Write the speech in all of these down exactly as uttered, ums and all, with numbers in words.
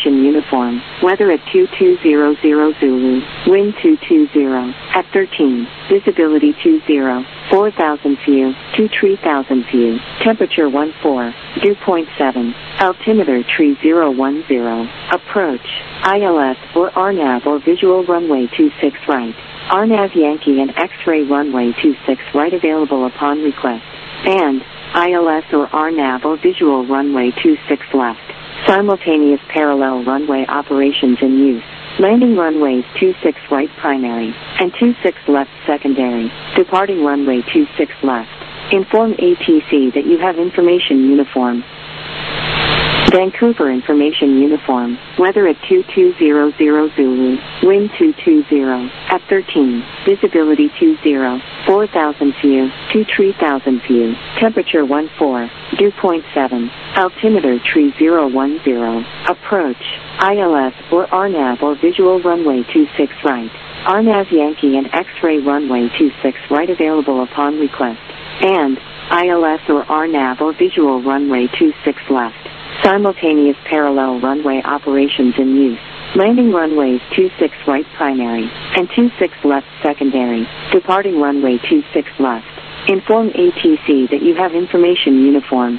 information uniform, weather at two two zero zero Zulu, wind two two zero, at thirteen, visibility two zero, four thousand view, two three thousand view, temperature one four, dew point seven, altimeter tree zero one zero, approach, I L S or R NAV or visual runway two six right, R NAV Yankee and X-ray runway two six right available upon request, and I L S or R NAV or visual runway two six left. Simultaneous parallel runway operations in use. Landing runways two six right primary and two six left secondary. Departing runway two six left. Inform A T C that you have information uniform. Vancouver information uniform, weather at two two zero zero Zulu, wind two two zero, at thirteen, visibility two zero, four thousand view, two three thousand view, temperature one four, dew point seven, altimeter tree zero one zero, approach, I L S or R NAV or visual runway two six right, R NAV Yankee and X-ray runway two six right available upon request, and I L S or R NAV or visual runway two six left. Simultaneous parallel runway operations in use. Landing runways two six right primary and two six left secondary. Departing runway two six left. Inform A T C that you have information uniform.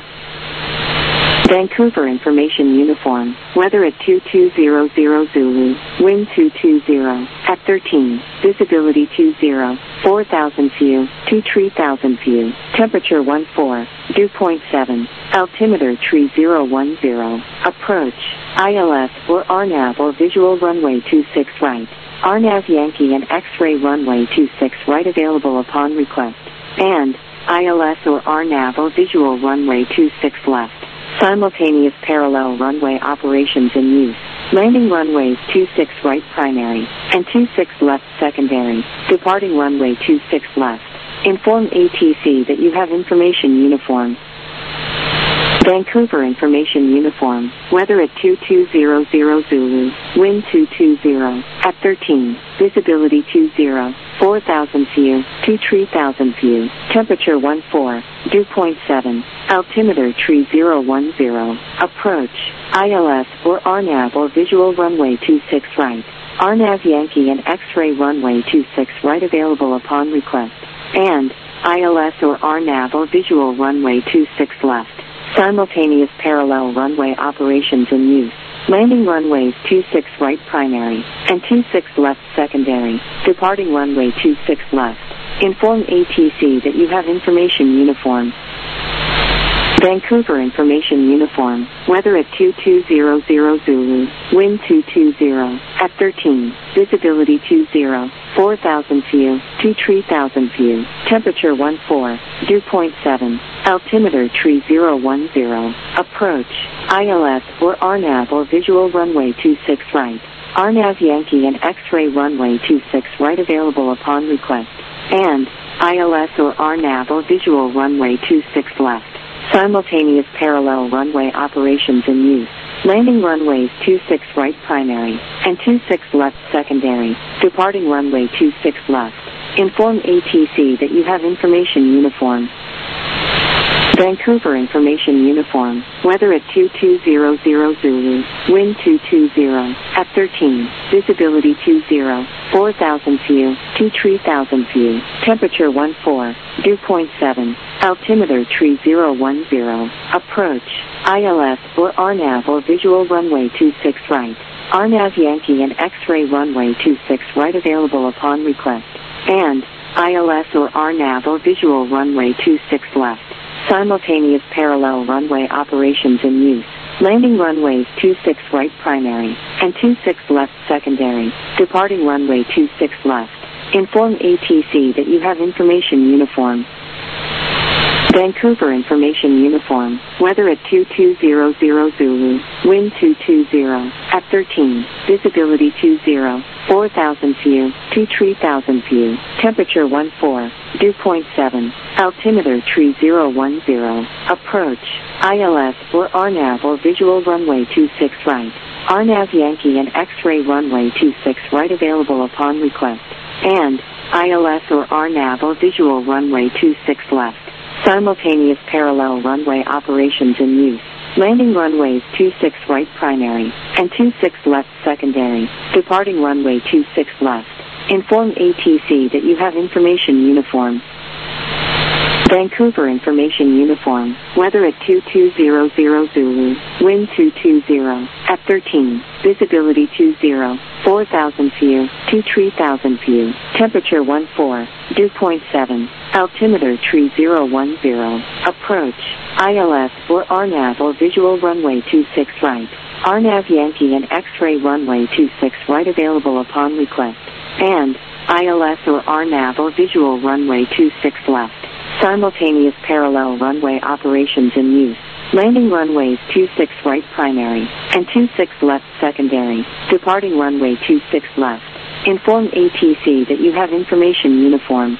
Vancouver information uniform, weather at two two zero zero Zulu, wind two two zero, at thirteen, visibility two zero, four thousand view, two three thousand view, temperature one four, dew point seven, altimeter tree zero one zero, approach, I L S or R NAV or visual runway two six right, R NAV Yankee and X-ray runway two six right available upon request, and I L S or R NAV or visual runway two six left. Simultaneous parallel runway operations in use. Landing runways two six right primary and two six left secondary. Departing runway two six left. Inform A T C that you have information uniform. Vancouver information uniform, weather at two two zero zero Zulu, wind two two zero, at thirteen, visibility two zero, four thousand view, two three thousand view, temperature one four, dew point seven, altimeter tree zero one zero, approach, I L S or R NAV or visual runway two six right, R NAV Yankee and X-ray runway two six right available upon request, and I L S or R NAV or visual runway two six left. Simultaneous parallel runway operations in use. Landing runways two six right primary and two six left secondary. Departing runway two six left. Inform A T C that you have information uniform. Vancouver information uniform, weather at two two zero zero Zulu, wind two two zero, at thirteen, visibility two zero, four thousand view, two three thousand view, temperature one four, dew point seven, altimeter tree zero one zero, approach, I L S or R NAV or visual runway two six right, R NAV Yankee and X-ray runway two six right available upon request, and I L S or R NAV or visual runway two six left. Simultaneous parallel runway operations in use. Landing runways two six right primary and two six left secondary. Departing runway two six left. Inform A T C that you have information uniform. Vancouver information uniform, weather at two two zero zero Zulu, wind two two zero, at thirteen, visibility two zero, four thousand view, two three thousand view, temperature one four, dew point seven, altimeter tree zero one zero, approach, I L S or R NAV or visual runway two six right, R NAV Yankee and X-ray runway two six right available upon request, and I L S or R NAV or visual runway two six left. Simultaneous parallel runway operations in use. Landing runways two six right primary and two six left secondary. Departing runway two six left. Inform A T C that you have information uniform. Vancouver information uniform, weather at two two zero zero Zulu, wind two two zero, at thirteen, visibility two zero, four thousand view, two three thousand view, temperature one four, dew point seven, altimeter tree zero one zero, approach, I L S or R NAV or visual runway two six right, R NAV Yankee and X-ray runway two six right available upon request, and I L S or R NAV or visual runway two six left. Simultaneous parallel runway operations in use. Landing runways two six right primary and two six left secondary, departing runway two six left. Inform A T C that you have information uniform. Vancouver Information Uniform, weather at two two zero zero Zulu, wind two two zero, at thirteen, visibility two zero, four thousand view, to three thousand view, temperature one four, dew point seven, altimeter three zero one zero, approach, I L S or R NAV or visual runway two six right, R NAV Yankee and X-ray runway two six right available upon request, and I L S or R NAV or visual runway two six left. Simultaneous parallel runway operations in use. Landing runways two six right primary and two six left secondary, departing runway two six left. Inform A T C that you have information uniform.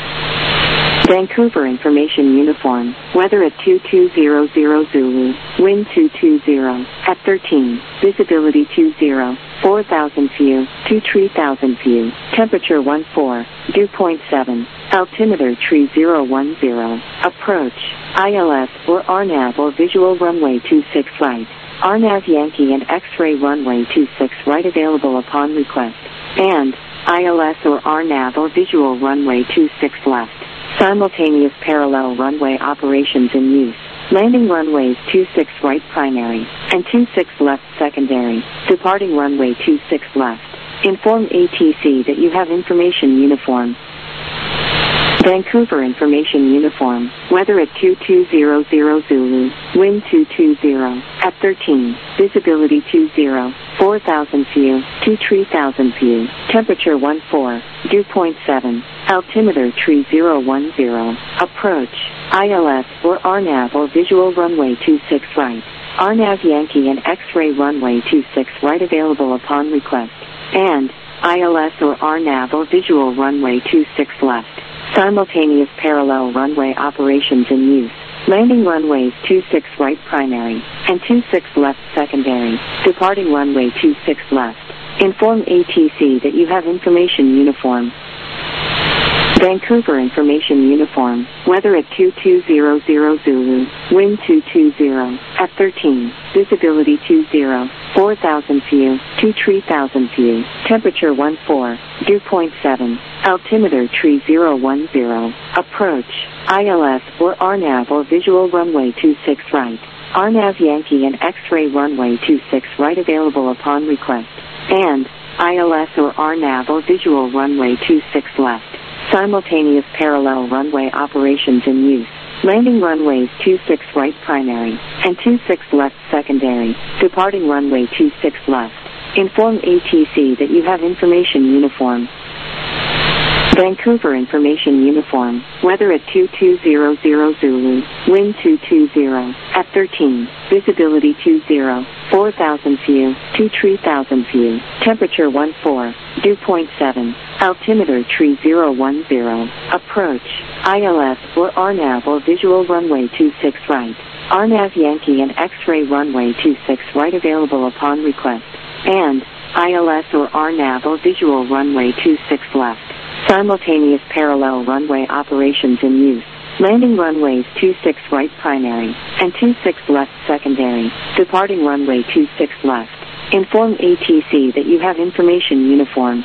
Vancouver Information Uniform, weather at two two zero zero Zulu, wind two two zero, at thirteen, visibility two zero, four thousand view, to three thousand view, temperature one four, dew point seven, altimeter three zero one zero, approach, I L S or R NAV or visual runway two six right, R NAV Yankee and X-ray runway two six right available upon request, and I L S or R NAV or visual runway two six left. Simultaneous parallel runway operations in use. Landing runways two six right primary and two six left secondary, departing runway two six left. Inform A T C that you have information uniform. Vancouver Information Uniform, weather at two two zero zero Zulu, wind two two zero, at thirteen, visibility two zero, four thousand view, to three thousand view, temperature one four, dew point seven, altimeter three zero one zero, approach, I L S or R NAV or visual runway two six right, R NAV Yankee and X-ray runway two six right available upon request, and I L S or R NAV or visual runway two six left. Simultaneous parallel runway operations in use. Landing runways two six right primary and two six left secondary, departing runway two six left. Inform A T C that you have information uniform. Vancouver Information Uniform, weather at two two zero zero Zulu, wind two two zero, at thirteen, visibility two zero, four thousand view, to three thousand view, temperature one four, dew point seven, altimeter three zero one zero, approach, I L S or R NAV or visual runway two six right, R NAV Yankee and X-ray runway two six right available upon request, and I L S or R NAV or visual runway two six left. Simultaneous parallel runway operations in use. Landing runways two six right primary and two six left secondary, departing runway two six left. Inform A T C that you have information uniform. Vancouver Information Uniform, weather at two two zero zero Zulu, wind two two zero, at thirteen, visibility two zero, four thousand view, to three thousand view, temperature one four, dew point seven, altimeter three zero one zero, approach, I L S or R NAV or visual runway two six right, R NAV Yankee and X-ray runway two six right available upon request, and I L S or R NAV or visual runway two six left. Simultaneous parallel runway operations in use. Landing runways two six right primary and two six left secondary, departing runway two six left. Inform A T C that you have information uniform.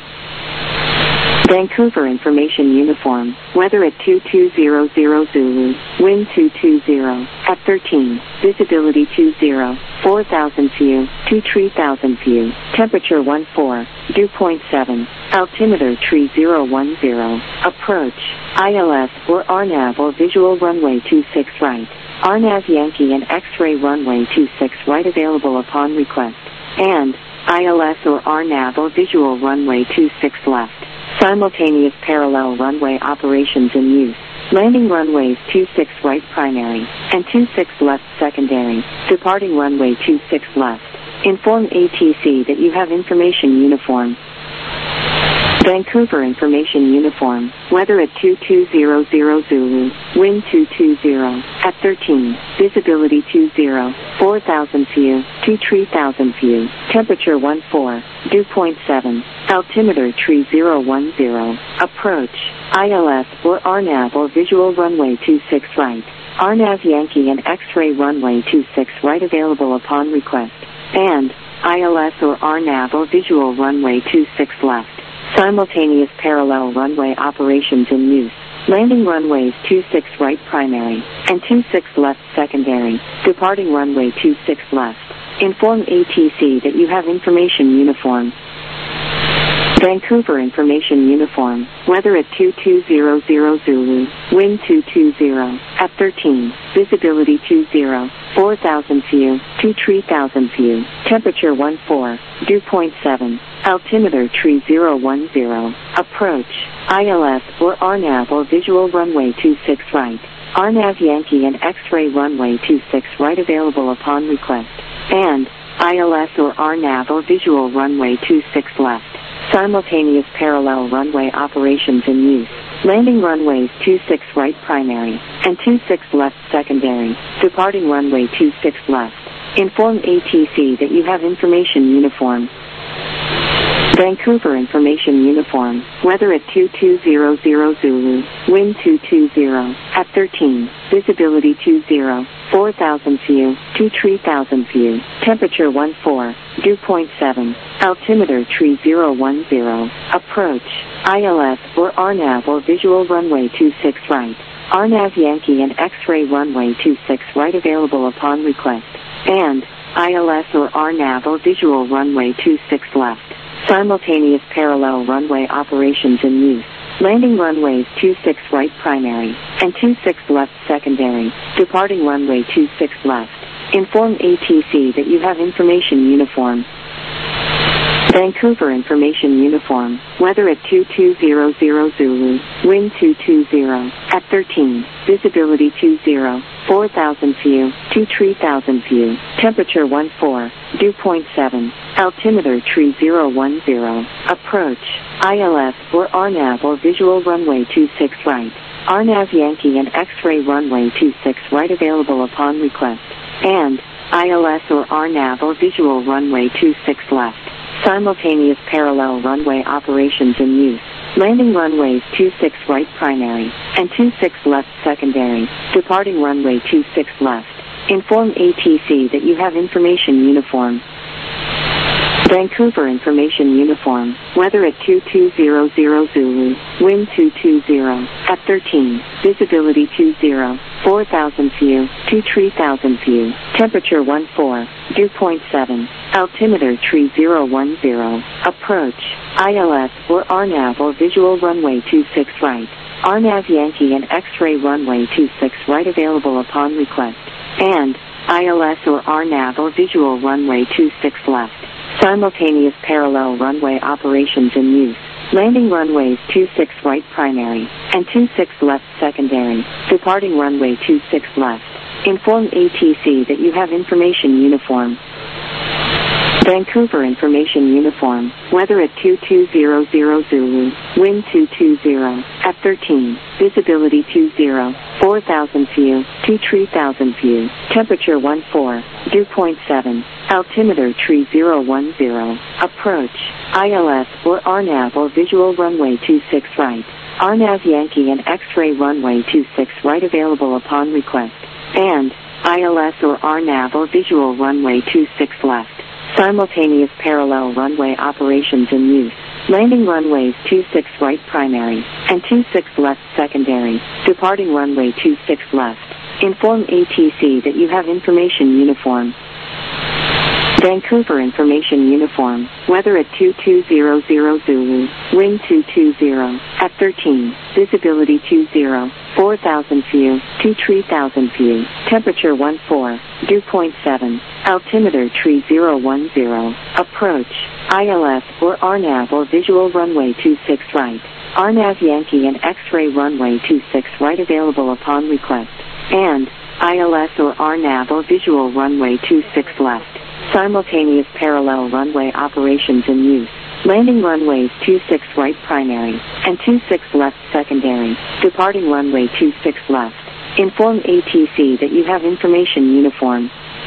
Vancouver Information Uniform, weather at two two zero zero Zulu, wind two two zero, at thirteen, visibility two zero, four thousand view, to three thousand view, temperature one four, dew point seven, altimeter three zero one zero, approach, I L S or R NAV or visual runway two six right, R NAV Yankee and X-ray runway two six right available upon request, and I L S or R NAV or visual runway two six left. Simultaneous parallel runway operations in use. Landing runways two six right primary and two six left secondary, departing runway two six left. Inform A T C that you have information uniform. Vancouver Information Uniform, weather at two two zero zero Zulu, wind two two zero, at thirteen, visibility two zero, four thousand view, to three thousand view, temperature one four, dew point seven, altimeter three zero one zero, approach, I L S or R NAV or visual runway two six right, R NAV Yankee and X-ray runway two six right available upon request, and I L S or R NAV or visual runway two six left. Simultaneous parallel runway operations in use. Landing runways two six right primary and two six left secondary. Departing runway two six left. Inform A T C that you have information uniform. Vancouver Information Uniform, weather at two two zero zero Zulu, wind two two zero, at thirteen, visibility two zero, four thousand view, two three thousand view, temperature one four, dew point seven, altimeter three zero one zero, approach, I L S or R NAV or visual runway two six right, R NAV Yankee and X-ray runway two six right available upon request, and I L S or R NAV or visual runway two six left. Simultaneous parallel runway operations in use. Landing runways two six right primary and two six left secondary. Departing runway two six left. Inform A T C that you have information uniform. Vancouver Information Uniform, weather at two two zero zero Zulu, wind two two zero, at thirteen, visibility two zero, four thousand view, two three thousand view, temperature one four, dew point seven, altimeter three zero one zero, approach, I L S or R NAV or visual runway two six right, R NAV Yankee and X-ray runway two six right available upon request, and I L S or R NAV or visual runway two six left. Simultaneous parallel runway operations in use. Landing runways two six right primary and two six left secondary. Departing runway two six left. Inform A T C that you have information uniform. Vancouver Information Uniform, weather at two two zero zero Zulu, wind two two zero, at thirteen, visibility two zero, four thousand view, two three thousand view, temperature one four, dew point seven, altimeter three zero one zero, approach, I L S or R NAV or visual runway two six right, R NAV Yankee and X-ray runway two six right available upon request, and I L S or R NAV or visual runway two six left. Simultaneous parallel runway operations in use. Landing runways two six right primary and two six left secondary. Departing runway two six left. Inform A T C that you have information uniform. Vancouver Information Uniform, weather at two two zero zero Zulu, wind two two zero, at thirteen, visibility two zero, four thousand view, two three thousand view, temperature one four, dew point seven, altimeter three zero one zero, approach, I L S or R NAV or visual runway two six right, R NAV Yankee and X-ray runway two six right available upon request, and I L S or R NAV or visual runway two six left. Simultaneous parallel runway operations in use. Landing runways two six right primary and two six left secondary. Departing runway two six left. Inform A T C that you have information uniform. Vancouver Information Uniform, weather at two two zero zero Zulu, wind two two zero, at thirteen, visibility two zero, four thousand view, two three thousand view, temperature one four, dew point seven, altimeter three zero one zero, approach, I L S or R NAV or visual runway two six right, R NAV Yankee and X-ray runway two six right available upon request, and I L S or R NAV or visual runway two six left. Simultaneous parallel runway operations in use. Landing runways two six right primary and two six left secondary. Departing runway two six left. Inform A T C that you have information uniform. Vancouver Information Uniform, weather at two two zero zero Zulu, wind two two zero, at thirteen, visibility two zero, four thousand view, two three thousand view, temperature one four, dew point seven, altimeter three zero one zero, approach, I L S or R NAV or visual runway two six right, R NAV Yankee and X-ray runway two six right available upon request, and I L S or R NAV or visual runway two six left. Simultaneous parallel runway operations in use. Landing runways two six right primary and two six left secondary. Departing runway two six left. Inform A T C that you have information uniform.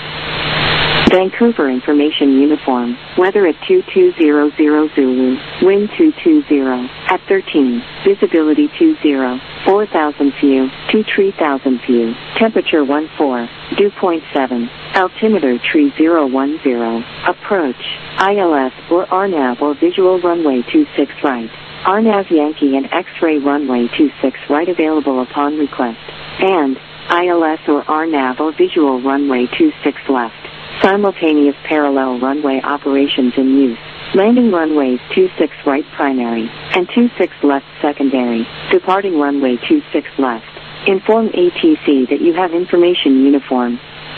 Vancouver Information Uniform, weather at two two zero zero Zulu, wind two two zero, at thirteen, visibility two zero, four thousand view, two three thousand view, temperature one four, dew point seven, altimeter tree zero one zero, approach, I L S or R NAV or visual runway two six right, R NAV Yankee and X-ray runway two six right available upon request, and I L S or R NAV or visual runway two six left, simultaneous parallel runway operations in use. Landing runways two six right primary, and two six left secondary, departing runway two six left. Inform A T C that you have information uniform.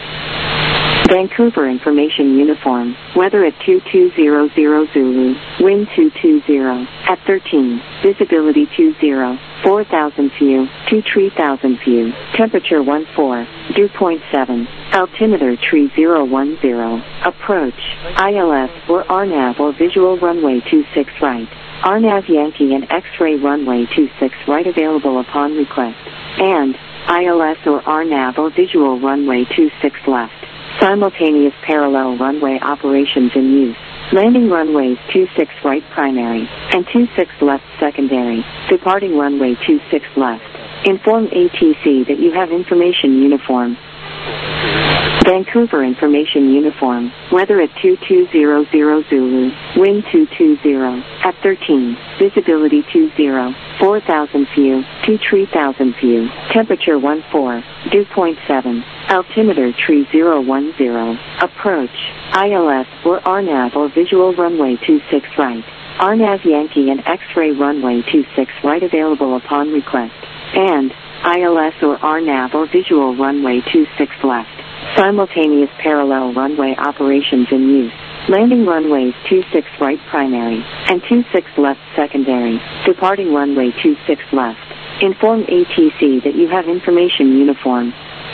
Vancouver Information Uniform, weather at two two zero zero Zulu, wind two two zero, at thirteen, visibility two zero, four thousand view, two three thousand view, temperature one four, dew point seven, altimeter tree zero one zero, approach, I L S or R NAV or visual runway two six right, R NAV Yankee and X-ray runway two six right available upon request, and I L S or R NAV or visual runway two six left. Simultaneous parallel runway operations in use. Landing runways two six right primary, and two six left secondary, departing runway two six left. Inform A T C that you have information uniform. Vancouver Information Uniform, weather at two two zero zero Zulu, wind two two zero, at thirteen, visibility two zero, four thousand view, two three thousand view, temperature one four, dew point seven, altimeter tree zero one zero, approach, I L S or R NAV or visual runway two six right, R NAV Yankee and X-ray runway two six right available upon request, and I L S or R NAV or visual runway two six left. Simultaneous parallel runway operations in use. Landing runways two six right primary, and two six left secondary, departing runway two six left. Inform A T C that you have information uniform.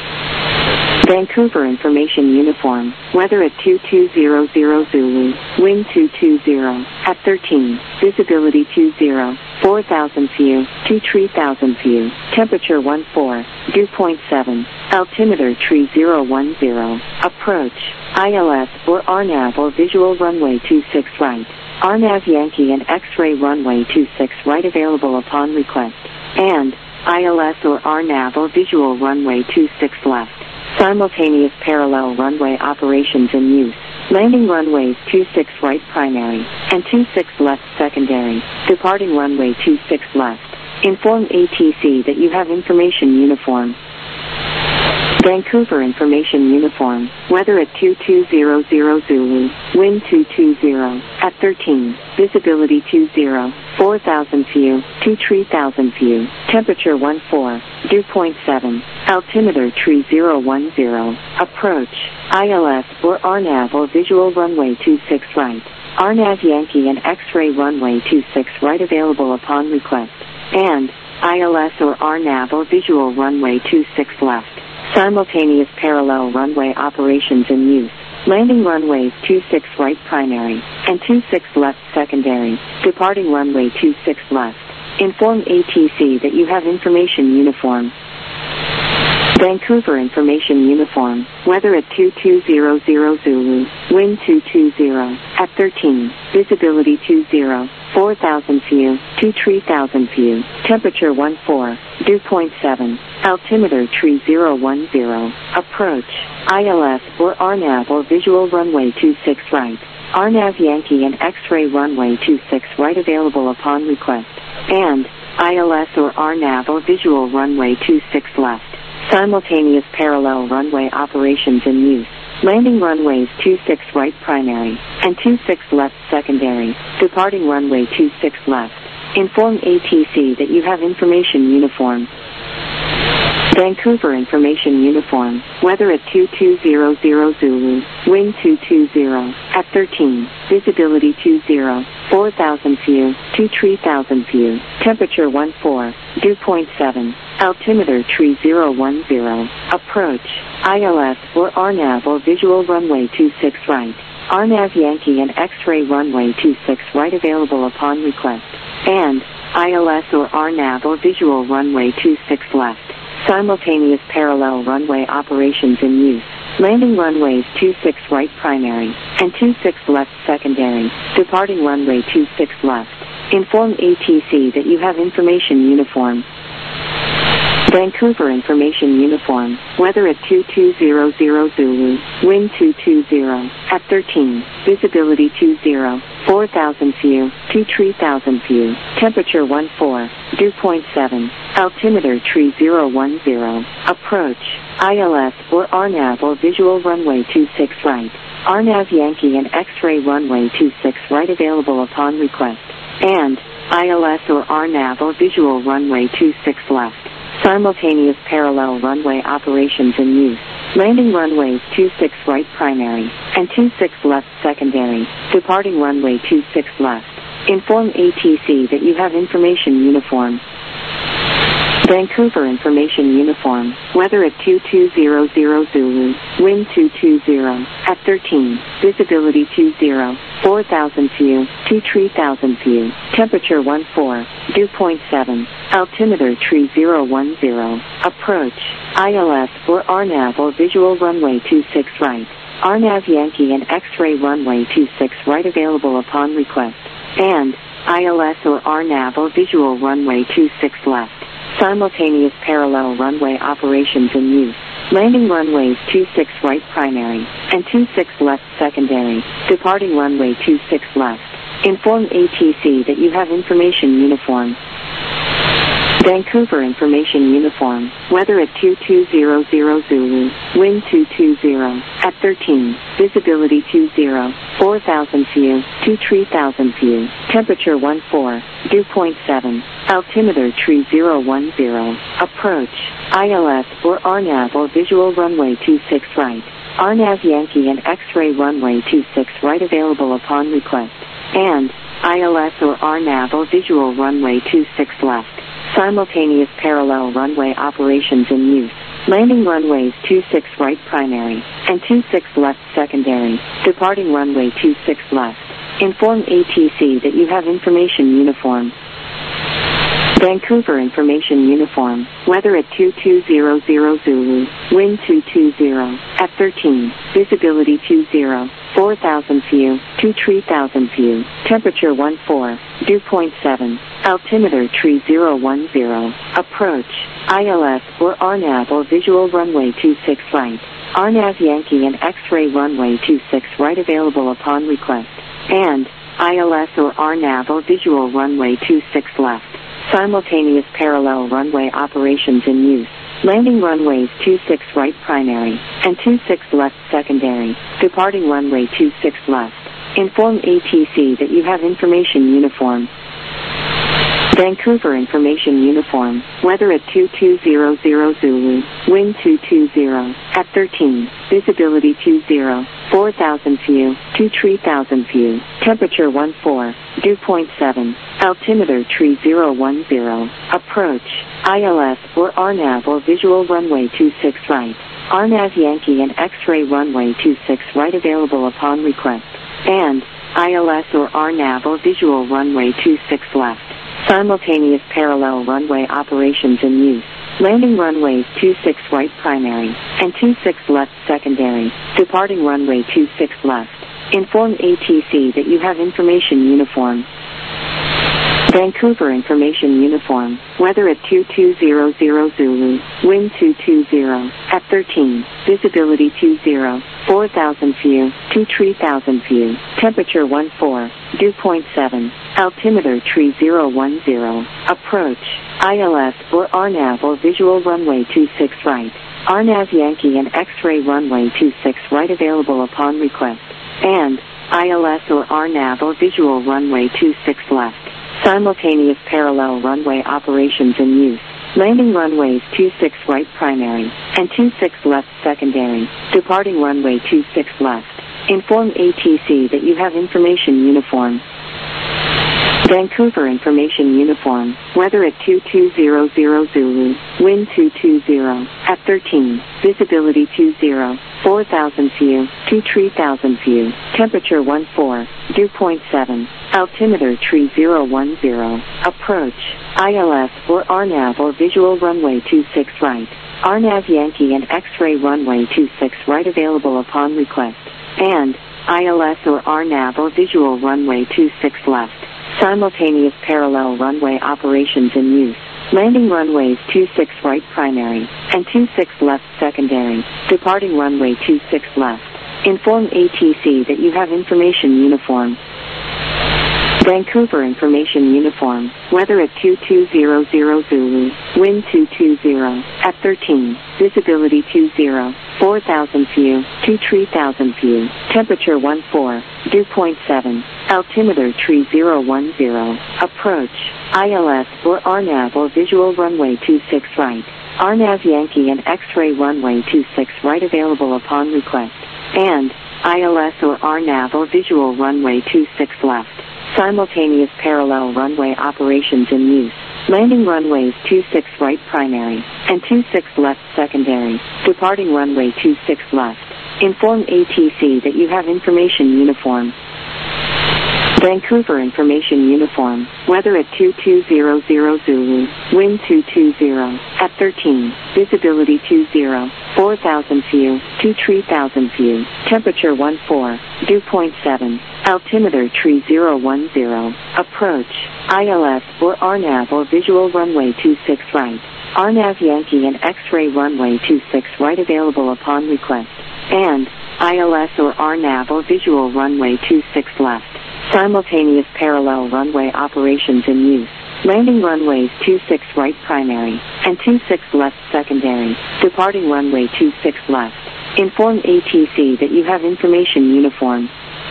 Vancouver Information Uniform, weather at two two zero zero Zulu, wind two two zero, at thirteen, visibility two zero, four thousand view, two three thousand view, temperature one four, dew point seven, altimeter tree zero one zero, approach, I L S or R NAV or visual runway two six right, R NAV Yankee and X-ray runway two six right available upon request, and I L S or R NAV or visual runway two six left. Simultaneous parallel runway operations in use. Landing runways two six right primary, and two six left secondary, departing runway two six left. Inform A T C that you have information uniform. Vancouver Information Uniform, weather at two two zero zero Zulu, wind two two zero, at thirteen, visibility two zero, four thousand view, two three thousand view, temperature one four, dew point seven, altimeter tree zero one zero, approach, I L S or R NAV or visual runway two six right, R NAV Yankee and X-ray runway two six right available upon request, and I L S or R NAV or visual runway two six left. Simultaneous parallel runway operations in use. Landing runways two six right primary, and two six left secondary, departing runway two six left. Inform A T C that you have information uniform. Vancouver Information Uniform, weather at two two zero zero Zulu, wind two two zero, at thirteen, visibility two zero, four thousand view, two three thousand view, temperature one four, dew point seven, altimeter tree zero one zero, approach, I L S or R NAV or visual runway two six right, R NAV Yankee and X-ray runway two six right available upon request, and I L S or R NAV or visual runway two six left. Simultaneous parallel runway operations in use. Landing runways two six right primary, and two six left secondary, departing runway two six left. Inform A T C that you have information uniform. Vancouver Information Uniform, weather at two two zero zero Zulu, wind two two zero, at thirteen, visibility two zero, four thousand view, two three thousand view, temperature one four, dew point seven, altimeter tree zero one zero, approach, I L S or R NAV or visual runway two six right, R NAV Yankee and X-ray runway two six right available upon request, and I L S or R NAV or visual runway two six left. Simultaneous parallel runway operations in use. Landing runways two six right primary, and two six left secondary, departing runway two six left. Inform A T C that you have information uniform. Vancouver Information Uniform, weather at two two zero zero Zulu, wind two two zero, at thirteen, visibility two zero, four thousand view, two three thousand view, temperature one four, dew point seven, altimeter three zero one zero, approach, I L S or R NAV or visual runway two six right, R NAV Yankee and X-ray runway two six right available upon request, and I L S or R NAV or visual runway two six left. Simultaneous parallel runway operations in use. Landing runways two six right primary and two six left secondary. Departing runway two six left. Inform A T C that you have information uniform. Vancouver Information Uniform, weather at two two zero zero Zulu, wind two two zero, at thirteen, visibility two zero, four thousand view, two three thousand view, temperature one four, dew point seven, altimeter three zero one zero, approach, I L S or R NAV or visual runway two six right, R NAV Yankee and X-ray runway two six right available upon request, and I L S or R NAV or visual runway two six left. Simultaneous parallel runway operations in use. Landing runways two six right primary and two six left secondary. Departing runway two six left. Inform A T C that you have information uniform. Vancouver Information Uniform, weather at two two zero zero Zulu, wind two two zero, at thirteen, visibility two zero, four thousand view, two three thousand view, temperature one four, dew point seven, altimeter three zero one zero, approach, I L S or R NAV or visual runway two six right, R NAV Yankee and X-ray runway two six right available upon request, and I L S or R NAV or visual runway two six left. Simultaneous parallel runway operations in use. Landing runways two six right primary and two six left secondary. Departing runway two six left. Inform A T C that you have information uniform. Vancouver Information Uniform, weather at two two zero zero Zulu, wind two two zero, at thirteen, visibility two zero, four thousand view, two three thousand view, temperature one four, dew point seven, altimeter three zero one zero, approach, I L S or R NAV or visual runway two six right, R NAV Yankee and X-ray runway two six right available upon request, and I L S or R NAV or visual runway two six left. Simultaneous parallel runway operations in use. Landing runways two six right primary and two six left secondary. Departing runway two six left. Inform A T C that you have information uniform. Vancouver Information Uniform, weather at two two zero zero Zulu, wind two two zero, at thirteen, visibility two zero, four thousand view, two three thousand view, temperature one four, dew point seven, altimeter three zero one zero, approach, I L S or R NAV or visual runway two six right, R NAV Yankee and X-ray runway two six right available upon request, and I L S or R NAV or visual runway two six left. Simultaneous parallel runway operations in use. Landing runways two six right primary and two six left secondary. Departing runway two six left. Inform A T C that you have information uniform. Vancouver Information Uniform, weather at two two zero zero Zulu, wind two two zero, at thirteen, visibility two zero, four thousand view, two three thousand view, temperature one four, dew point seven, altimeter three zero one zero, approach, I L S or R NAV or visual runway two six right, R NAV Yankee and X-ray runway two six right available upon request, and I L S or R NAV or visual runway two six left. Simultaneous parallel runway operations in use. Landing runways two six right primary and two six left secondary. Departing runway two six left. Inform A T C that you have information uniform. Vancouver Information Uniform, weather at two two zero zero Zulu, wind two two zero, at thirteen, visibility two zero, four thousand view, two three thousand view, temperature one four, dew point seven, altimeter three zero one zero, approach, I L S or R NAV or visual runway two six right, R NAV Yankee and X-ray runway two six right available upon request, and I L S or R NAV or visual runway two six left. Simultaneous parallel runway operations in use. Landing runways two six right primary, and two six left secondary, departing runway two six left. Inform A T C that you have information uniform. Vancouver Information Uniform, weather at two two zero zero Zulu, wind two two zero, at thirteen, visibility two zero, four thousand view, two three thousand view, temperature one four, dew point seven, altimeter three zero one zero, approach, I L S or R NAV or visual runway two six right, R NAV Yankee and X-ray runway two six right available upon request, and I L S or R NAV or visual runway two six left. Simultaneous parallel runway operations in use. Landing runways two six right primary, and two six left secondary, departing runway two six left. Inform A T C that you have information uniform. Vancouver Information Uniform, weather at two two zero zero Zulu, wind two two zero, at thirteen, visibility two zero, four thousand view, two three thousand view, temperature one four, dew point seven, altimeter three zero one zero, approach, I L S or R NAV or visual runway two six right, R NAV Yankee and X-ray runway two six right available upon request, and I L S or R NAV or visual runway two six left. Simultaneous parallel runway operations in use. Landing runways two six right primary, and two six left secondary, departing runway two six left. Inform A T C that you have information uniform.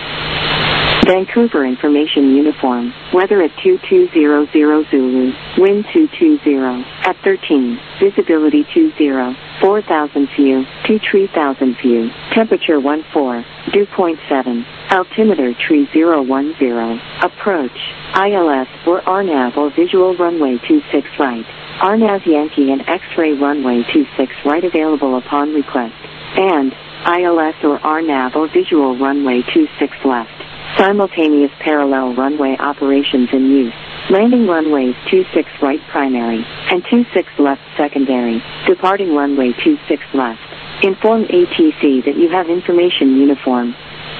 Vancouver Information Uniform, weather at two two zero zero Zulu, wind two two zero, at thirteen, visibility two zero, four thousand view, two three thousand view, temperature one four, dew point seven, altimeter three zero one zero, approach, I L S or R NAV or visual runway two six right, R NAV Yankee and X-ray runway two six right available upon request, and I L S or R NAV or visual runway two six left. Simultaneous parallel runway operations in use. Landing runways two six right primary, and two six left secondary, departing runway two six left. Inform A T C that you have information uniform.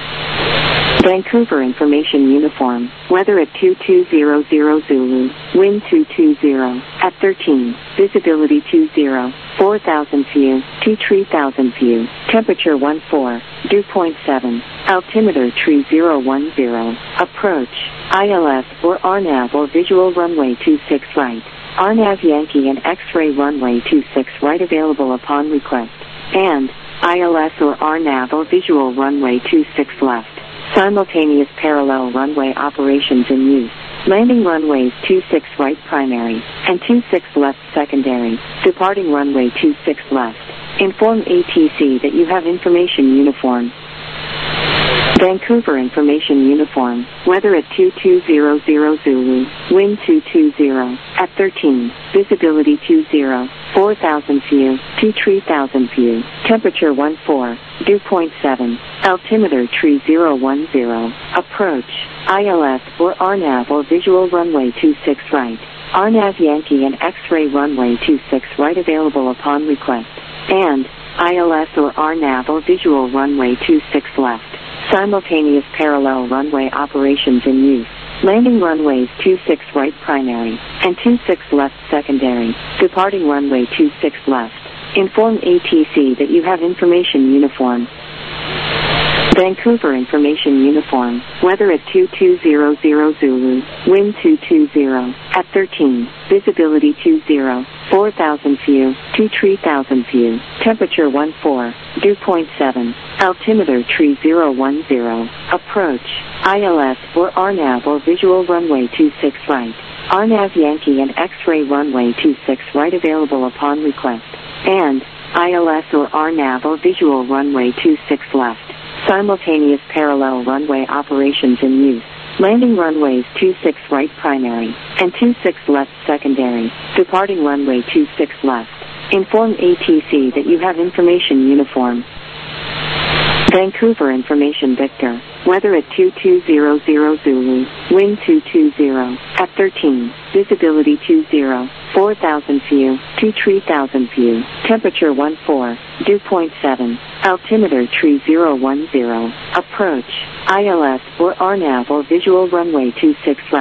Vancouver Information Uniform, weather at two two zero zero Zulu, wind two two zero, at thirteen, visibility two zero, four thousand view, two three thousand view, temperature one four, dew point seven, altimeter three zero one zero, approach, I L S or R NAV or visual runway two six right, R NAV Yankee and X-ray runway two six right available upon request, and I L S or R NAV or visual runway two six left. Simultaneous parallel runway operations in use. Landing runways two six right primary, and two six left secondary, departing runway two six left. Inform A T C that you have information uniform. Vancouver Information Uniform, weather at two two zero zero Zulu, wind two two zero, at thirteen, visibility two zero, four thousand view, two three thousand view, temperature one four, dew point seven, altimeter three zero one zero, approach, I L S or R NAV or visual runway two six right, R NAV Yankee and X-ray runway two six right available upon request, and I L S or R NAV or visual runway two six left. Simultaneous parallel runway operations in use. Landing runways two six right primary, and two six left secondary, departing runway two six left. Inform A T C that you have information uniform. Vancouver Information Uniform, weather at two two zero zero Zulu, wind two two zero, at thirteen, visibility two zero, four thousand view, two three thousand view, temperature one four, dew point seven, altimeter three zero one zero, approach, I L S or R NAV or visual runway two six right, R NAV Yankee and X-ray runway two six right available upon request, and I L S or R NAV or visual runway two six left. Simultaneous parallel runway operations in use. Landing runways two six right primary, and two six left secondary, departing runway two six left. Inform A T C that you have information uniform. Vancouver Information Victor, weather at two two zero zero Zulu, wind two two zero, at thirteen, visibility two zero, four thousand view, two three thousand view, temperature one four, dew point seven, altimeter three zero one zero, approach, I L S or R NAV or visual runway two six right,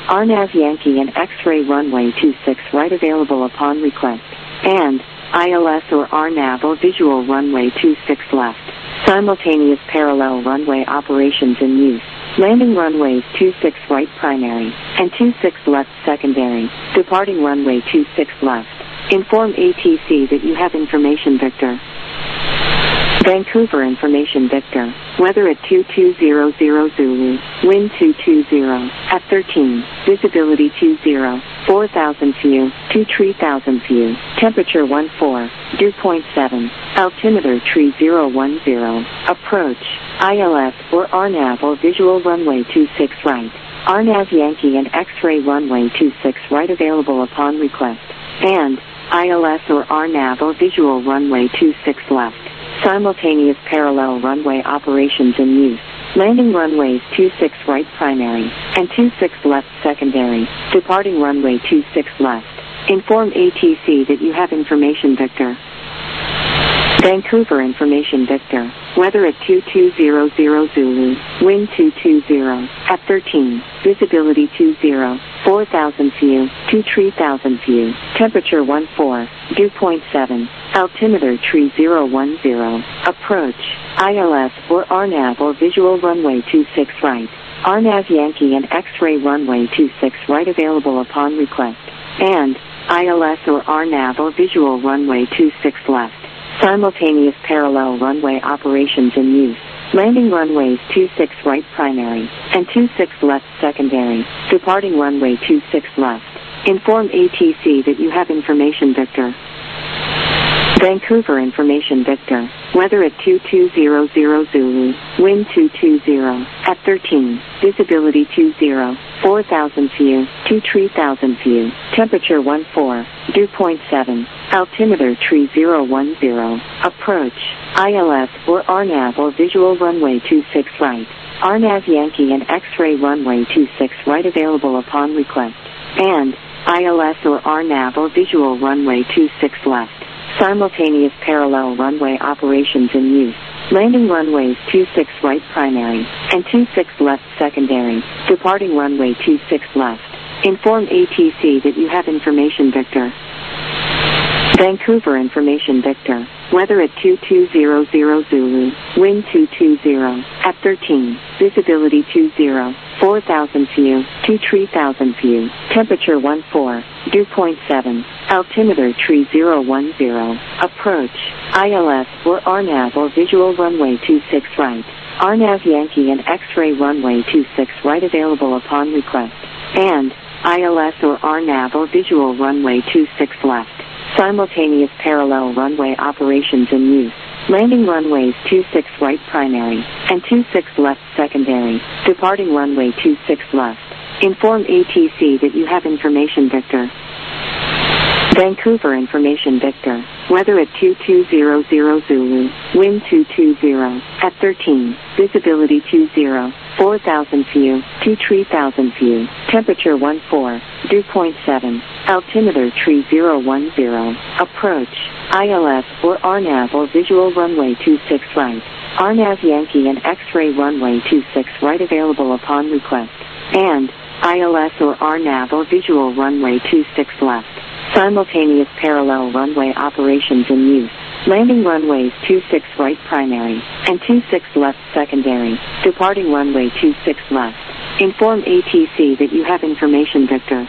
R N A V Yankee and X-ray runway two six right available upon request. And I L S or R N A V or visual runway two six left. Simultaneous parallel runway operations in use. Landing runways two six right primary and two six left secondary. Departing runway two six left. Inform A T C that you have information Victor. Vancouver information Victor. Weather at two two zero zero Zulu. Wind two two zero. At thirteen. Visibility two zero. four thousand view. two three thousand view. Temperature one four. Dew point seven. Altimeter tree zero one zero. Approach. I L S or R N A V or visual runway two six right. R N A V Yankee and X-ray runway two six right available upon request. And I L S or R N A V or visual runway two six left. Simultaneous parallel runway operations in use. Landing runways two six right primary and two six left secondary. Departing runway two six left. Inform A T C that you have information Victor. Vancouver information Victor. Weather at two two zero zero Zulu. Wind two two zero. At thirteen. Visibility two zero. four thousand view. two three thousand view. Temperature one four. Dew point seven. Altimeter tree zero one zero. Approach. I L S or R N A V or visual runway two six right. R N A V Yankee and X-ray runway two six right available upon request. And I L S or R N A V or visual runway two six left. Simultaneous parallel runway operations in use. Landing runways two six right primary and two six left secondary. Departing runway two six left. Inform A T C that you have information Victor. Vancouver information Victor. Weather at two two zero zero Zulu. Wind two two zero. At thirteen. Visibility two zero. four thousand view. two three thousand view. Temperature one four. Dew point seven. Altimeter tree zero one zero. Approach. I L S or R N A V or visual runway two six right. R N A V Yankee and X-ray runway two six right available upon request. And I L S or R N A V or visual runway two six left. Simultaneous parallel runway operations in use. Landing runways two six right primary and two six left secondary. Departing runway two six left. Inform A T C that you have information Victor. Vancouver information Victor. Weather at two two zero zero Zulu. Wind two two zero. At thirteen. Visibility two zero. four thousand view. two three thousand view. Temperature one four. Dew point seven. Altimeter tree zero one zero. Approach. I L S or R N A V or visual runway two six right. R N A V Yankee and X-ray runway two six right available upon request. And I L S or R N A V or visual runway two six left. Simultaneous parallel runway operations in use. Landing runways two six right primary and two six left secondary. Departing runway two six left. Inform A T C that you have information Victor. Vancouver information Victor. Weather at two two zero zero Zulu. Wind two two zero. At thirteen. Visibility two zero. four thousand view. two three thousand view. Temperature one four. Dew point seven. Altimeter tree zero one zero. Approach. I L S or R N A V or visual runway two six right. R N A V Yankee and X-ray runway two six right available upon request. And I L S or R N A V or visual runway two six left. Simultaneous parallel runway operations in use. Landing runways two six right primary and two six left secondary. Departing runway two six left. Inform A T C that you have information Victor.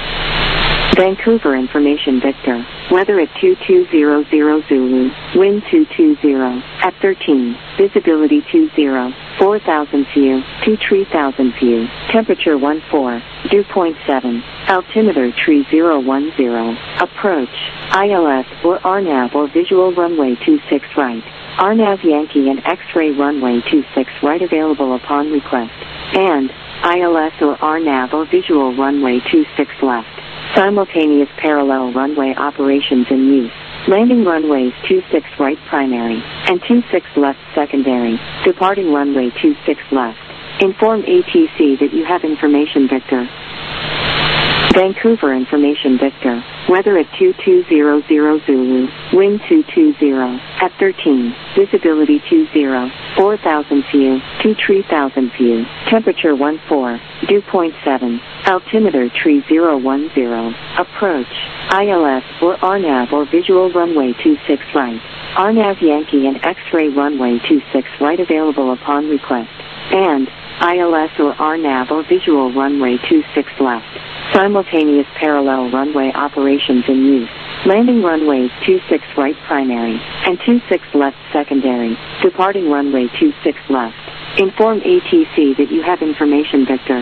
Vancouver information Victor. Weather at two two zero zero Zulu. Wind two two zero. At thirteen. Visibility two zero. four thousand view. two three thousand view. Temperature one four. Dew point seven. Altimeter tree zero one zero. Approach. I L S or R N A V or visual runway two six right. R N A V Yankee and X-ray runway two six right available upon request. And I L S or R N A V or visual runway two six left. Simultaneous parallel runway operations in use. Landing runways two six right primary and two six left secondary. Departing runway two six left. Inform A T C that you have information Victor. Vancouver Information Victor, weather at two two zero zero Zulu, wind two two zero, at thirteen, visibility two zero, four thousand view, two three thousand view, temperature one four, dew point seven, altimeter tree zero one zero, approach, I L S or R NAV or visual runway two six right, R NAV Yankee and X-ray runway two six right available upon request, and I L S or R NAV or visual runway two six left. Simultaneous parallel runway operations in use. Landing runways two six right primary and two six left secondary. Departing runway two six left. Inform A T C that you have information Victor.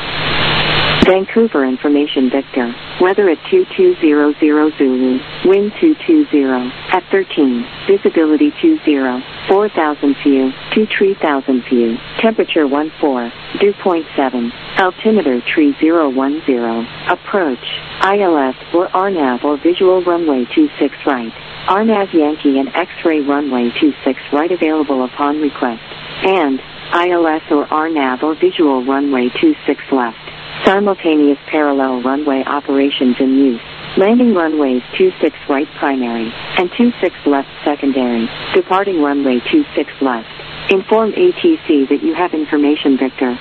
Vancouver Information Victor, weather at two two zero zero Zulu, wind two two zero, at thirteen, visibility two zero, four thousand view, two three thousand view, temperature one four, dew point seven, altimeter tree zero one zero, approach, I L S or R NAV or visual runway two six right, R NAV Yankee and X-ray runway two six right available upon request, and I L S or R NAV or visual runway two six left. Simultaneous parallel runway operations in use. Landing runways two six right primary and two six left secondary. Departing runway two six left. Inform A T C that you have information Victor.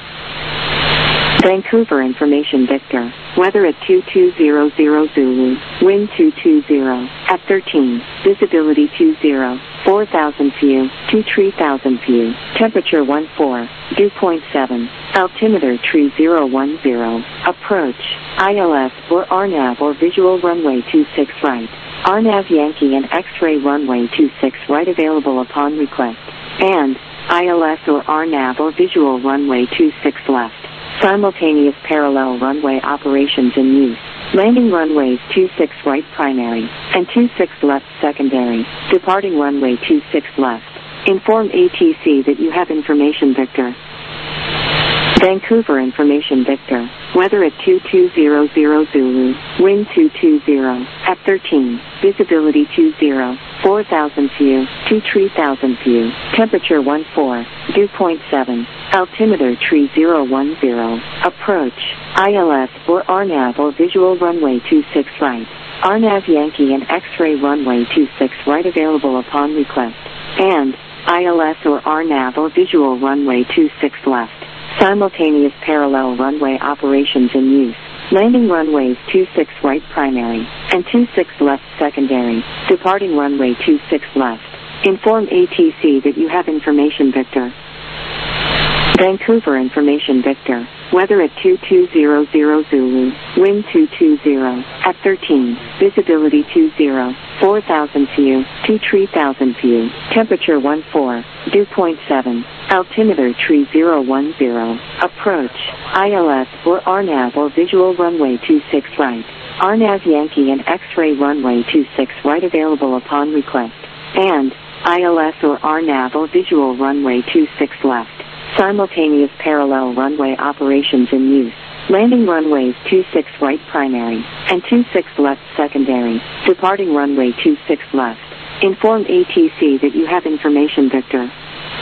Vancouver Information Victor, weather at two two zero zero Zulu, wind two two zero, at thirteen, visibility two zero, four thousand view, two three thousand view, temperature one four, dew point seven, altimeter tree zero one zero, approach, I L S or R NAV or visual runway two six right, R NAV Yankee and X-ray runway two six right available upon request, and I L S or R NAV or visual runway two six left. Simultaneous parallel runway operations in use. Landing runways two six right primary and two six left secondary. Departing runway two six left. Inform A T C that you have information Victor. Vancouver Information Victor, weather at two two zero zero Zulu, wind two two zero, at thirteen, visibility two zero, four thousand view, two three thousand view, temperature one four, dew point seven, altimeter tree zero one zero, approach, I L S or R NAV or visual runway two six right, R NAV Yankee and X-ray runway two six right available upon request, and I L S or R NAV or visual runway two six left. Simultaneous parallel runway operations in use. Landing runways two six right primary and two six left secondary. Departing runway two six left. Inform A T C that you have information Victor. Vancouver Information Victor, weather at two two zero zero Zulu, wind two two zero, at thirteen, visibility two zero, four thousand view, two three thousand view, temperature one four, dew point seven, altimeter tree zero one zero, approach, I L S or R NAV or visual runway two six right, R NAV Yankee and X-ray runway two six right available upon request, and I L S or R NAV or visual runway two six left. Simultaneous parallel runway operations in use. Landing runways two six right primary and two six left secondary. Departing runway two six left. Inform A T C that you have information Victor.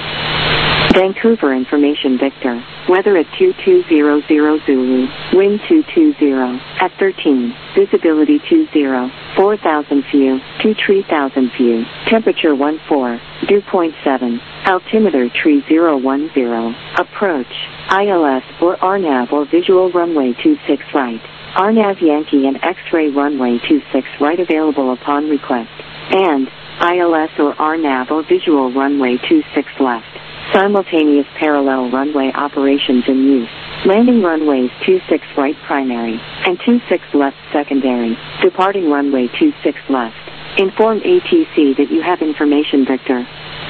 Vancouver Information Victor, weather at two two zero zero Zulu, wind two two zero, at thirteen, visibility two zero, four thousand view, two three thousand view, temperature one four, dew point seven, altimeter tree zero one zero, approach, I L S or R NAV or visual runway two six right, R NAV Yankee and X-ray runway two six right available upon request, and I L S or R NAV or visual runway two six left. Simultaneous parallel runway operations in use. Landing runways two six right primary and two six left secondary. Departing runway two six left. Inform A T C that you have information Victor.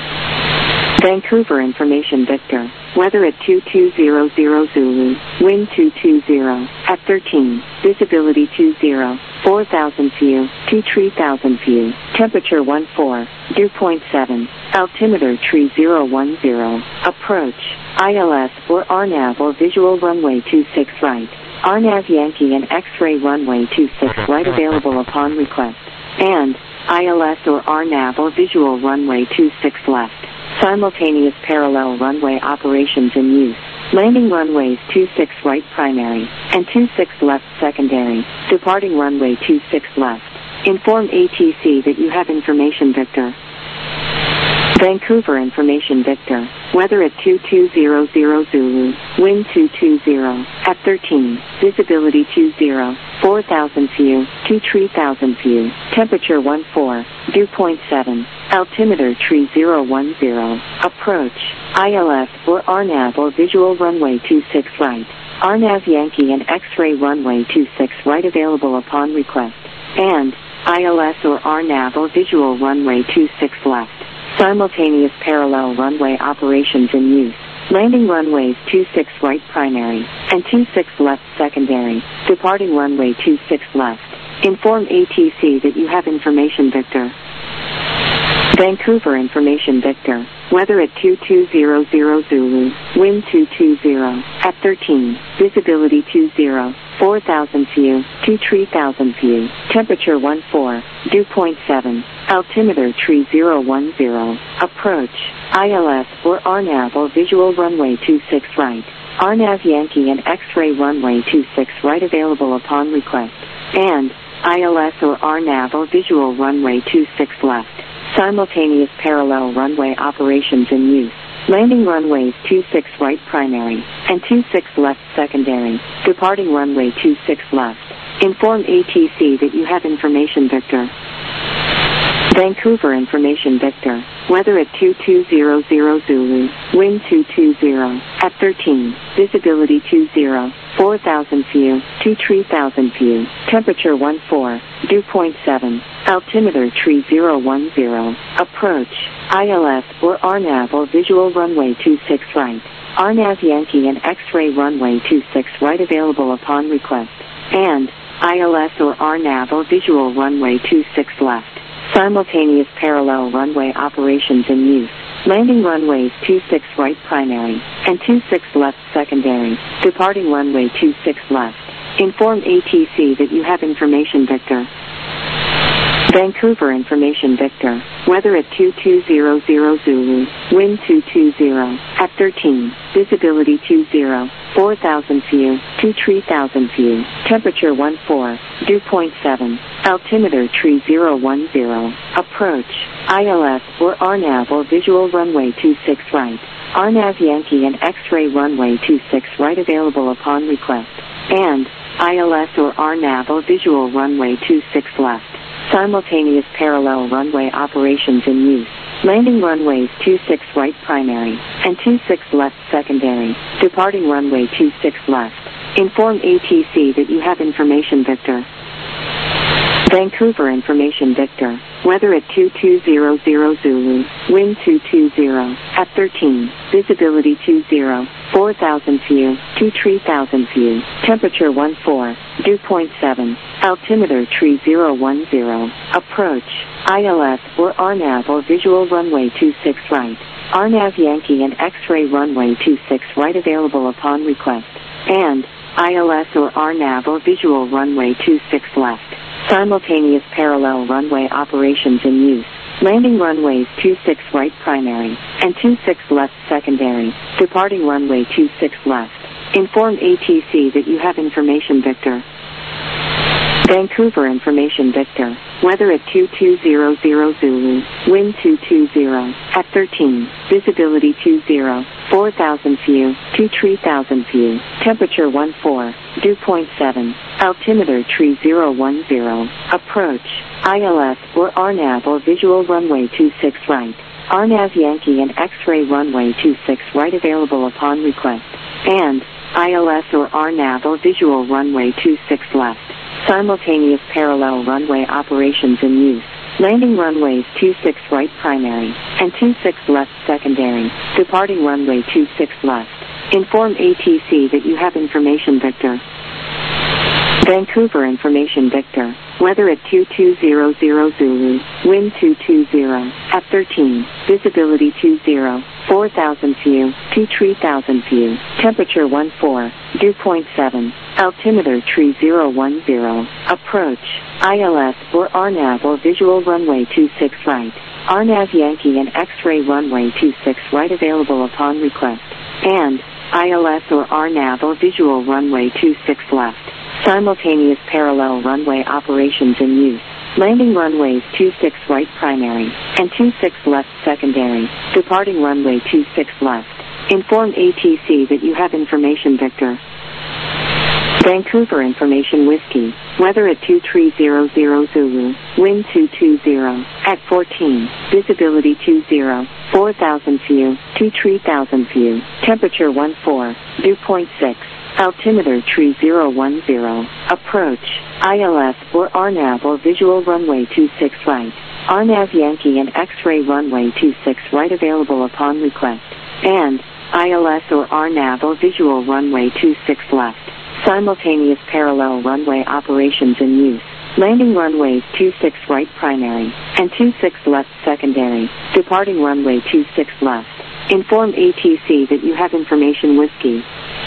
Vancouver Information Victor, weather at two two zero zero Zulu, wind two two zero, at thirteen, visibility two zero, four thousand view, two three thousand view, temperature one four, dew point seven, altimeter tree zero one zero, approach, I L S or R NAV or visual runway two six right, R NAV Yankee and X-ray runway two six right available upon request, and I L S or R NAV or visual runway two six left. Simultaneous parallel runway operations in use. Landing runways two six right primary and two six left secondary. Departing runway two six left. Inform A T C that you have information Victor. Vancouver information Victor. Weather at two two zero zero Zulu. Wind two two zero. At thirteen. Visibility two zero. four thousand view. two three thousand view. Temperature one four. Dew point seven. Altimeter tree zero one zero. Approach. I L S or R NAV or visual runway two six right. R NAV Yankee and X-ray runway two six right available upon request. And I L S or R NAV or visual runway two six left. Simultaneous parallel runway operations in use. Landing runways two six right primary and two six left secondary. Departing runway two six left. Inform A T C that you have information Victor. Vancouver information Victor. Weather at two two zero zero Zulu. Wind two two zero. At thirteen. Visibility two zero. four thousand view. two three thousand view. Temperature one four. Dew point seven. Altimeter tree zero one zero. Approach. I L S or R NAV or visual runway two six right. R NAV Yankee and X-ray runway two six right available upon request. And I L S or R NAV or visual runway two six left. Simultaneous parallel runway operations in use. Landing runways two six right primary and two six left secondary. Departing runway two six left. Inform A T C that you have information Victor. Vancouver information Victor. Weather at two two zero zero Zulu. Wind two two zero. At thirteen. Visibility two zero. four thousand view. two three thousand view. Temperature one four. Dew point seven. Altimeter tree zero one zero. Approach. I L S or R NAV or visual runway two six right. R NAV Yankee and X-ray runway two six right available upon request. And I L S or R NAV or visual runway two six left. Simultaneous parallel runway operations in use. Landing runways two six right primary and two six left secondary. Departing runway two six left. Inform A T C that you have information Victor. Vancouver information Victor. Weather at two two zero zero Zulu. Wind two two zero. At thirteen. Visibility two zero. four thousand view. two three thousand view. Temperature one four. Dew point seven. Altimeter tree zero one zero. Approach. I L S or R NAV or visual runway two six right. R NAV Yankee and X-ray runway two six right available upon request. And I L S or R NAV or visual runway two six left. Simultaneous parallel runway operations in use. Landing runways two six right primary and two six left secondary. Departing runway two six left. Inform A T C that you have information Victor. Vancouver information Victor. Weather at two two zero zero Zulu. Wind two two zero. At thirteen. Visibility two zero. four thousand view. two three thousand view. Temperature one four. Dew point seven. Altimeter tree zero one zero. Approach. I L S or R NAV or visual runway two six right. R NAV Yankee and X-ray runway two six right available upon request. And I L S or R NAV or visual runway two six left. Simultaneous parallel runway operations in use. Landing runways two six right primary and two six left secondary. Departing runway two six left. Inform A T C that you have information Victor. Vancouver information Victor. Weather at two two zero zero Zulu. Wind two two zero. At thirteen. Visibility two zero. four thousand view. two three thousand view. Temperature one four. Dew point seven. Altimeter tree zero one zero. Approach. I L S or R NAV or visual runway two six right. R NAV Yankee and X-ray runway two six right available upon request. And I L S or R NAV or visual runway two six left. Simultaneous parallel runway operations in use. Landing runways two six right primary and two six left secondary. Departing runway two six left. Inform A T C that you have information Victor. Vancouver information Victor. Weather at two two zero zero Zulu. Wind two two zero. At thirteen. Visibility two zero. four thousand view. two three thousand view. Temperature one four. Dew point seven. Altimeter tree zero one zero. Approach. I L S or R NAV or visual runway two six right. R NAV Yankee and X-ray runway two six right available upon request. And I L S or R NAV or visual runway two six left. Simultaneous parallel runway operations in use. Landing runways two six right primary and two six left secondary. Departing runway two six left. Inform A T C that you have information Victor. Vancouver Information Whiskey. Weather at two three zero zero Zulu. Wind two two zero. At fourteen. Visibility two zero. four thousand view. two three thousand view. Temperature one four. Dew point six. Altimeter three zero one zero. Approach. I L S or R NAV or visual runway two six right. R NAV Yankee and X-ray runway two six right available upon request. And I L S or R NAV or visual runway two six left. Simultaneous parallel runway operations in use. Landing runways two six right primary and two six left secondary. Departing runway two six left. Inform A T C that you have information Whiskey.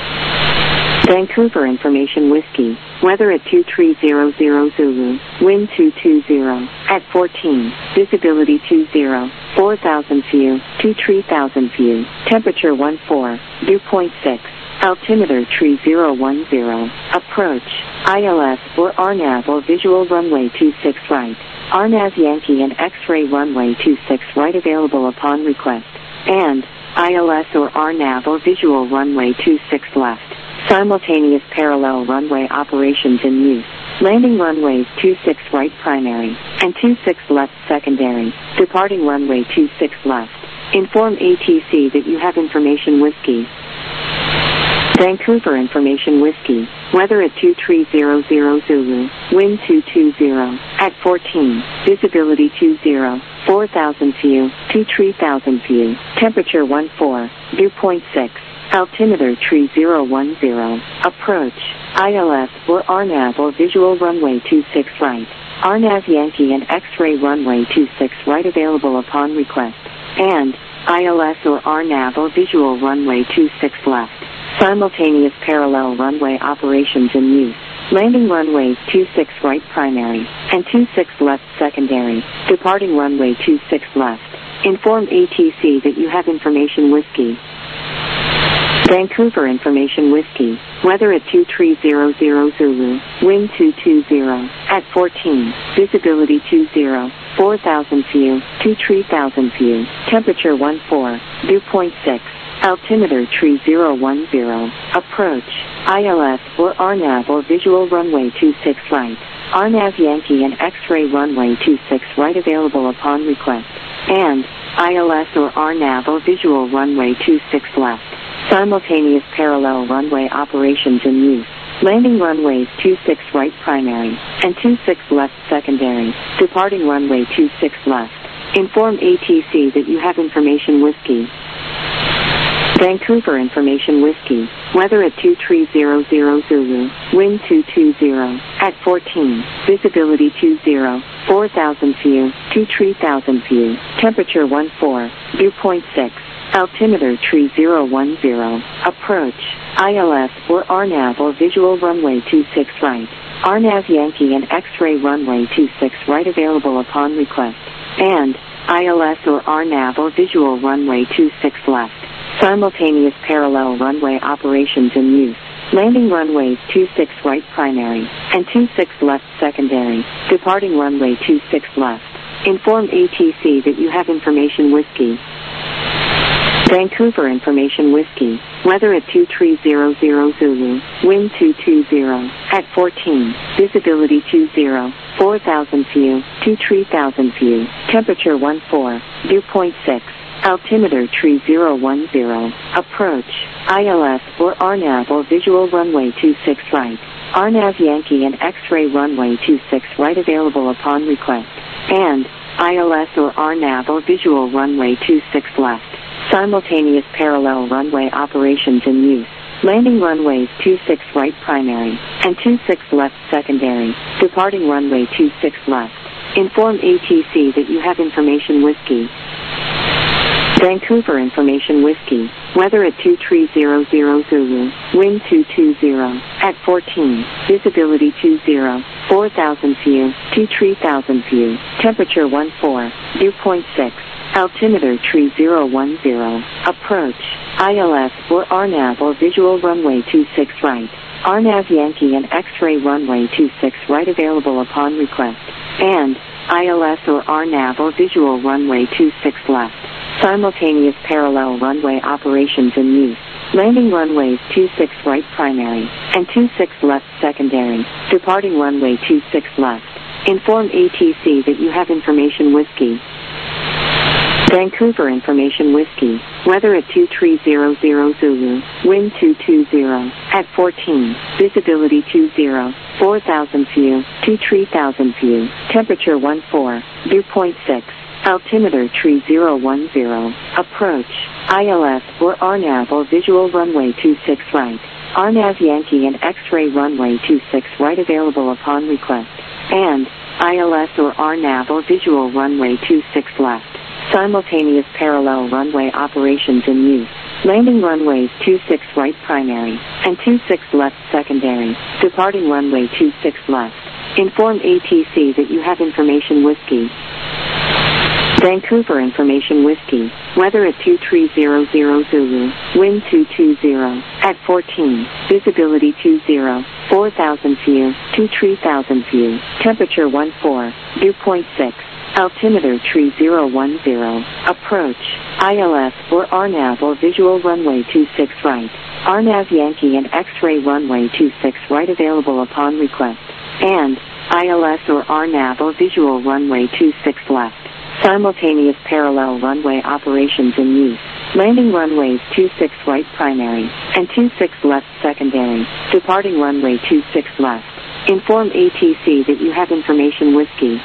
Vancouver Information Whiskey. Weather at two three zero zero Zulu. Wind two two zero. At fourteen. Visibility two zero. four thousand view. two three thousand view. Temperature one four. Dew point six. Altimeter three zero one zero. Approach. I L S or R NAV or visual runway two six right. R NAV Yankee and X-ray runway two six right available upon request. And I L S or R NAV or visual runway two six left. Simultaneous parallel runway operations in use. Landing runways two six right primary and two six left secondary. Departing runway two six left. Inform A T C that you have information Whiskey. Vancouver Information Whiskey. Weather at two three zero zero Zulu. Wind two two zero. At fourteen. Visibility two zero. four thousand view. two three thousand view. Temperature one four. Dew point six. Altimeter three zero one zero. Approach. I L S or R NAV or visual runway two six right. R NAV Yankee and X-ray runway two six right available upon request. And I L S or R NAV or visual runway two six left. Simultaneous parallel runway operations in use. Landing runways two six right primary and two six left secondary. Departing runway two six left. Inform A T C that you have information Whiskey. Vancouver Information Whiskey. Weather at two three zero zero Zulu. Wind two two zero. At fourteen. Visibility two zero. four thousand view. two three thousand view. Temperature one four. Dew point six. Altimeter three zero one zero. Approach. I L S or R NAV or visual runway two six right. R NAV Yankee and X-ray runway two six right available upon request. And I L S or R NAV or visual runway two six left. Simultaneous parallel runway operations in use. Landing runways two six right primary and two six left secondary. Departing runway two six left. Inform A T C that you have information Whiskey. Vancouver Information Whiskey. Weather at two three zero zero Zulu. Wind two two zero. At fourteen. Visibility two zero. four thousand view. two three thousand view. Temperature one four. Dew point six. Altimeter three zero one zero. Approach. I L S or R NAV or visual runway two six right. R NAV Yankee and X-ray runway two six right available upon request. And I L S or R NAV or visual runway two six left. Simultaneous parallel runway operations in use. Landing runways two six right primary and two six left secondary. Departing runway two six left. Inform A T C that you have information Whiskey. Vancouver Information Whiskey. Weather at two three zero zero Zulu. Wind two two zero. At fourteen. Visibility two zero. four thousand view. two three thousand view. Temperature one four. Dew point six. Altimeter three zero one zero. Approach. I L S or R NAV or visual runway two six right. R NAV Yankee and X-ray runway two six right available upon request. And I L S or R NAV or visual runway two six left. Simultaneous parallel runway operations in use. Landing runways two six right primary and two six left secondary. Departing runway two six left. Inform A T C that you have information Whiskey. Vancouver Information Whiskey. Weather at two three zero zero Zulu. Wind two two zero. At fourteen. Visibility two zero. four thousand view. two three thousand view. Temperature one four. Dew point six. Altimeter tree zero one zero. Approach. I L S or R NAV or visual runway two six right. R NAV Yankee and X-ray runway two six right available upon request. And I L S or R NAV or visual runway two six left. Simultaneous parallel runway operations in use. Landing runways two six right primary and two six left secondary. Departing runway two six left. Inform A T C that you have information whiskey. Vancouver Information Whiskey. Weather at two three zero zero Zulu. Wind two two zero. At fourteen. Visibility two zero. four thousand view. two three thousand view. Temperature one four. Dew point six. Altimeter tree zero one zero. Approach. I L S or R NAV or visual runway two six right. R NAV Yankee and X-ray runway two six right available upon request. And I L S or R NAV or visual runway two six left. Simultaneous parallel runway operations in use. Landing runways two six right primary and two six left secondary. Departing runway two six left. Inform A T C that you have information whiskey. Vancouver Information Whiskey. Weather at two three zero zero Zulu. Wind two two zero. At fourteen. Visibility two zero. four thousand view. two three thousand view. Temperature one four. Dew point six. Altimeter tree zero one zero. Approach. I L S or R NAV or visual runway two six right. R NAV Yankee and X-ray runway two six right available upon request. And I L S or R NAV or visual runway two six left. Simultaneous parallel runway operations in use. Landing runways two six right primary and two six left secondary. Departing runway two six left. Inform A T C that you have information whiskey.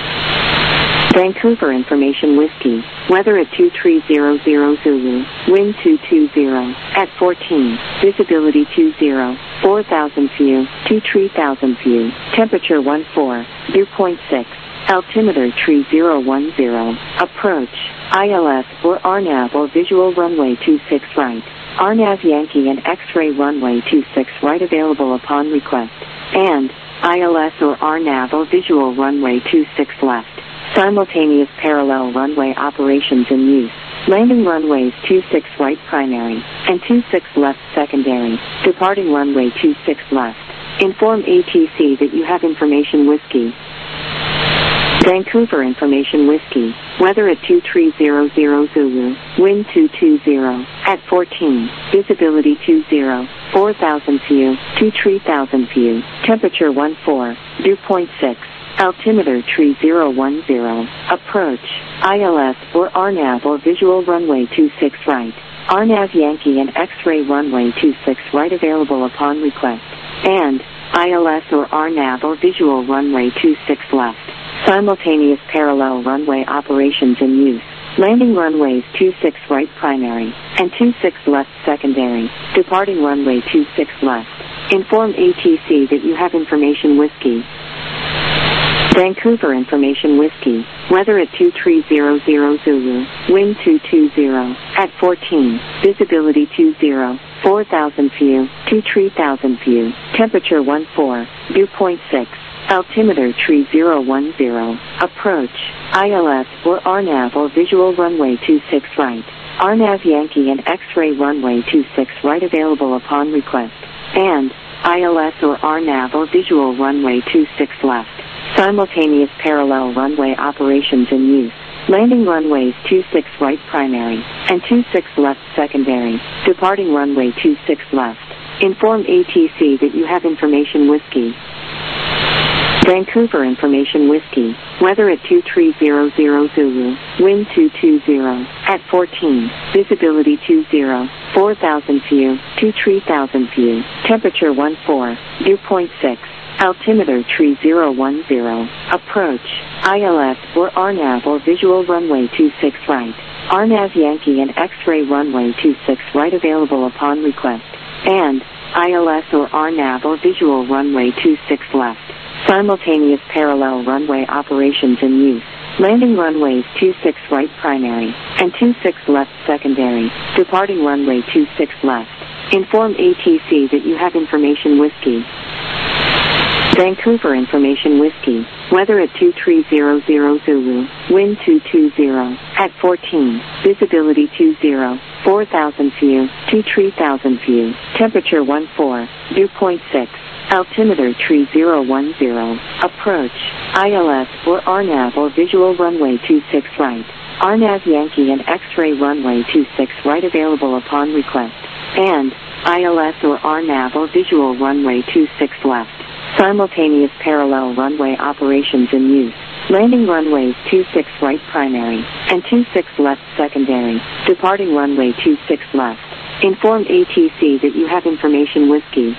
Vancouver Information Whiskey. Weather at two three zero zero Zulu. Wind two two zero. At fourteen. Visibility two zero. four thousand view. two three thousand view. Temperature one four. Dew point six. Altimeter tree zero one zero. Approach. I L S or R NAV or visual runway two six right. R NAV Yankee and X-ray runway two six right available upon request. And I L S or R NAV or visual runway two six left. Simultaneous parallel runway operations in use. Landing runways two six right primary and two six left secondary. Departing runway two six left. Inform A T C that you have information whiskey. Vancouver Information Whiskey. Weather at two three zero zero Zulu. Wind two two zero. At fourteen. Visibility two zero. four thousand view. two three thousand view. Temperature one four. Dew point six. Altimeter tree zero one zero. Approach. I L S or R NAV or visual runway two six right. R NAV Yankee and X-ray runway two six right available upon request. And I L S or R NAV or visual runway two six left. Simultaneous parallel runway operations in use. Landing runways two six right primary and two six left secondary. Departing runway two six left. Inform A T C that you have information whiskey. Vancouver Information Whiskey. Weather at two three zero zero Zulu. Wind two two zero. At fourteen. Visibility two zero. four thousand view. two three thousand view. Temperature one four. Dew point six. Altimeter tree zero one zero. Approach. I L S or R NAV or visual runway two six right. R NAV Yankee and X-ray runway two six right available upon request. And I L S or R NAV or visual runway two six left. Simultaneous parallel runway operations in use. Landing runways two six right primary and two six left secondary. Departing runway two six left. Inform A T C that you have information whiskey. Vancouver Information Whiskey. Weather at two three zero zero Zulu. Wind two two zero. At fourteen. Visibility two zero. four thousand view. two three thousand view. Temperature one four. Dew point six. Altimeter tree zero one zero. Approach. I L S or R NAV or visual runway two six right. R NAV Yankee and X-ray runway two six right available upon request. And I L S or R NAV or visual runway two six left. Simultaneous parallel runway operations in use. Landing runways two six right primary and two six left secondary. Departing runway two six left. Inform A T C that you have information whiskey. Vancouver Information Whiskey. weather at two three zero zero Zulu, wind two two zero. At fourteen, visibility two zero, four thousand view, two three thousand view, temperature one four, dew point six, altimeter three zero one zero, approach, I L S or R NAV or visual runway two six right, R NAV Yankee and X-ray runway two six right available upon request, and I L S or R NAV or visual runway two six left. Simultaneous parallel runway operations in use. Landing runways two six right primary and two six left secondary. Departing runway two six left. Inform A T C that you have information whiskey.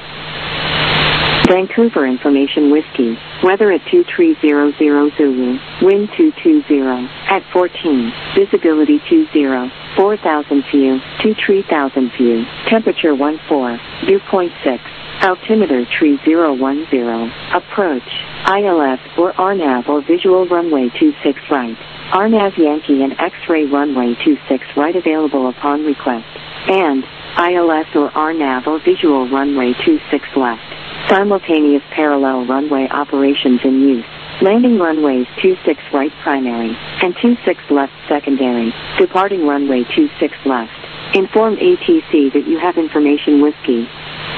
Vancouver information whiskey. Weather at two three zero zero Zulu. Wind two two zero. At fourteen. Visibility two zero. four thousand view. two three thousand view. Temperature one four. Dew point six. Altimeter three zero one zero. Approach, I L S or R NAV or visual runway two six right. R NAV Yankee and X-ray runway two six right available upon request. And I L S or R NAV or visual runway two six left. Simultaneous parallel runway operations in use. Landing runways two six right primary and two six left secondary. Departing runway two six left. Inform A T C that you have information whiskey.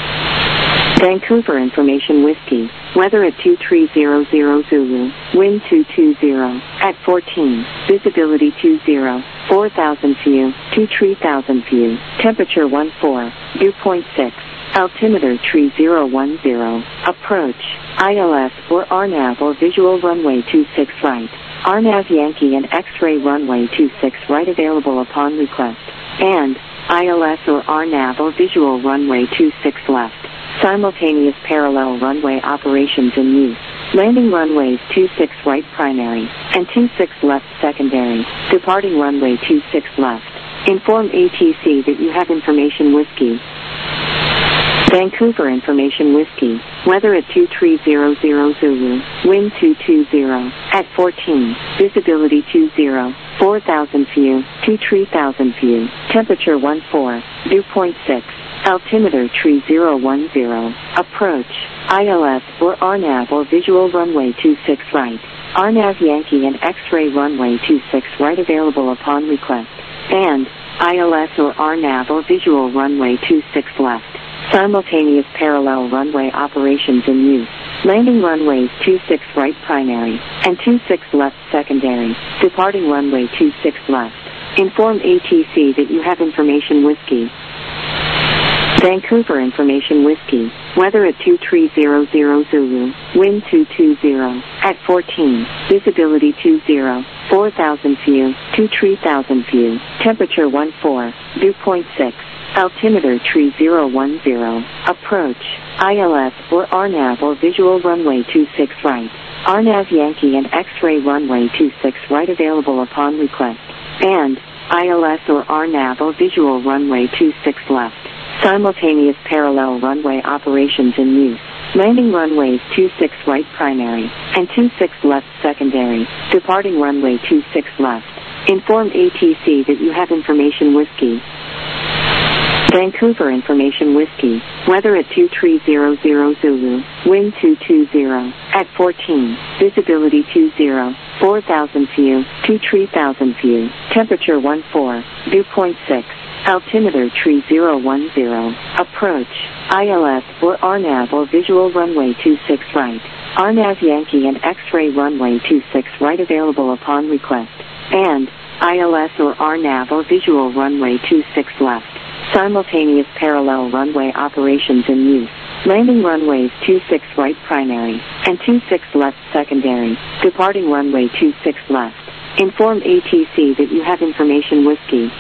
Vancouver information whiskey. Weather at two three zero zero Zulu. Wind two two zero. At fourteen. Visibility two zero. four thousand view. two three thousand view. Temperature one four. Dew point six. Altimeter three zero one zero. Approach, I L S or R NAV or visual runway two six right. R NAV Yankee and X-ray runway two six right available upon request. And I L S or R NAV or visual runway two six left. Simultaneous parallel runway operations in use. Landing runways two six right primary and two six left secondary. Departing runway two six left. Inform A T C that you have information whiskey. Vancouver information whiskey. Weather at two three zero zero Zulu. Wind two two zero. At fourteen. Visibility two zero. four thousand view. two three thousand view. Temperature one four. Dew point six. Altimeter three zero one zero. Approach, I L S or R NAV or visual runway two six right. R NAV Yankee and X-ray runway two six right available upon request. And I L S or R NAV or visual runway two six left. Simultaneous parallel runway operations in use. Landing runways two six right primary and two six left secondary. Departing runway two six left. Inform A T C that you have information whiskey. Vancouver information whiskey. Weather at two three zero zero Zulu. Wind two two zero. At fourteen. Visibility two zero. four thousand view. two three thousand view. Temperature one four. Dew point six. Altimeter three zero one zero. Approach, I L S or R NAV or visual runway two six right. R NAV Yankee and X-ray runway two six right available upon request. And I L S or R NAV or visual runway two six left. Simultaneous parallel runway operations in use. Landing runways two six right primary and two six left secondary. Departing runway two six left. Inform A T C that you have information whiskey. Vancouver information whiskey. Weather at two three zero zero Zulu. Wind two two zero. At fourteen. Visibility two zero. four thousand view. two three thousand view. Temperature one four. Dew point six. Altimeter three zero one zero. Approach, I L S or R NAV or visual runway two six right. R NAV Yankee and X-ray runway two six right available upon request. And I L S or R NAV or visual runway two six left. Simultaneous parallel runway operations in use. Landing runways two six right primary and two six left secondary. Departing runway two six left. Inform A T C that you have information whiskey.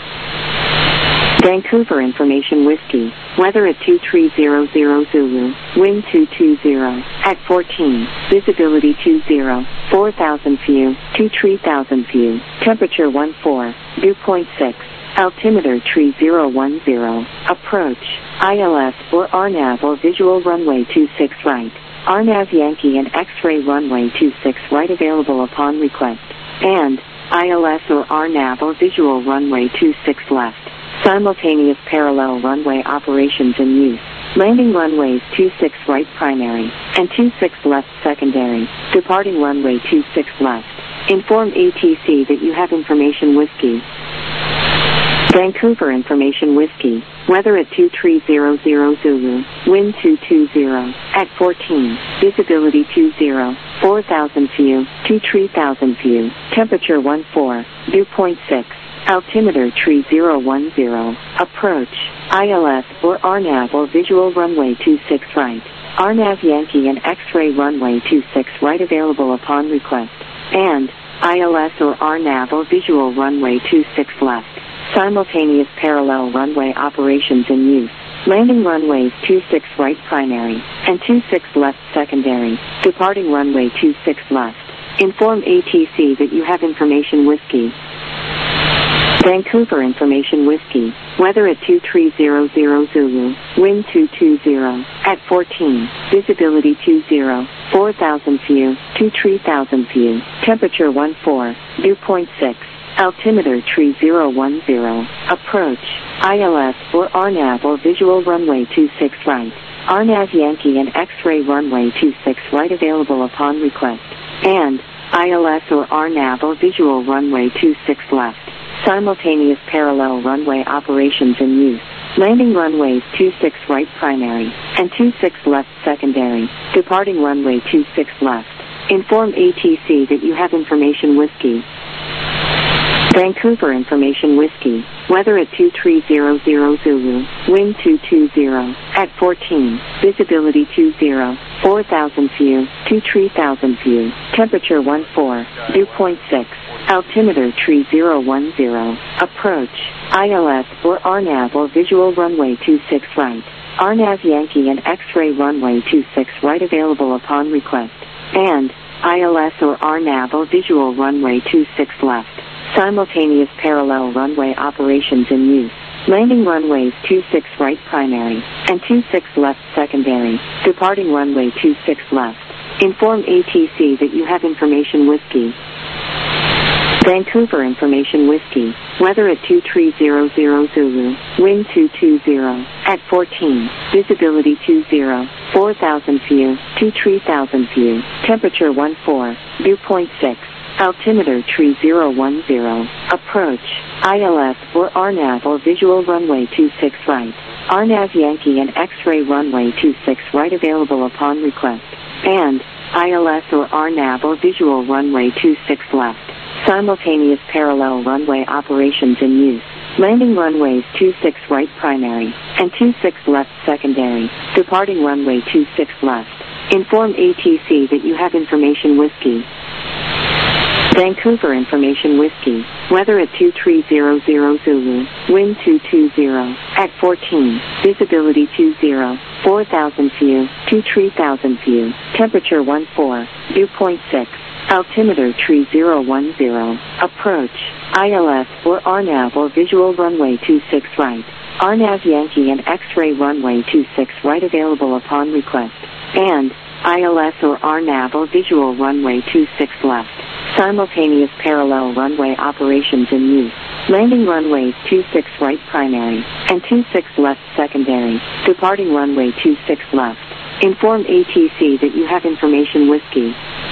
Vancouver information whiskey. Weather at two three zero zero Zulu. Wind two two zero. At fourteen. Visibility two zero. four thousand view. two three thousand view. Temperature one four. Dew point six. Altimeter three zero one zero. Approach, I L S or R NAV or visual runway two six right. R NAV Yankee and X-ray runway two six right available upon request. And I L S or R NAV or visual runway two six left. Simultaneous parallel runway operations in use. Landing runways two six right primary and two six left secondary. Departing runway two six left. Inform A T C that you have information whiskey. Vancouver information whiskey. Weather at two three zero zero Zulu. Wind two two zero. At fourteen. Visibility two zero. four thousand view. two three thousand view. Temperature one four. Dew point six. Altimeter three zero one zero. Approach. I L S or R NAV or visual runway two six right. R NAV Yankee and X-ray runway two six right available upon request. And I L S or R NAV or visual runway two six left. Simultaneous parallel runway operations in use. Landing runways two six right primary and two six left secondary. Departing runway two six left. Inform A T C that you have information whiskey. Vancouver information whiskey. Weather at two three zero zero Zulu. Wind two two zero. At fourteen. Visibility two zero. four thousand view. two three thousand view. Temperature one four. Dew point six. Altimeter three zero one zero. Approach. I L S or R NAV or visual runway two six right. R NAV Yankee and X-ray runway two six right available upon request. And I L S or R NAV or visual runway two six left. Simultaneous parallel runway operations in use. Landing runways two six right primary and two six left secondary. Departing runway two six left. Inform A T C that you have information whiskey. Vancouver information whiskey. Weather at two three zero zero Zulu. Wind two two zero. At fourteen. Visibility two zero. four thousand view. two three thousand view. Temperature one four. Dew point six. Altimeter three zero one zero. Approach. I L S or R NAV or visual runway two six right. R NAV Yankee and X-ray runway two six right available upon request. And I L S or R NAV or visual runway two six left. Simultaneous parallel runway operations in use. Landing runways two six right primary and two six left secondary. Departing runway two six left. Inform A T C that you have information whiskey. Vancouver information whiskey. Weather at two three zero zero Zulu. Wind two two zero. At fourteen. Visibility two zero. four thousand view. two three thousand view. Temperature one four. Dew point six. Altimeter three zero one zero. Approach. I L S or R NAV or visual runway two six right. R NAV Yankee and X-ray runway two six right available upon request. And I L S or R NAV or visual runway two six left. Simultaneous parallel runway operations in use. Landing runways two six right primary and two six left secondary. Departing runway two six left. Inform A T C that you have information whiskey. Vancouver information whiskey. Weather at two three zero zero Zulu. Wind two two zero. At fourteen. Visibility two zero. four thousand view. two three thousand view. Temperature one four. Dew point six. Altimeter three zero one zero. Approach. I L S or R NAV or visual runway two six right. R NAV Yankee and X-ray runway two six right available upon request. And I L S or R NAV or visual runway two six left. Simultaneous parallel runway operations in use. Landing runways two six right primary and two six left secondary. Departing runway two six left. Inform A T C that you have information whiskey.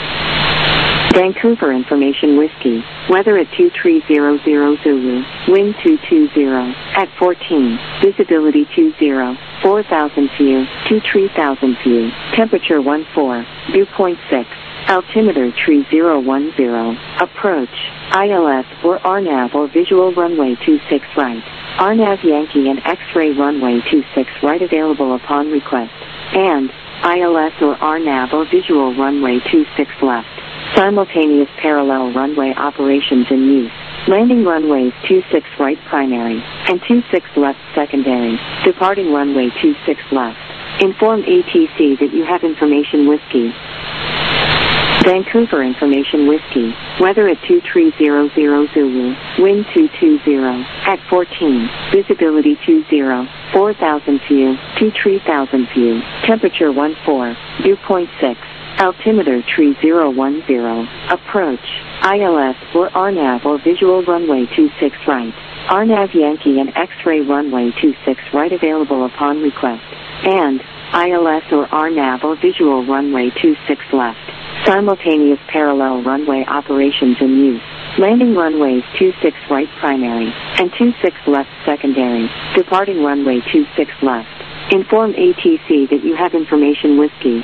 Vancouver information whiskey. Weather at two three zero zero Zulu. Wind two two zero. At fourteen. Visibility two zero. four thousand view. two three thousand view. Temperature one four. Dew point six. Altimeter three zero one zero. Approach. I L S or R NAV or visual runway two six right. R NAV Yankee and X-ray runway two six right available upon request. And I L S or R NAV or visual runway two six left. Simultaneous parallel runway operations in use. Landing runways two six right primary and two six left secondary. Departing runway two six left. Inform A T C that you have information whiskey. Vancouver information whiskey. Weather at two three zero zero Zulu. Wind two two zero. At fourteen. Visibility two zero. four thousand view. two three thousand view. Temperature one four. Dew point six. Altimeter three zero one zero. Approach. I L S or R NAV or visual runway two six right. R NAV Yankee and X-ray runway two six right available upon request. and I L S or R NAV or visual runway two six left. Simultaneous parallel runway operations in use. Landing runways two six right primary and two six left secondary. Departing runway two six left. Inform A T C that you have information whiskey.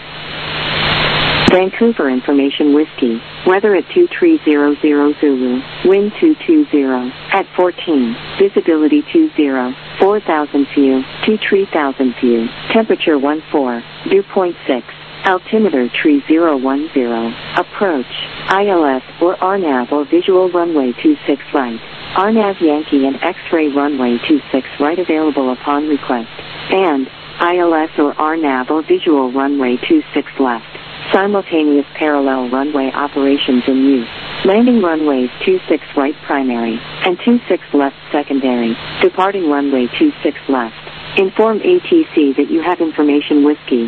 Vancouver Information Whiskey. Weather at two three zero zero Zulu. Wind two two zero. At fourteen. Visibility two zero. four thousand view. two three thousand view. Temperature one four. Dew point six. Altimeter three zero one zero. Approach. I L S or R NAV or visual runway two six right. R NAV Yankee and X-ray runway two six right available upon request. And I L S or R NAV or visual runway two six left. Simultaneous parallel runway operations in use. Landing runways two six right primary and two six left secondary. Departing runway two six left. Inform A T C that you have information whiskey.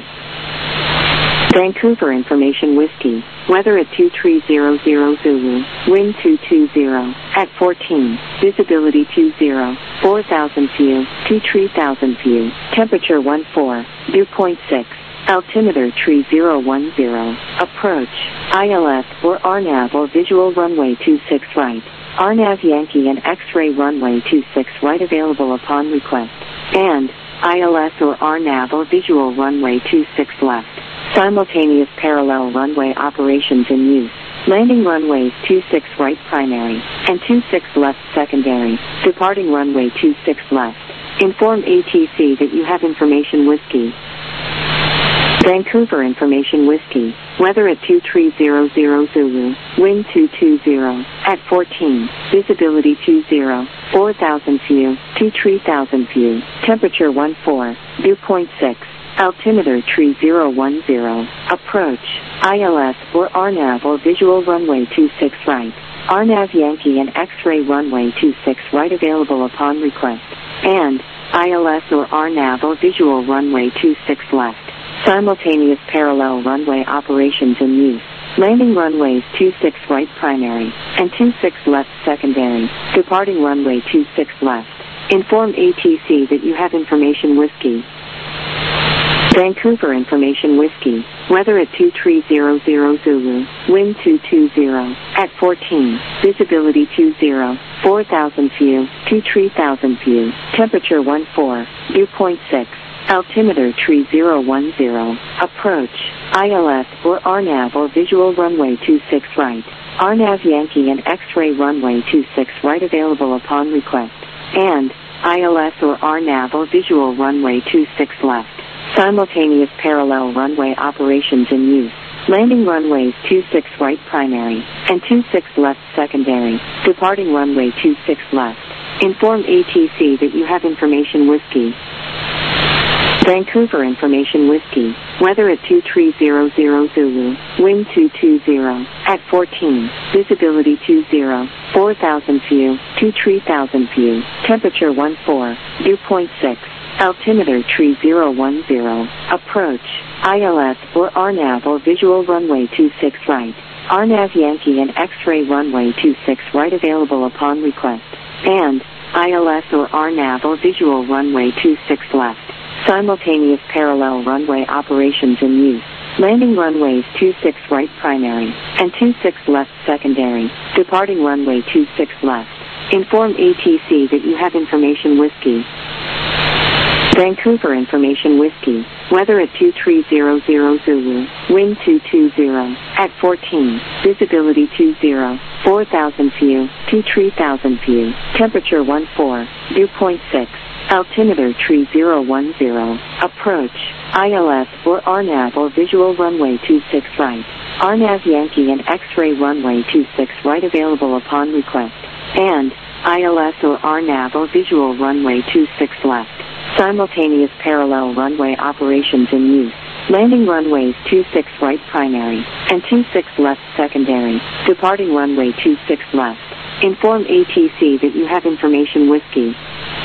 Vancouver Information Whiskey. Weather at two three zero zero Zulu. Wind two two zero. At fourteen. Visibility two zero. four thousand view. two three thousand view. Temperature one four. Dew point six. Altimeter three zero one zero. Approach. I L S or R NAV or visual runway two six right. R NAV Yankee and X-ray runway two six right available upon request. And I L S or R NAV or visual runway two six left. Simultaneous parallel runway operations in use. Landing runways two six right primary and two six left secondary. Departing runway two six left. Inform A T C that you have information whiskey. Vancouver Information Whiskey. Weather at two three zero zero Zulu. Wind two two zero. At fourteen. Visibility two zero. four thousand view. two three thousand view. Temperature one four. Dew point six. Altimeter three zero one zero. Approach. I L S or R NAV or visual runway two six right. R NAV Yankee and X-ray runway two six right available upon request. And I L S or R NAV or visual runway two six left. Simultaneous parallel runway operations in use. Landing runways two six right primary and two six left secondary. Departing runway two six left. Inform A T C that you have information whiskey. Vancouver Information Whiskey. Weather at two three zero zero Zulu. Wind two two zero. At fourteen. Visibility two zero. four thousand view. two three thousand view. Temperature one four. Dew point six. Altimeter three zero one zero. Approach. I L S or R NAV or visual runway two six right. R NAV Yankee and X-ray runway two six right available upon request. And I L S or R NAV or visual runway two six left. Simultaneous parallel runway operations in use. Landing runways two six right primary and two six left secondary. Departing runway two six left. Inform A T C that you have information whiskey. Vancouver Information Whiskey. Weather at two three zero zero Zulu. Wind two two zero. At fourteen. Visibility two zero. four thousand view. two three thousand view. Temperature one four. Dew point six. Altimeter three zero one zero. Approach. I L S or R NAV or visual runway two six right. R NAV Yankee and X-ray runway two six right available upon request. And I L S or R NAV or visual runway two six left. Simultaneous parallel runway operations in use. Landing runways two six right primary and two six left secondary. Departing runway two six left. Inform A T C that you have information whiskey. Vancouver Information Whiskey. Weather at two three zero zero Zulu. Wind two two zero. At fourteen. Visibility two zero. four thousand view. two three thousand view. Temperature one four. Dew point six. Altimeter three zero one zero. Approach. I L S or R NAV or visual runway two six right. R NAV Yankee and X-ray runway two six right available upon request. And I L S or R NAV or visual runway two six left. Simultaneous parallel runway operations in use. Landing runways two six right primary and two six left secondary. Departing runway two six left. Inform A T C that you have information whiskey.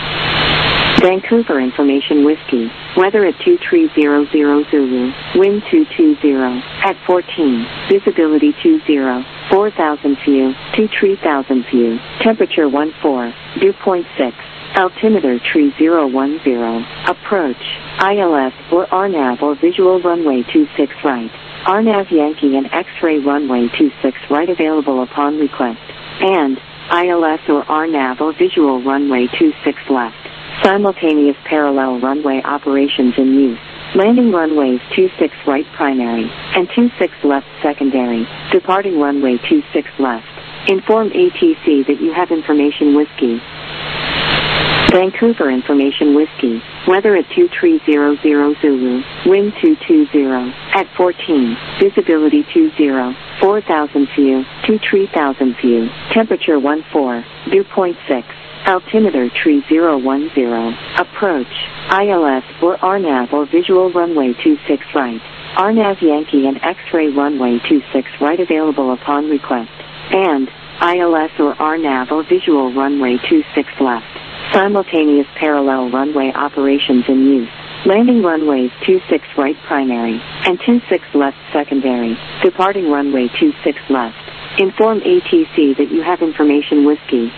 Vancouver Information Whiskey. Weather at two three zero zero Zulu. Wind two two zero. At fourteen. Visibility two zero. four thousand view. two three thousand view. Temperature one four. Dew point six. Altimeter tree zero one zero. Approach. I L S or R NAV or visual runway two six right. R NAV Yankee and X-ray runway two six right available upon request. And I L S or R NAV or visual runway two six left. Simultaneous parallel runway operations in use. Landing runways two six right primary and two six left secondary. Departing runway two six left. Inform A T C that you have information whiskey. Vancouver Information Whiskey. Weather at two three zero zero Zulu. Wind two two zero. At fourteen. Visibility two zero. four thousand view. two three thousand view. Temperature one four. Dew point six. Altimeter tree zero one zero. Approach. I L S or R NAV or visual runway two six right. R NAV Yankee and X-ray runway two six right available upon request. And I L S or R NAV or visual runway two six left. Simultaneous parallel runway operations in use. Landing runways two six right primary and two six left secondary. Departing runway two six left. Inform A T C that you have information whiskey.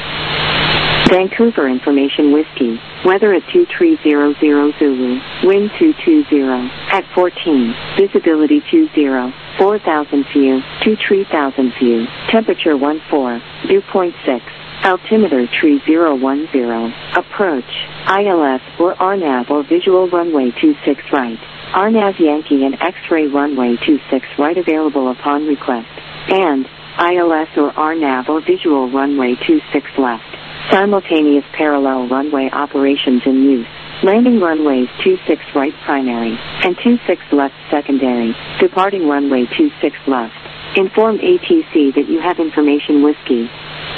Vancouver Information Whiskey. Weather at two three zero zero Zulu. Wind two two zero. At fourteen. Visibility two zero. four thousand view. two three thousand view. Temperature one four. Dew point six. Altimeter tree zero one zero. Approach. I L S or R NAV or visual runway two six right. R NAV Yankee and X-ray runway two six right available upon request. And I L S or R NAV or visual runway two six left. Simultaneous parallel runway operations in use. Landing runways two six right primary and two six left secondary. Departing runway two six left. Inform A T C that you have information whiskey.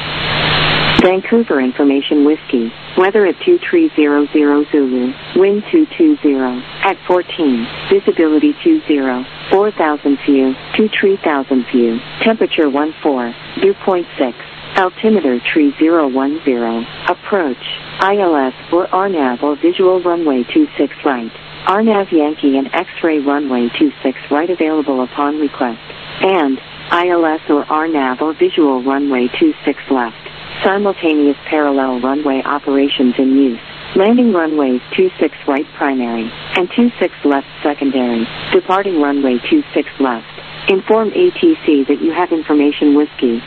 Vancouver Information Whiskey. Weather at two three zero zero Zulu. Wind two two zero. At fourteen. Visibility two zero. four thousand view. two three thousand view. Temperature one four. Dew point six. Altimeter tree zero one zero. Approach. I L S or R NAV or visual runway two six right. R NAV Yankee and X-ray runway two six right available upon request. And I L S or R NAV or visual runway two six left. Simultaneous parallel runway operations in use. Landing runways two six right primary and two six left secondary. Departing runway two six left. Inform A T C that you have information whiskey.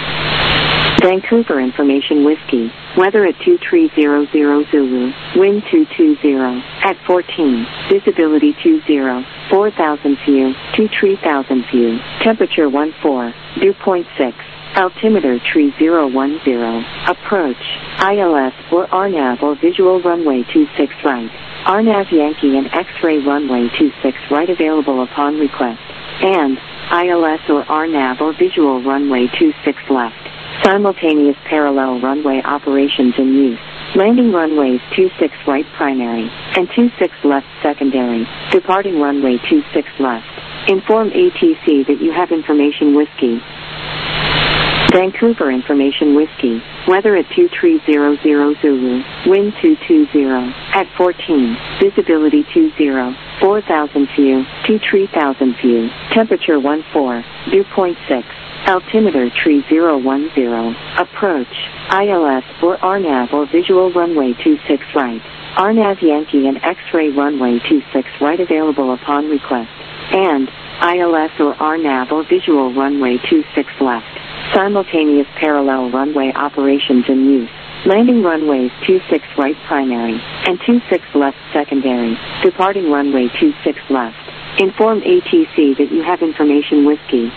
Vancouver Information Whiskey. Weather at two three zero zero Zulu. Wind two two zero. At fourteen. Visibility two zero. four thousand view. two three thousand view. Temperature one four. Dew point six. Altimeter tree zero one zero. Approach. I L S or R NAV or visual runway two six right. R NAV Yankee and X-ray runway two six right available upon request. And I L S or R NAV or visual runway two six left. Simultaneous parallel runway operations in use. Landing runways two six right primary and two six left secondary. Departing runway two six left. Inform A T C that you have information whiskey. Vancouver Information Whiskey. Weather at two three zero zero Zulu. Wind two two zero. At fourteen. Visibility two zero. four thousand view. two three thousand view. Temperature one four. Dew point six. Altimeter tree zero one zero. Approach. I L S or R NAV or visual runway two six right. R NAV Yankee and X-ray runway two six right available upon request. And I L S or R NAV or visual runway two six left. Simultaneous parallel runway operations in use. Landing runways two six right primary and two six left secondary. Departing runway two six left. Inform A T C that you have information whiskey.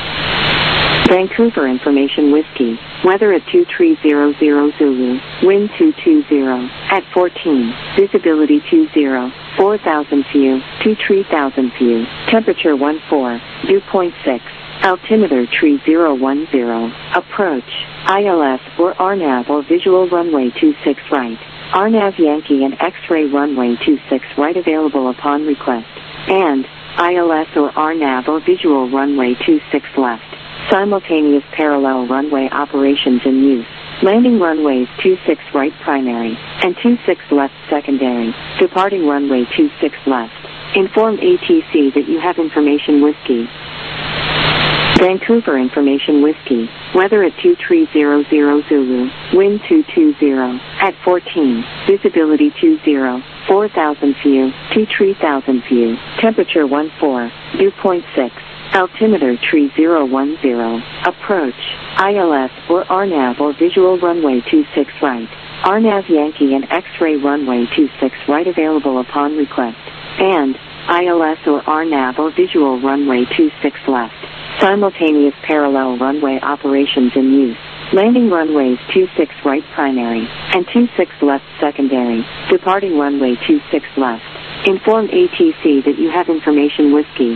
Vancouver Information Whiskey. Weather at two three zero zero Zulu. Wind two two zero. At fourteen. Visibility two zero. four thousand view. two three thousand view. Temperature one four. Dew point six. Altimeter tree zero one zero. Approach. I L S or R NAV or visual runway two six right. R NAV Yankee and X-ray runway two six right available upon request. And I L S or R NAV or visual runway two six left. Simultaneous parallel runway operations in use. Landing runways two six right primary and two six left secondary. Departing runway two six left. Inform A T C that you have information whiskey. Vancouver Information Whiskey. weather at two three zero zero Zulu, wind two two zero. At fourteen, visibility two zero, four thousand view, two three thousand view, temperature one four, dew point six, altimeter three zero one zero, approach, I L S or R NAV or visual runway two six right, R NAV Yankee and X-ray runway two six right available upon request, and I L S or R NAV or visual runway two six left. Simultaneous parallel runway operations in use. Landing runways two six right primary and two six left secondary. Departing runway two six left. Inform A T C that you have information whiskey.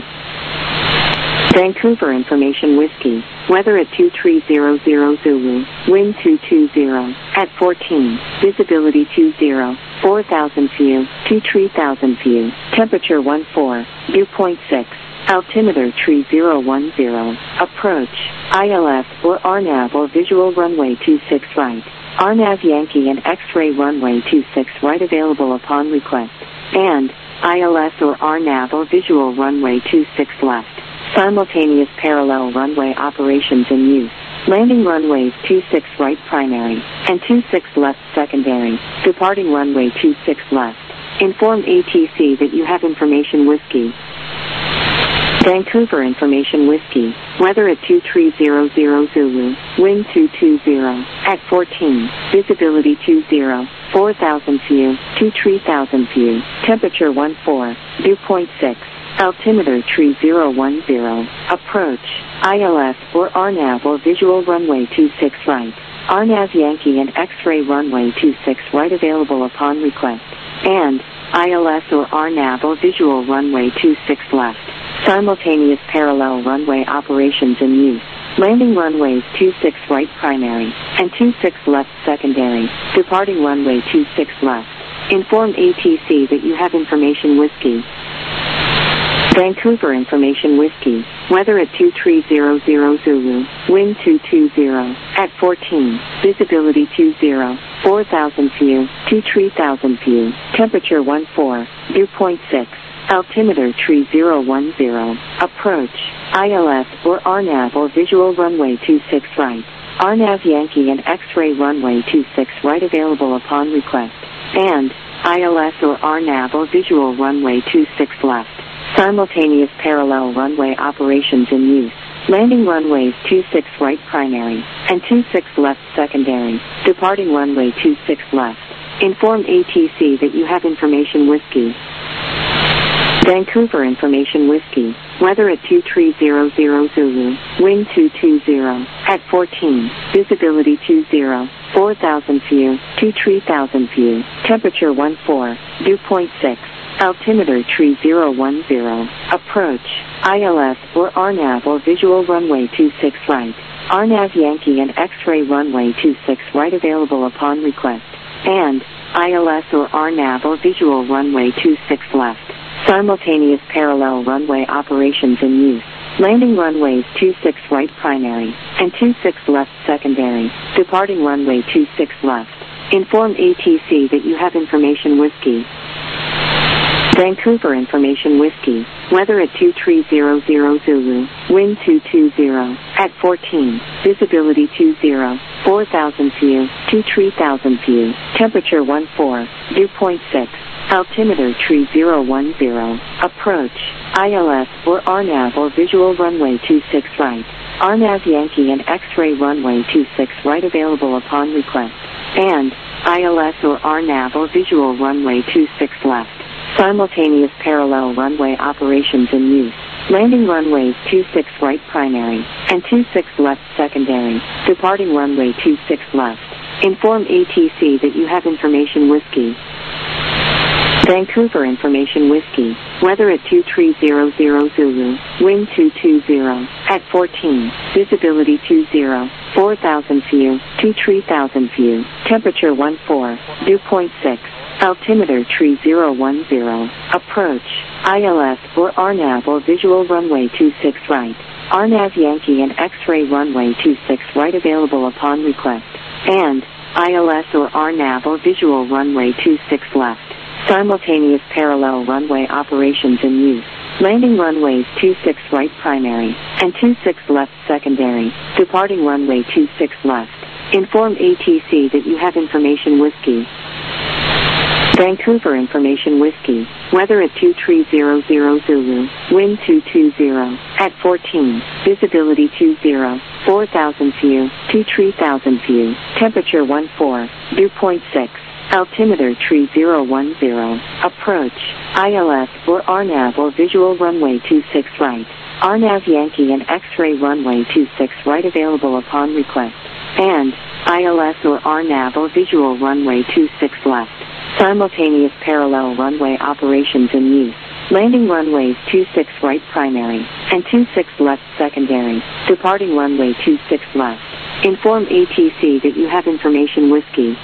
Vancouver information whiskey. Weather at two three zero zero Zulu. Wind two two zero. At fourteen. Visibility two zero. four thousand view. two three thousand view. Temperature one four. Dew point six. Altimeter three zero one zero. Approach. I L S or R NAV or visual runway two six right. R NAV Yankee and X-ray runway two six right available upon request. And I L S or R NAV or visual runway two six left. Simultaneous parallel runway operations in use. Landing runways two six right primary and two six left secondary. Departing runway two six left. Inform A T C that you have information whiskey. Vancouver information whiskey. Weather at two three zero zero Zulu. Wind two two zero. At fourteen. Visibility two zero. four thousand view. two three thousand view. Temperature one four. Dew point six. Altimeter three zero one zero. Approach. I L S or R NAV or visual runway two six right. R NAV Yankee and X-ray runway two six right available upon request. And I L S or R NAV or visual runway two six left. Simultaneous parallel runway operations in use. Landing runways two six right primary and two six left secondary. Departing runway two six left. Inform A T C that you have information whiskey. Vancouver information whiskey. Weather at two three zero zero Zulu. Wind two two zero. At fourteen. Visibility two zero. four thousand view. two three thousand view. Temperature one four. Dew point six. Altimeter three zero one zero. Approach. I L S or R NAV or visual runway two six right. R NAV Yankee and X-ray runway two six right available upon request. And I L S or R NAV or visual runway two six left. Simultaneous parallel runway operations in use. Landing runways two six right primary and two six left secondary. Departing runway two six left. Inform A T C that you have information whiskey. Vancouver information whiskey. Weather at two three zero zero Zulu. Wind two two zero. At fourteen. Visibility two zero. four thousand view. two three thousand view. Temperature one four. Dew point six. Altimeter three zero one zero. Approach. I L S or R NAV or visual runway two six right. R NAV Yankee and X-ray runway two six right available upon request. And I L S or R NAV or visual runway two six left. Simultaneous parallel runway operations in use. Landing runways two six right primary and two six left secondary. Departing runway two six left. Inform A T C that you have information whiskey. Vancouver information whiskey. Weather at two three zero zero Zulu. Wind two two zero. At fourteen. Visibility two zero. four thousand view. two three thousand view. Temperature one four. Dew point six. Altimeter three zero one zero. Approach. I L S or R NAV or visual runway two six right. R NAV Yankee and X-ray runway two six right available upon request. And I L S or R NAV or visual runway two six left. Simultaneous parallel runway operations in use. Landing runways two six right primary and two six left secondary. Departing runway two six left. Inform A T C that you have information whiskey. Vancouver information whiskey. Weather at two three zero zero Zulu. Wind two two zero. At fourteen. Visibility two zero. four thousand view. two three thousand view. Temperature one four. Dew point six. Altimeter three zero one zero. Approach. I L S or R NAV or visual runway two six right. R NAV Yankee and X-ray runway two six right available upon request. And I L S or R NAV or visual runway two six left. Simultaneous parallel runway operations in use. Landing runways two six right primary and two six left secondary. Departing runway two six left. Inform A T C that you have information whiskey. Vancouver Information Whiskey. Weather at two three zero zero Zulu. Wind two two zero. At fourteen. Visibility two zero. four thousand view. two three thousand view. Temperature one four. Dew point six. Altimeter three zero one zero. Approach. I L S or R NAV or visual runway two six right. R NAV Yankee and X-ray runway two six right available upon request. And I L S or R NAV or visual runway two six left. Simultaneous parallel runway operations in use. Landing runways two six right primary and two six left secondary. Departing runway two six left. Inform A T C that you have information whiskey.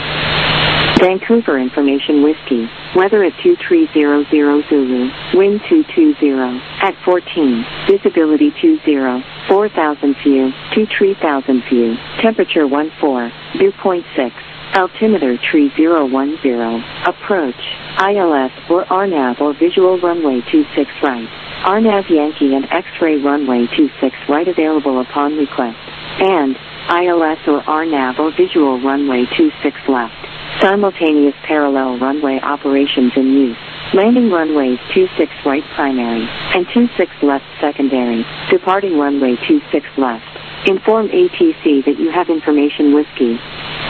Vancouver Information Whiskey. Weather at two three zero zero Zulu. Wind two two zero. At fourteen. Visibility two zero. four thousand view. two three thousand view. Temperature one four. Dew point six. Altimeter three zero one zero. Approach. I L S or R NAV or visual runway two six right. R NAV Yankee and X-ray runway two six right available upon request. And I L S or R NAV or visual runway two six left. Simultaneous parallel runway operations in use. Landing runways two six right primary and two six left secondary. Departing runway two six left. Inform A T C that you have information whiskey.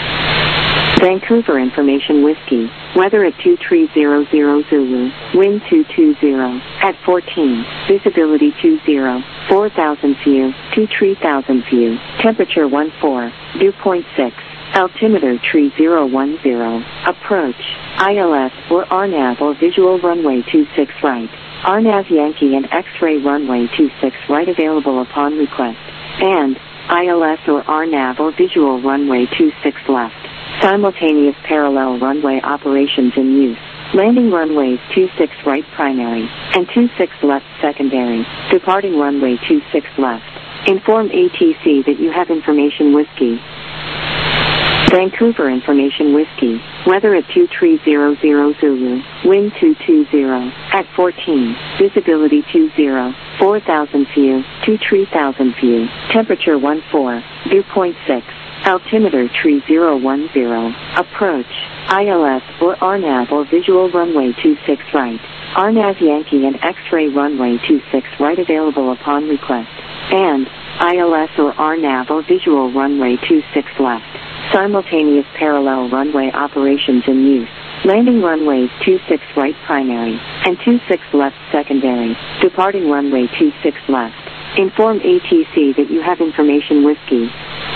Vancouver Information Whiskey. Weather at two three zero zero Zulu. Wind two two zero. At fourteen. Visibility two zero. four thousand view. two three thousand view. Temperature one four. Dew point six. Altimeter three zero one zero. Approach. I L S or R NAV or visual runway two six right. R NAV Yankee and X-ray runway two six right available upon request. And I L S or R NAV or visual runway two six left. Simultaneous parallel runway operations in use. Landing runways two six right primary and two six left secondary. Departing runway two six left. Inform A T C that you have information whiskey. Vancouver Information Whiskey. Weather at two three zero zero Zulu. Wind two two zero. At fourteen. Visibility two zero. four thousand view. two three thousand view. Temperature one four. Dew point six. Altimeter three zero one zero. Approach. I L S or R NAV or visual runway two six right. R NAV Yankee and X-ray runway two six right available upon request. And I L S or R NAV or visual runway two six left. Simultaneous parallel runway operations in use. Landing runways two six right primary and two six left secondary. Departing runway two six left. Inform A T C that you have information whiskey.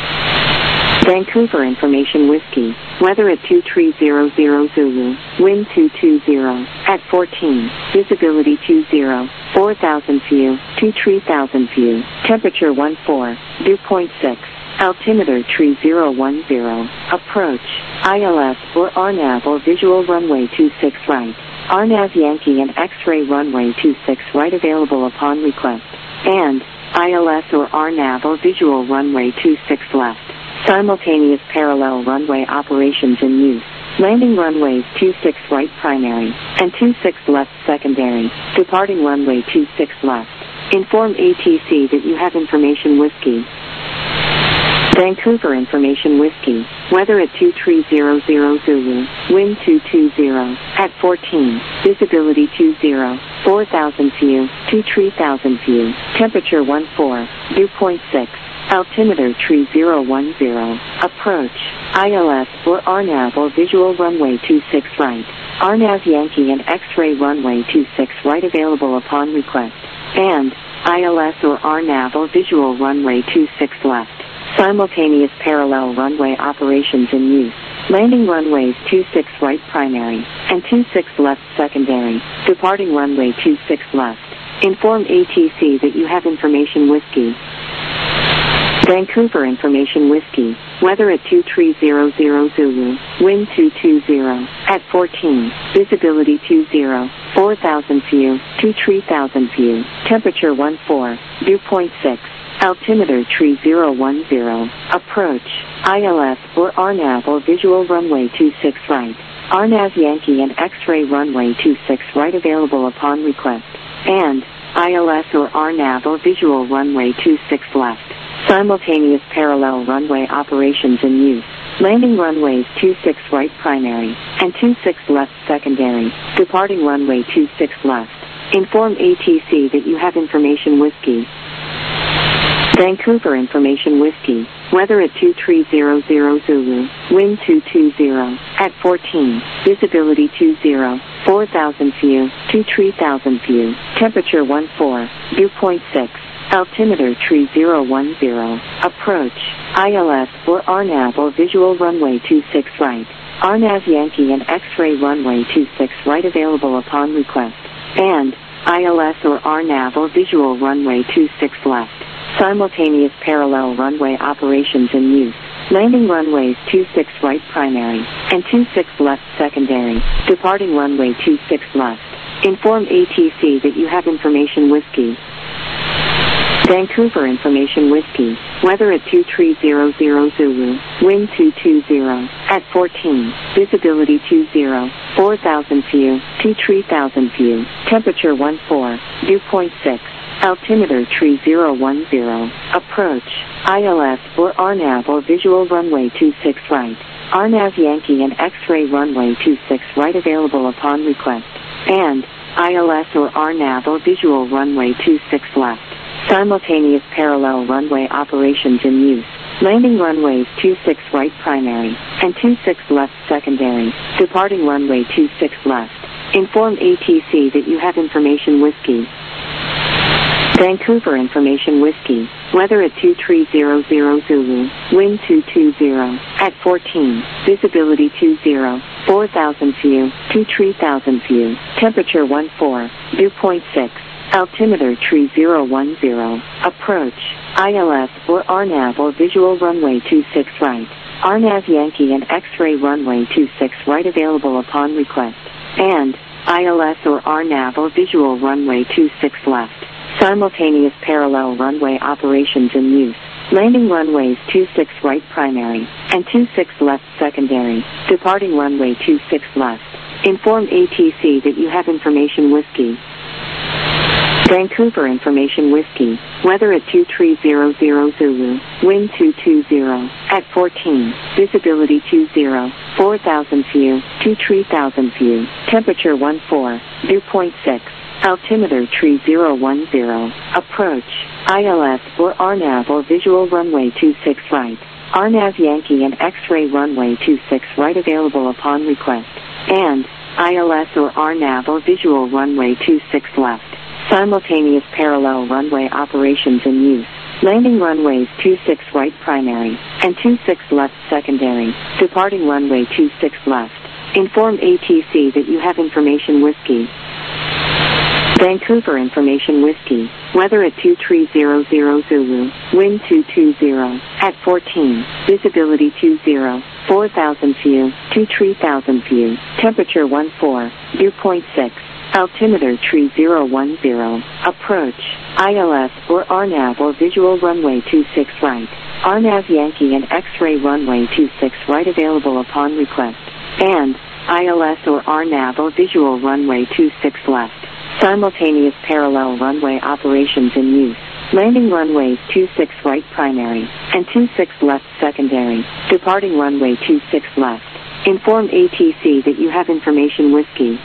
Vancouver Information Whiskey. Weather at two three zero zero Zulu. Wind two two zero. At fourteen. Visibility two zero. four thousand view. two three thousand view. Temperature one four. Dew point six. Altimeter three zero one zero. Approach. I L S or R NAV or visual runway two six right. R NAV Yankee and X-ray runway two six right available upon request. And I L S or R NAV or visual runway two six left. Simultaneous parallel runway operations in use. Landing runways two six right primary and two six left secondary. Departing runway two six left. Inform A T C that you have information whiskey. Vancouver Information Whiskey. Weather at two three zero zero Zulu. Wind two two zero. At fourteen. Visibility two zero. four thousand view. two three thousand view. Temperature one four. Dew point six. Altimeter three zero one zero. Approach. I L S or R NAV or visual runway two six right. R NAV Yankee and X-ray runway two six right available upon request. And I L S or R NAV or visual runway two six left. Simultaneous parallel runway operations in use. Landing runways two six right primary and two six left secondary. Departing runway two six left. Inform A T C that you have information whiskey. Vancouver Information Whiskey. Weather at two three zero zero Zulu. Wind two two zero. At fourteen. Visibility two zero. four thousand view. two three thousand view. Temperature one four. Dew point six. Altimeter three zero one zero. Approach. I L S or R NAV or visual runway two six right. R NAV Yankee and X-ray runway two six right available upon request. and I L S or R NAV or visual runway two six left. Simultaneous parallel runway operations in use. Landing runways two six right primary and two six left secondary. Departing runway two six left. Inform A T C that you have information whiskey. Vancouver information whiskey. Weather at two three zero zero Zulu. Wind two two zero. At fourteen. Visibility two zero. four thousand view. two three thousand view. Temperature one four. Dew point six. Altimeter three zero one zero. Approach. I L S or R NAV or visual runway two six right. R NAV Yankee and X-ray runway two six right available upon request. And I L S or R NAV or visual runway two six left. Simultaneous parallel runway operations in use. Landing runways two six right primary and two six left secondary. Departing runway two six left. Inform A T C that you have information whiskey. Vancouver information whiskey. Weather at two three zero zero Zulu. Wind two two zero. At fourteen. Visibility two zero. four thousand view. two three thousand view. Temperature one four. Dew point six. Altimeter three zero one zero. Approach. I L S or R NAV or visual runway two six right. R NAV Yankee and X-ray runway two six right available upon request. And I L S or R NAV or visual runway two six left. Simultaneous parallel runway operations in use. Landing runways two six right primary and two six left secondary. Departing runway two six left. Inform A T C that you have information whiskey. Vancouver information whiskey. Weather at two three zero zero Zulu. Wind two two zero. At fourteen. Visibility two zero. four thousand view. two three thousand view. Temperature one four. Dew point six. Altimeter three zero one zero. Approach. I L S or R NAV or visual runway two six right. R NAV Yankee and X-ray runway two six right available upon request. And I L S or R NAV or visual runway two six left. Simultaneous parallel runway operations in use. Landing runways two six right primary and two six left secondary. Departing runway two six left. Inform A T C that you have information whiskey. Vancouver information whiskey. Weather at two three zero zero Zulu. Wind two two zero. At fourteen. Visibility two zero. four thousand view. two three thousand view. Temperature one four. Dew point six. Altimeter three zero one zero. Approach. I L S or R NAV or visual runway two six right. R NAV Yankee and X-ray runway two six right available upon request. And I L S or R NAV or visual runway two six left. Simultaneous parallel runway operations in use. Landing runways two six right primary and two six left secondary. Departing runway two six left. Inform A T C that you have information whiskey. Vancouver information whiskey. Weather at two three zero zero Zulu. Wind two two zero. At fourteen. Visibility two zero. four thousand view. two three thousand view. Temperature one four. Dew point six. Altimeter three zero one zero. Approach. I L S or R NAV or visual runway two six right. R NAV Yankee and X-ray runway two six right available upon request. And I L S or R NAV or visual runway two six left. Simultaneous parallel runway operations in use. Landing runways two six right primary and two six left secondary. Departing runway two six left. Inform A T C that you have information whiskey.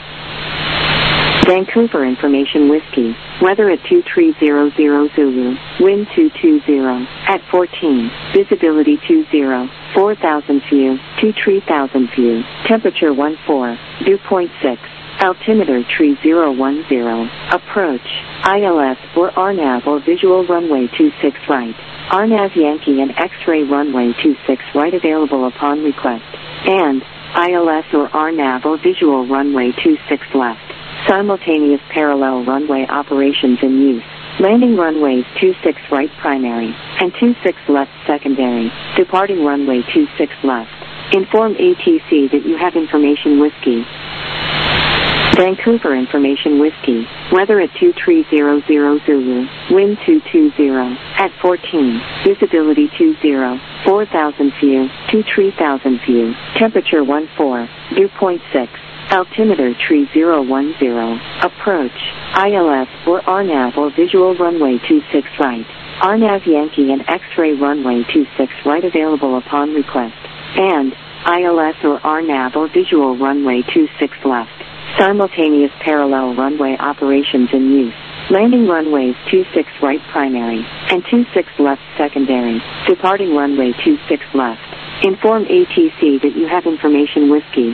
Vancouver information whiskey. Weather at two three zero zero Zulu. Wind two two zero. At fourteen. Visibility two zero. four thousand view. two three thousand view. Temperature one four. Dew point six. Altimeter three zero one zero. Approach. I L S or R NAV or visual runway two six right. R NAV Yankee and X-ray runway two six right available upon request. And I L S or R NAV or visual runway two six left. Simultaneous parallel runway operations in use. Landing runways two six right primary and two six left secondary. Departing runway two six left. Inform A T C that you have information whiskey. Vancouver information whiskey. Weather at two three zero zero Zulu. Wind two two zero. At fourteen. Visibility two zero. four thousand view. two three thousand view. Temperature one four. Dew point six. Altimeter three zero one zero. Approach. I L S or R NAV or visual runway two six right. R NAV Yankee and X-ray runway two six right available upon request. And I L S or R NAV or visual runway two six left. Simultaneous parallel runway operations in use. Landing runways two six right primary and two six left secondary. Departing runway two six left. Inform A T C that you have information whiskey.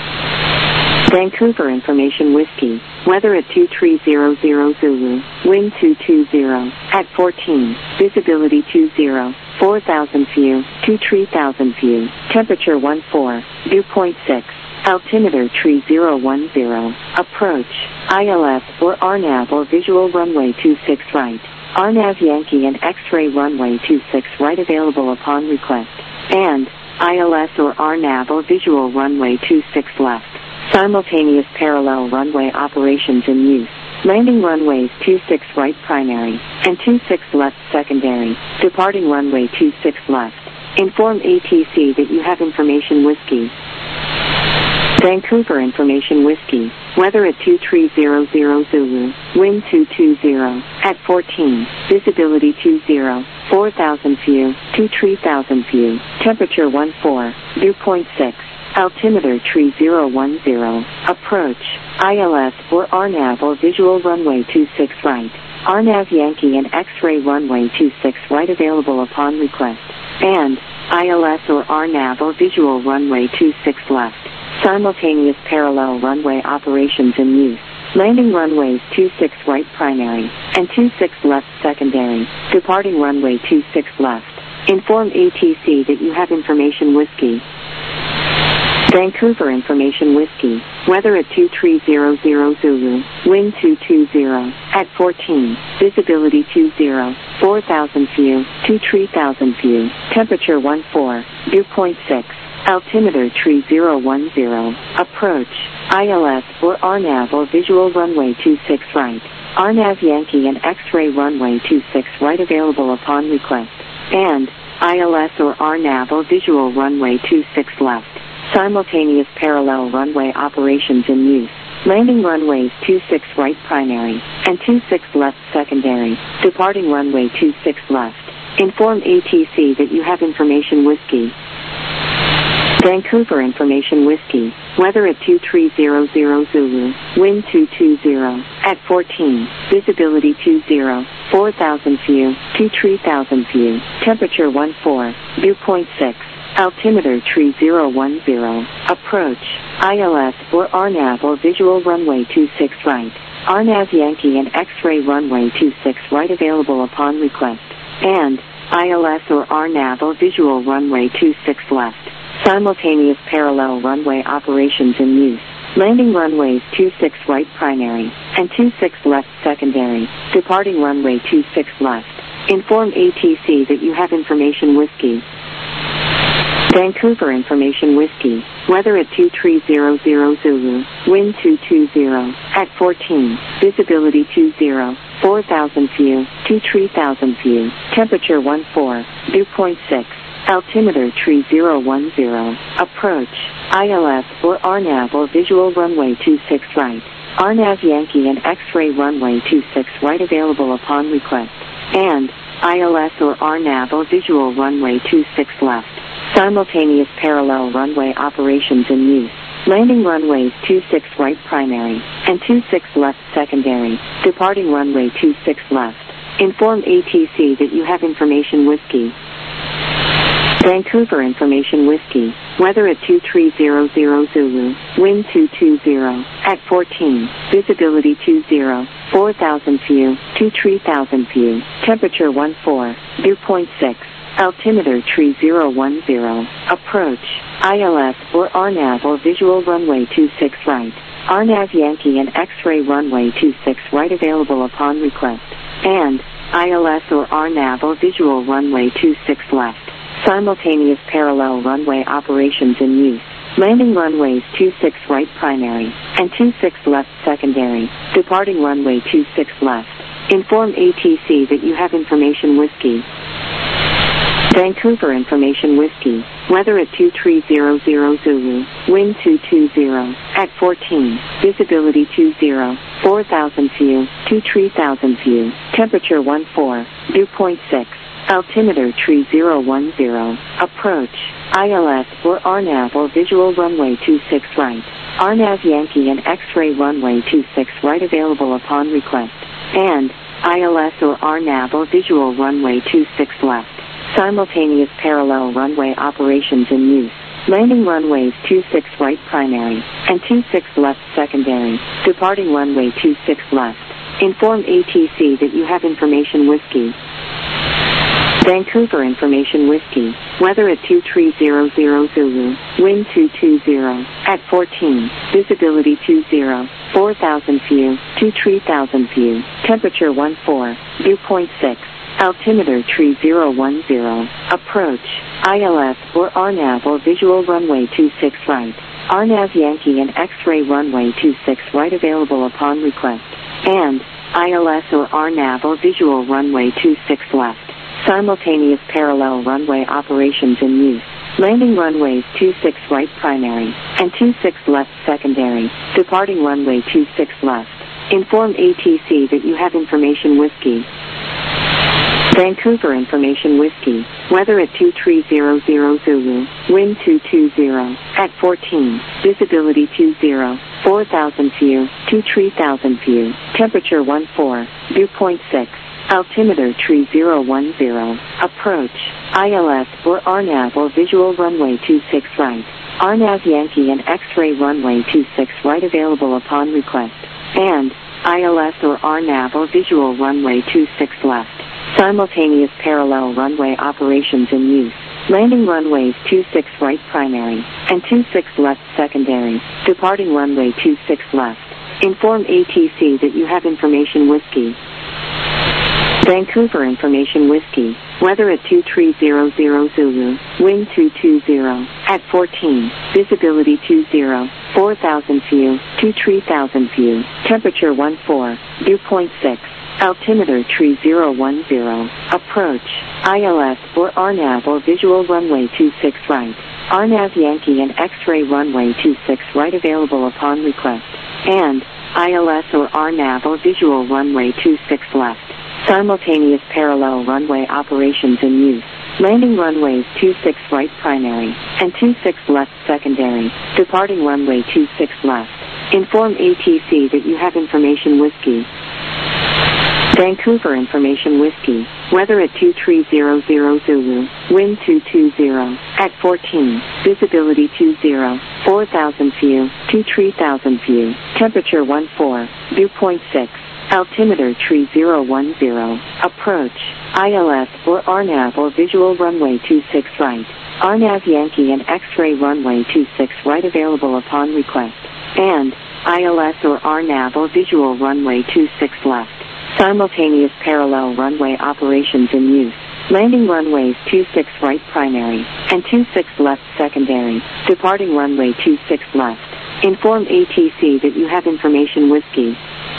Vancouver Information Whiskey. Weather at two three zero zero Zulu. Wind two two zero. At fourteen. Visibility two zero. four thousand view. two three thousand view. Temperature one four. Dew point six. Altimeter three zero one zero. Approach. I L S or R NAV or visual runway two six right. R NAV Yankee and X-ray runway two six right available upon request. And I L S or R NAV or visual runway two six left. Simultaneous parallel runway operations in use. Landing runways two six right primary and two six left secondary. Departing runway two six left. Inform A T C that you have information whiskey. Vancouver Information Whiskey. Weather at two three zero zero Zulu. Wind two two zero. At fourteen. Visibility two zero. four thousand view. two three thousand view. Temperature one four. Dew point six. Altimeter three zero one zero. Approach. I L S or R NAV or visual runway two six right. R NAV Yankee and X-ray runway two six right available upon request. And I L S or R NAV or visual runway two six left. Simultaneous parallel runway operations in use. Landing runways two six right primary and two six left secondary. Departing runway two six left. Inform A T C that you have information whiskey. Vancouver Information Whiskey. Weather at two three zero zero Zulu. Wind two two zero. At fourteen. Visibility two zero. four thousand view. two three thousand view. Temperature one four. Dew point six. Altimeter three zero one zero. Approach. I L S or R NAV or visual runway two six right. R NAV Yankee and X-ray runway two six right available upon request. And I L S or R NAV or visual runway two six left. Simultaneous parallel runway operations in use. Landing runways two six right primary and two six left secondary. Departing runway two six left. Inform A T C that you have information whiskey. Vancouver Information Whiskey. Weather at two three zero zero Zulu. Wind two two zero. At fourteen. Visibility two zero. four thousand view. two three thousand view. Temperature one four. Dew point six. Altimeter three zero one zero. Approach. I L S or R NAV or visual runway two six right. R NAV Yankee and X-ray runway two six right available upon request. And I L S or R NAV or visual runway two six left. Simultaneous parallel runway operations in use. Landing runways two six right primary and two six left secondary. Departing runway two six left. Inform A T C that you have information whiskey. Vancouver Information Whiskey. Weather at two three zero zero Zulu. Wind two two zero. At fourteen. Visibility two zero. four thousand view. two three thousand view. Temperature one four. Dew point six. Altimeter three zero one zero. Approach. I L S or R NAV or visual runway two six right. R NAV Yankee and X-ray runway two six right available upon request. And I L S or R NAV or visual runway two six left. Simultaneous parallel runway operations in use. Landing runways two six right primary and two six left secondary. Departing runway two six left. Inform A T C that you have information whiskey. Vancouver Information Whiskey. Weather at two three zero zero Zulu. Wind two two zero. At fourteen. Visibility two zero. four thousand view. two three thousand view. Temperature one four. Dew point six. Altimeter three zero one zero. Approach. I L S or R NAV or visual runway two six right. R NAV Yankee and X-ray runway two six right available upon request. And I L S or R NAV or visual runway two six left. Simultaneous parallel runway operations in use. Landing runways two six right primary and two six left secondary. Departing runway two six left. Inform A T C that you have information whiskey. Vancouver Information Whiskey. Weather at two three zero zero Zulu. Wind two two zero. At fourteen. Visibility two zero. four thousand view, to three thousand view, temperature one four, dew point six, altimeter tree zero one zero, approach, I L S or R NAV or visual runway two six right, R NAV Yankee and X-ray runway two six right available upon request, and I L S or R NAV or visual runway two six left, simultaneous parallel runway operations in use. Landing runways two six right primary, and two six left secondary, departing runway two six left. Inform A T C that you have information whiskey. Vancouver information whiskey, weather at two three zero zero Zulu, wind two two zero, at fourteen, visibility two zero, four thousand view, to three thousand view, temperature one four, dew point six, altimeter tree zero one zero, approach, I L S or R NAV or visual runway two six right, R NAV Yankee and X-ray runway two six right available upon request, and I L S or R NAV or visual runway two six left, simultaneous parallel runway operations in use. Landing runways two six right primary, and two six left secondary, departing runway two six left. Inform A T C that you have information whiskey. Vancouver information whiskey, weather at two three zero zero Zulu, wind two two zero, at fourteen, visibility two zero, four thousand view, to three thousand view, temperature one four, dew point six, altimeter tree zero one zero, approach, I L S or R NAV or visual runway two six right, R NAV Yankee and X-ray runway two six right available upon request, and I L S or R NAV or visual runway two six left. Simultaneous parallel runway operations in use. Landing runways two six right primary, and two six left secondary, departing runway two six left. Inform A T C that you have information whiskey. Vancouver information whiskey, weather at two three zero zero Zulu, wind two two zero, at fourteen, visibility two zero, four thousand view, to three thousand view, temperature one four, dew point six, altimeter tree zero one zero, approach, I L S or R NAV or visual runway two six right, R NAV Yankee and X-ray runway two six right available upon request, and I L S or R NAV or visual runway two six left. Simultaneous parallel runway operations in use. Landing runways two six right primary, and two six left secondary, departing runway two six left. Inform A T C that you have information whiskey. Vancouver information whiskey, weather at two three zero zero Zulu, wind two two zero, at fourteen, visibility two zero, four thousand view, to three thousand view, temperature one four, dew point six, altimeter tree zero one zero, approach, I L S or R NAV or visual runway two six right, R NAV Yankee and X-ray runway two six right available upon request, and I L S or R NAV or visual runway two six left. Simultaneous parallel runway operations in use. Landing runways two six right primary, and two six left secondary, departing runway two six left. Inform A T C that you have information whiskey.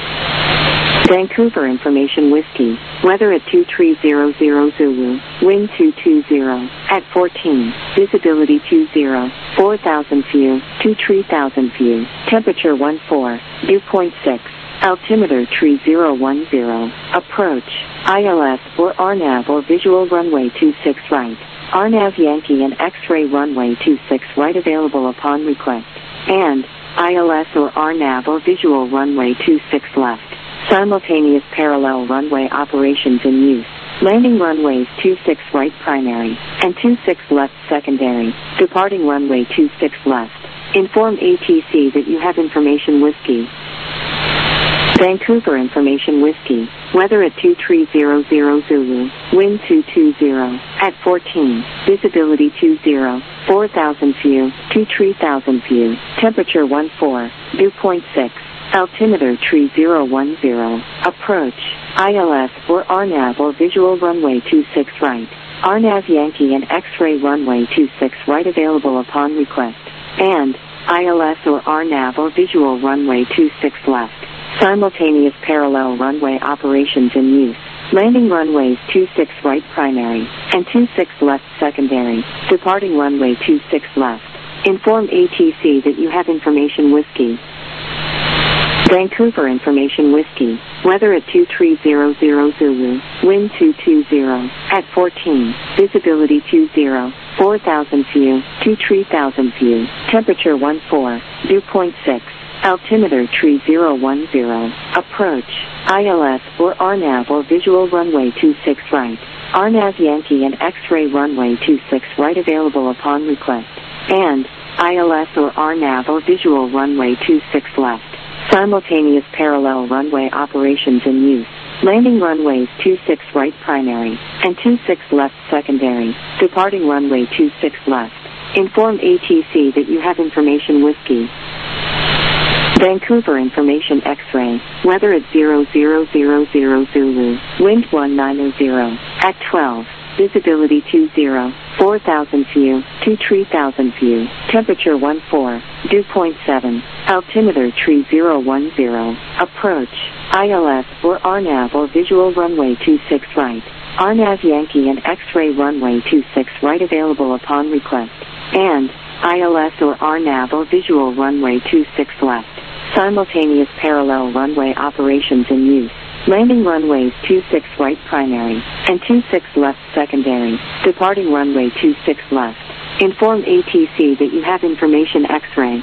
Vancouver information whiskey, weather at two three zero zero Zulu, wind two two zero, at fourteen, visibility two zero, four thousand view, to three thousand view, temperature one four, dew point six, altimeter tree zero one zero, approach, I L S or R NAV or visual runway two six right, R NAV Yankee and X-ray runway two six right available upon request, and I L S or R NAV or visual runway two six left. Simultaneous parallel runway operations in use. Landing runways two six right primary, and two six left secondary, departing runway two six left. Inform A T C that you have information whiskey. Vancouver information whiskey, weather at two three zero zero Zulu, wind two two zero, at fourteen, visibility two zero, four thousand view, to three thousand view, temperature one four, dew point six, altimeter tree zero one zero, approach, I L S or R NAV or visual runway two six right, R NAV Yankee and X-ray runway two six right available upon request, and I L S or R NAV or visual runway two six left. Simultaneous parallel runway operations in use. Landing runways two six right primary, and two six left secondary, departing runway two six left. Inform A T C that you have information whiskey. Vancouver Information Whiskey, weather at two three zero zero Zulu, wind two two zero, at fourteen, visibility two zero, four thousand view, two three thousand view, temperature one four, dew point six, altimeter three zero one zero, approach, I L S or R NAV or visual runway two six right, R NAV Yankee and X-ray runway two six right available upon request, and I L S or R NAV or visual runway two six left. Simultaneous parallel runway operations in use. Landing runways two six right primary and two six left secondary. Departing runway two six left. Inform A T C that you have information whiskey. Vancouver Information X-ray, weather at zero zero zero zero Zulu, wind one nine zero, at twelve, visibility two zero, four thousand view, two three thousand view, temperature one four, dew point seven, altimeter three zero one zero, approach, I L S or R NAV or visual runway two six right, R NAV Yankee and X-ray runway two six right available upon request, and I L S or R NAV or visual runway two six left. Simultaneous parallel runway operations in use. Landing runways two six right primary and two six left secondary. Departing runway two six left. Inform A T C that you have information X-ray.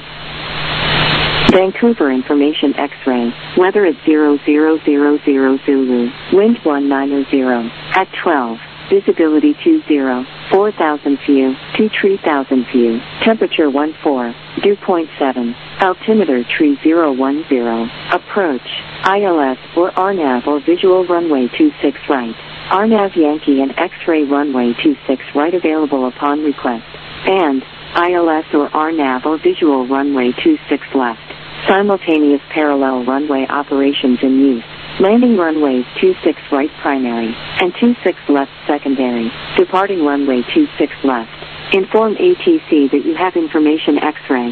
Vancouver Information X-ray, weather at zero zero zero zero Zulu, wind one nine zero, at twelve, visibility two zero, four thousand view, two three thousand view, temperature one four, dew point seven, altimeter three zero one zero, approach, I L S or R NAV or visual runway two six right, R NAV Yankee and X-ray runway two six right available upon request, and I L S or R NAV or visual runway two six left. Simultaneous parallel runway operations in use. Landing runways two six right primary and two six left secondary. Departing runway two six left. Inform A T C that you have information X-ray.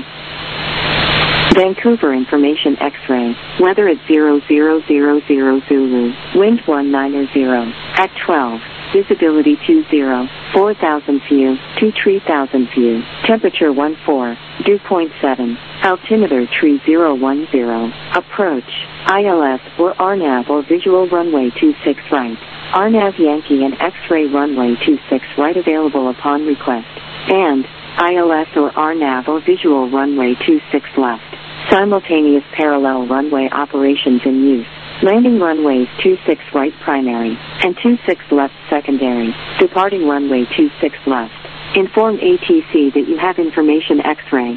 Vancouver Information X-ray, weather at zero zero zero zero Zulu, wind one nine zero, at twelve, visibility two zero, four thousand view, two three thousand view, temperature one four, dew point seven, altimeter three zero one zero, approach, I L S or R NAV or visual runway two six right, R NAV Yankee and X-ray runway two six right available upon request, and I L S or R NAV or visual runway two six left. Simultaneous parallel runway operations in use. Landing runways two six right primary and two six left secondary. Departing runway two six left. Inform A T C that you have information X-ray.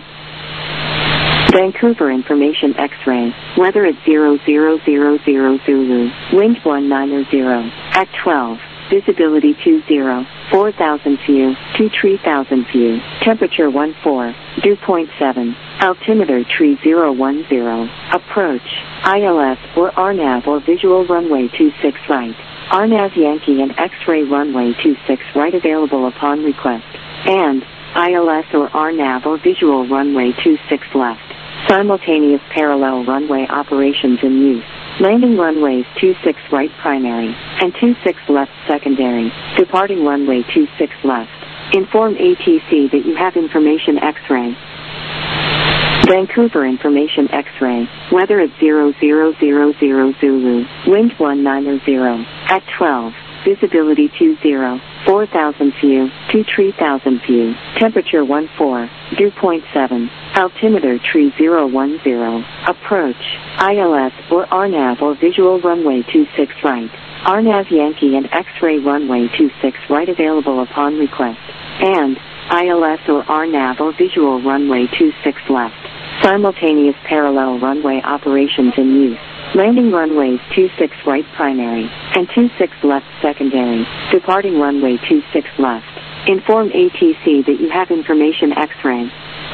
Vancouver Information X-ray, weather at zero zero zero zero Zulu, wind one nine zero, at twelve, visibility two zero, four thousand view, two three thousand view, temperature one four, dew point seven, altimeter three zero one zero, approach, I L S or R NAV or visual runway two six right, R NAV Yankee and X-ray runway two six right available upon request, and I L S or R NAV or visual runway two six left. Simultaneous parallel runway operations in use. Landing runways two six right primary and two six left secondary. Departing runway two six left. Inform A T C that you have information X-ray. Vancouver Information X-ray, weather at zero zero zero zero Zulu, wind one nine zero, at twelve, visibility two zero, four thousand view, two three thousand view, temperature one four, dew point seven, altimeter three zero one zero, approach, I L S or R NAV or visual runway two six right, R NAV Yankee and X-ray runway two six right available upon request, and I L S or R NAV or visual runway two six left. Simultaneous parallel runway operations in use. Landing runways two six right primary and two six left secondary. Departing runway two six left. Inform A T C that you have information X-ray.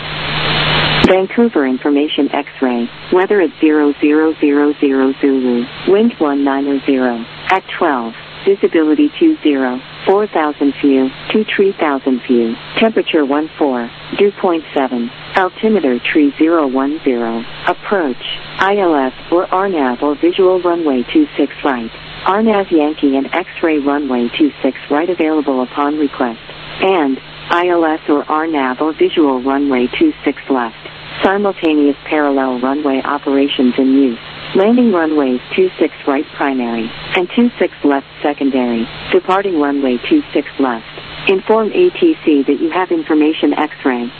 Vancouver Information X-ray, weather at zero zero zero zero Zulu, wind one nine zero, at twelve, visibility two zero, four thousand view, two three thousand view, temperature one four, dew point seven, altimeter three zero one zero, approach, I L S or R NAV or visual runway two six right, R NAV Yankee and X-ray runway two six right available upon request, and I L S or R NAV or visual runway two six left. Simultaneous parallel runway operations in use. Landing runways two six right primary and two six left secondary. Departing runway two six left. Inform A T C that you have information X-ray.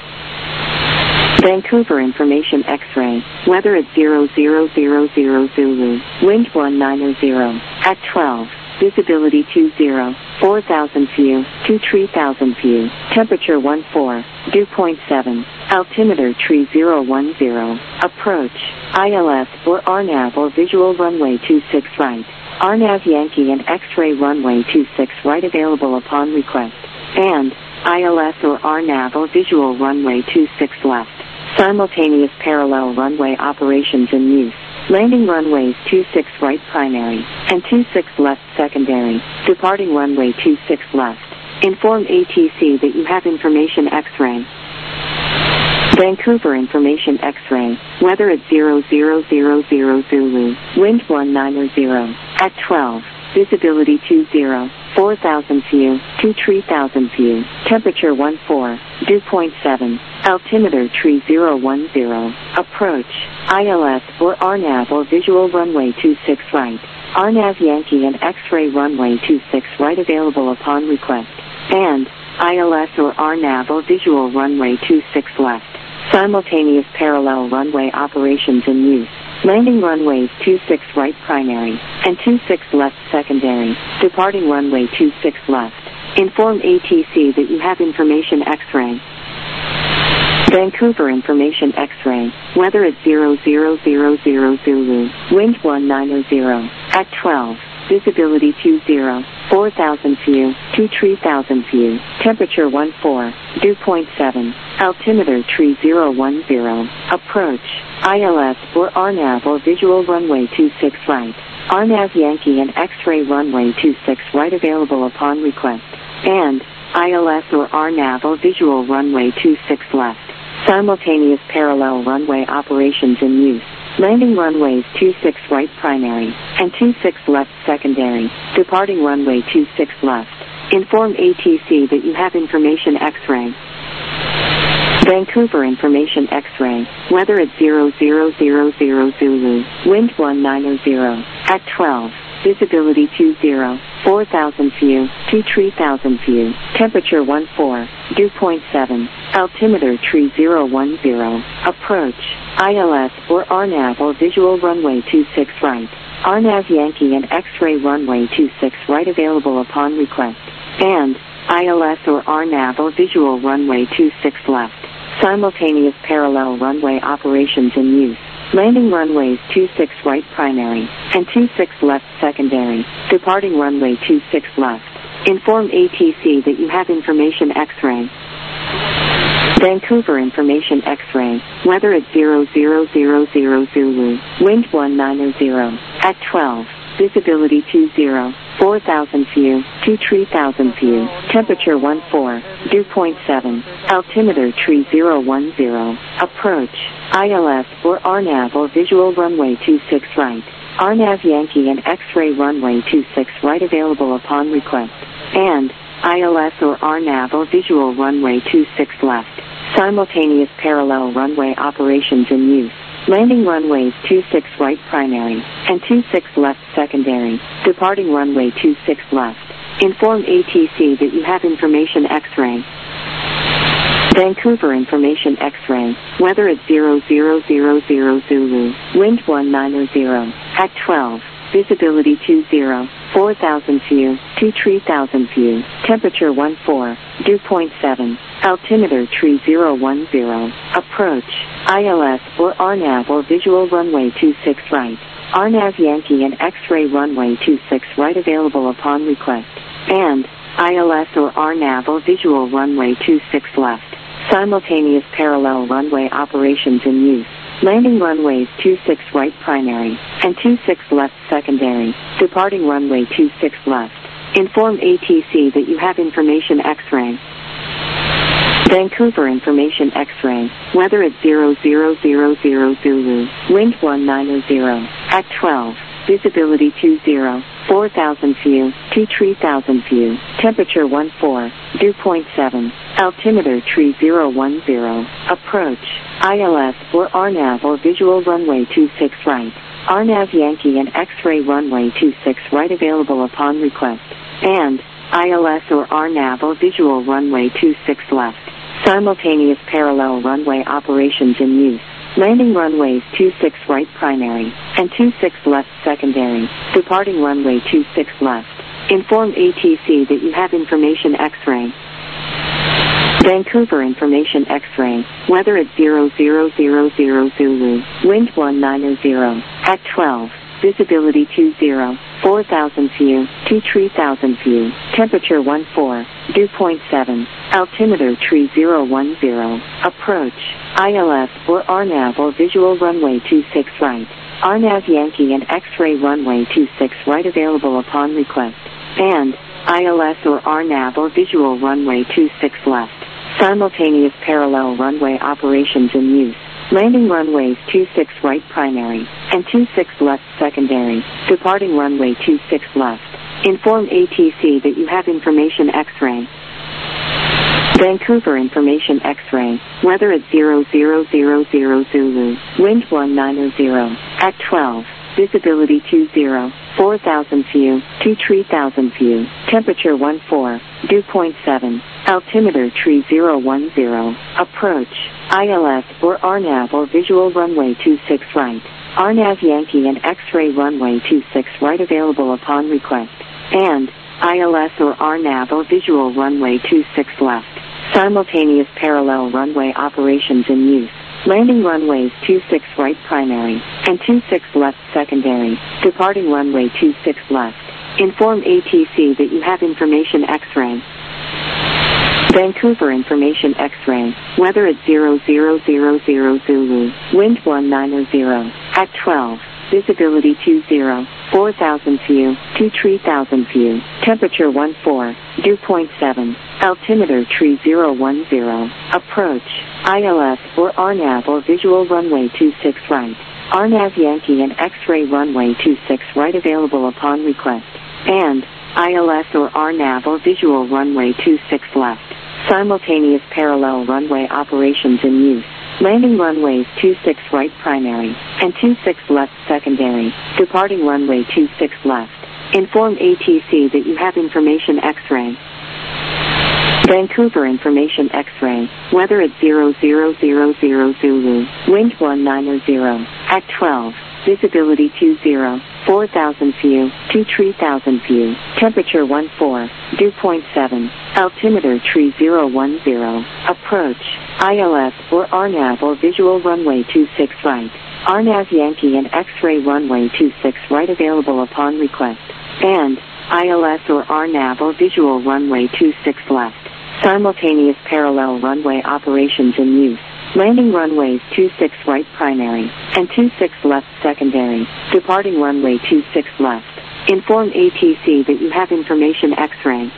Vancouver information X-ray. Weather at zero zero zero zero Zulu. Wind one nine zero. At twelve. Visibility two zero. four thousand view. two three thousand view. Temperature one four. Dew point seven. Altimeter tree zero one zero. Approach. I L S or R NAV or visual runway two six right. R NAV Yankee and X-ray runway two six right available upon request. And I L S or R NAV or visual runway two six left. Simultaneous parallel runway operations in use. Landing runways two six right primary and two six left secondary. Departing runway two six left. Inform A T C that you have information X-ray. Vancouver information X-ray. Weather at zero zero zero zero Zulu. Wind one nine zero. At twelve. Visibility two zero. four thousand view. two three thousand view. Temperature one four. Dew point seven. Altimeter tree zero one zero. Approach. I L S or R NAV or visual runway two six right. R NAV Yankee and X-ray runway two six right available upon request. And I L S or R NAV or visual runway two six left. Simultaneous parallel runway operations in use. Landing runways two six right primary and two six left secondary. Departing runway two six left. Inform A T C that you have information X-ray. Vancouver information X-ray. Weather at zero zero zero zero Zulu. Wind one nine zero. At twelve. Visibility two zero. four thousand view. two three thousand view. Temperature one four. Dew point seven. Altimeter tree zero one zero. Approach. I L S or R NAV or visual runway two six right. R NAV Yankee and X-ray runway two six right available upon request. And I L S or R NAV or visual runway two six left. Simultaneous parallel runway operations in use. Landing runways two six right primary and two six left secondary. Departing runway two six left. Inform A T C that you have information X-ray. Vancouver information X-ray. Weather at zero zero zero zero Zulu. Wind one nine zero. At twelve. Visibility two zero. four thousand view. two three thousand view. Temperature one four. Dew point seven. Altimeter tree zero one zero. Approach. I L S or R NAV or visual runway two six right. R NAV Yankee and X-ray runway two six right available upon request. And I L S or R NAV or visual runway two six left. Simultaneous parallel runway operations in use. Landing runways two six right primary and two six left secondary. Departing runway two six left. Inform A T C that you have information X-ray. Vancouver information X-ray. Weather at zero zero zero zero Zulu. Wind one nine zero. At twelve. Visibility two zero. four thousand view. two three thousand view. Temperature one four. Dew point seven. Altimeter tree zero one zero. Approach. I L S or R NAV or visual runway two six right. R NAV Yankee and X-ray runway two six right available upon request. And I L S or R NAV or visual runway two six left. Simultaneous parallel runway operations in use. Landing runways two six right primary and two six left secondary. Departing runway two six left. Inform A T C that you have information X-ray. Vancouver information X-ray. Weather at zero zero zero zero Zulu. Wind one nine zero. At twelve. Visibility two zero. four thousand view. two three thousand view. Temperature one four. Dew point seven. Altimeter tree zero one zero. Approach. I L S or R NAV or visual runway two six right. R NAV Yankee and X-ray runway two six right available upon request. And I L S or R NAV or visual runway two six left. Simultaneous parallel runway operations in use. Landing runways two six right primary and two six left secondary. Departing runway two six left. Inform A T C that you have information X-ray. Vancouver information X-ray. Weather at zero zero zero zero Zulu. Wind one nine zero. At twelve. Visibility two zero. four thousand view. two three thousand view. Temperature one four. Dew point seven. Altimeter tree zero one zero. Approach. I L S or R NAV or visual runway two six right. R N A V Yankee and X-ray runway two six right available upon request. And I L S or R N A V visual runway two six left. Simultaneous parallel runway operations in use. Landing runways two six right primary and two six left secondary. Departing runway two six left. Inform A T C that you have information X-ray. Vancouver information X-ray. Weather at zero zero zero zero Zulu. Wind one nine zero. At twelve. Visibility two zero. four thousand view. two three thousand view. Temperature one four. Dew point seven. Altimeter tree zero one zero. Approach. I L S or R N A V or visual runway two six right. R N A V Yankee and X-ray runway two six right available upon request. And I L S or R N A V or visual runway two six left. Simultaneous parallel runway operations in use. Landing runways two six right primary and two six left secondary. Departing runway two six left. Inform A T C that you have information X-ray. Vancouver information X-ray. Weather at zero zero zero zero Zulu. Wind one nine zero. At twelve. Visibility two zero. four thousand view. two three thousand view. Temperature one four. Dew point seven. Altimeter tree zero one zero. Approach. I L S or R N A V or visual runway two six right. R N A V Yankee and X-ray runway two six right available upon request. And I L S or R N A V or visual runway two six left. Simultaneous parallel runway operations in use. Landing runways two six right primary and two six left secondary. Departing runway two six left. Inform A T C that you have information X-ray. Vancouver information X-ray. Weather at zero zero zero zero Zulu. Wind one nine zero. At twelve. Visibility two zero. four thousand view. two three thousand view. Temperature one four. Dew point seven. Altimeter tree zero one zero. Approach. I L S or R N A V or visual runway two six right. R N A V Yankee and X-ray runway two six right available upon request. And I L S or R N A V or visual runway two six left. Simultaneous parallel runway operations in use. Landing runways two six right primary and two six left secondary. Departing runway two six left. Inform A T C that you have information X-ray. Vancouver information X-ray. Weather at zero zero zero zero Zulu. Wind one nine zero. At twelve. Visibility two zero. four thousand view. two three thousand view. Temperature one four. Dew point seven. Altimeter tree zero one zero. Approach. I L S or R N A V or visual runway two six right. R N A V Yankee and X-ray runway two six right available upon request. And I L S or R N A V or visual runway two six left. Simultaneous parallel runway operations in use. Landing runways two six right primary and two six left secondary. Departing runway two six left. Inform A T C that you have information X-ray.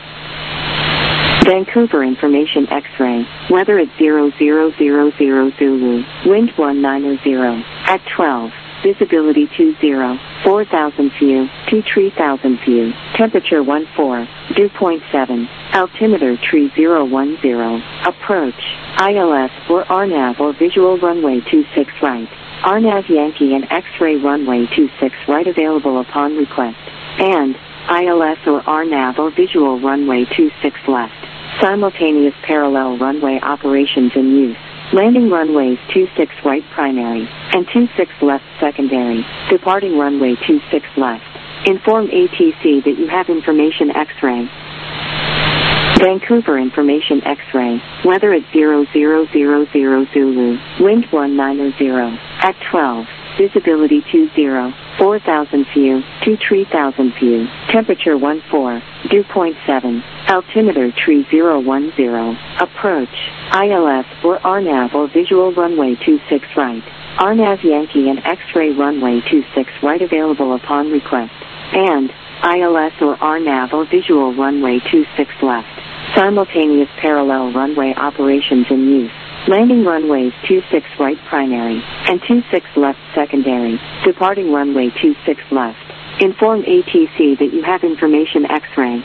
Vancouver information X-ray. Weather at zero zero zero zero Zulu. Wind one nine zero. At twelve. Visibility two zero. four thousand view. two three thousand view. Temperature one four. Dew point seven. Altimeter tree zero one zero. Approach. I L S or R N A V or visual runway two six right. R N A V Yankee and X-ray runway two six right available upon request. And I L S or R N A V or visual runway two six left. Simultaneous parallel runway operations in use. Landing runways two six right primary and two six left secondary. Departing runway two six left. Inform A T C that you have information X-ray. Vancouver information X-ray. Weather at zero zero zero zero Zulu. Wind one nine zero. At twelve. Visibility two zero. four thousand view. two three thousand view. Temperature one four. Dew point seven. Altimeter tree zero one zero. Approach. I L S or R N A V or visual runway two six right. R N A V Yankee and X-ray runway two six right available upon request. And I L S or R N A V or visual runway two six left. Simultaneous parallel runway operations in use. Landing runways two six right primary and two six left secondary. Departing runway two six left. Inform A T C that you have information X-ray.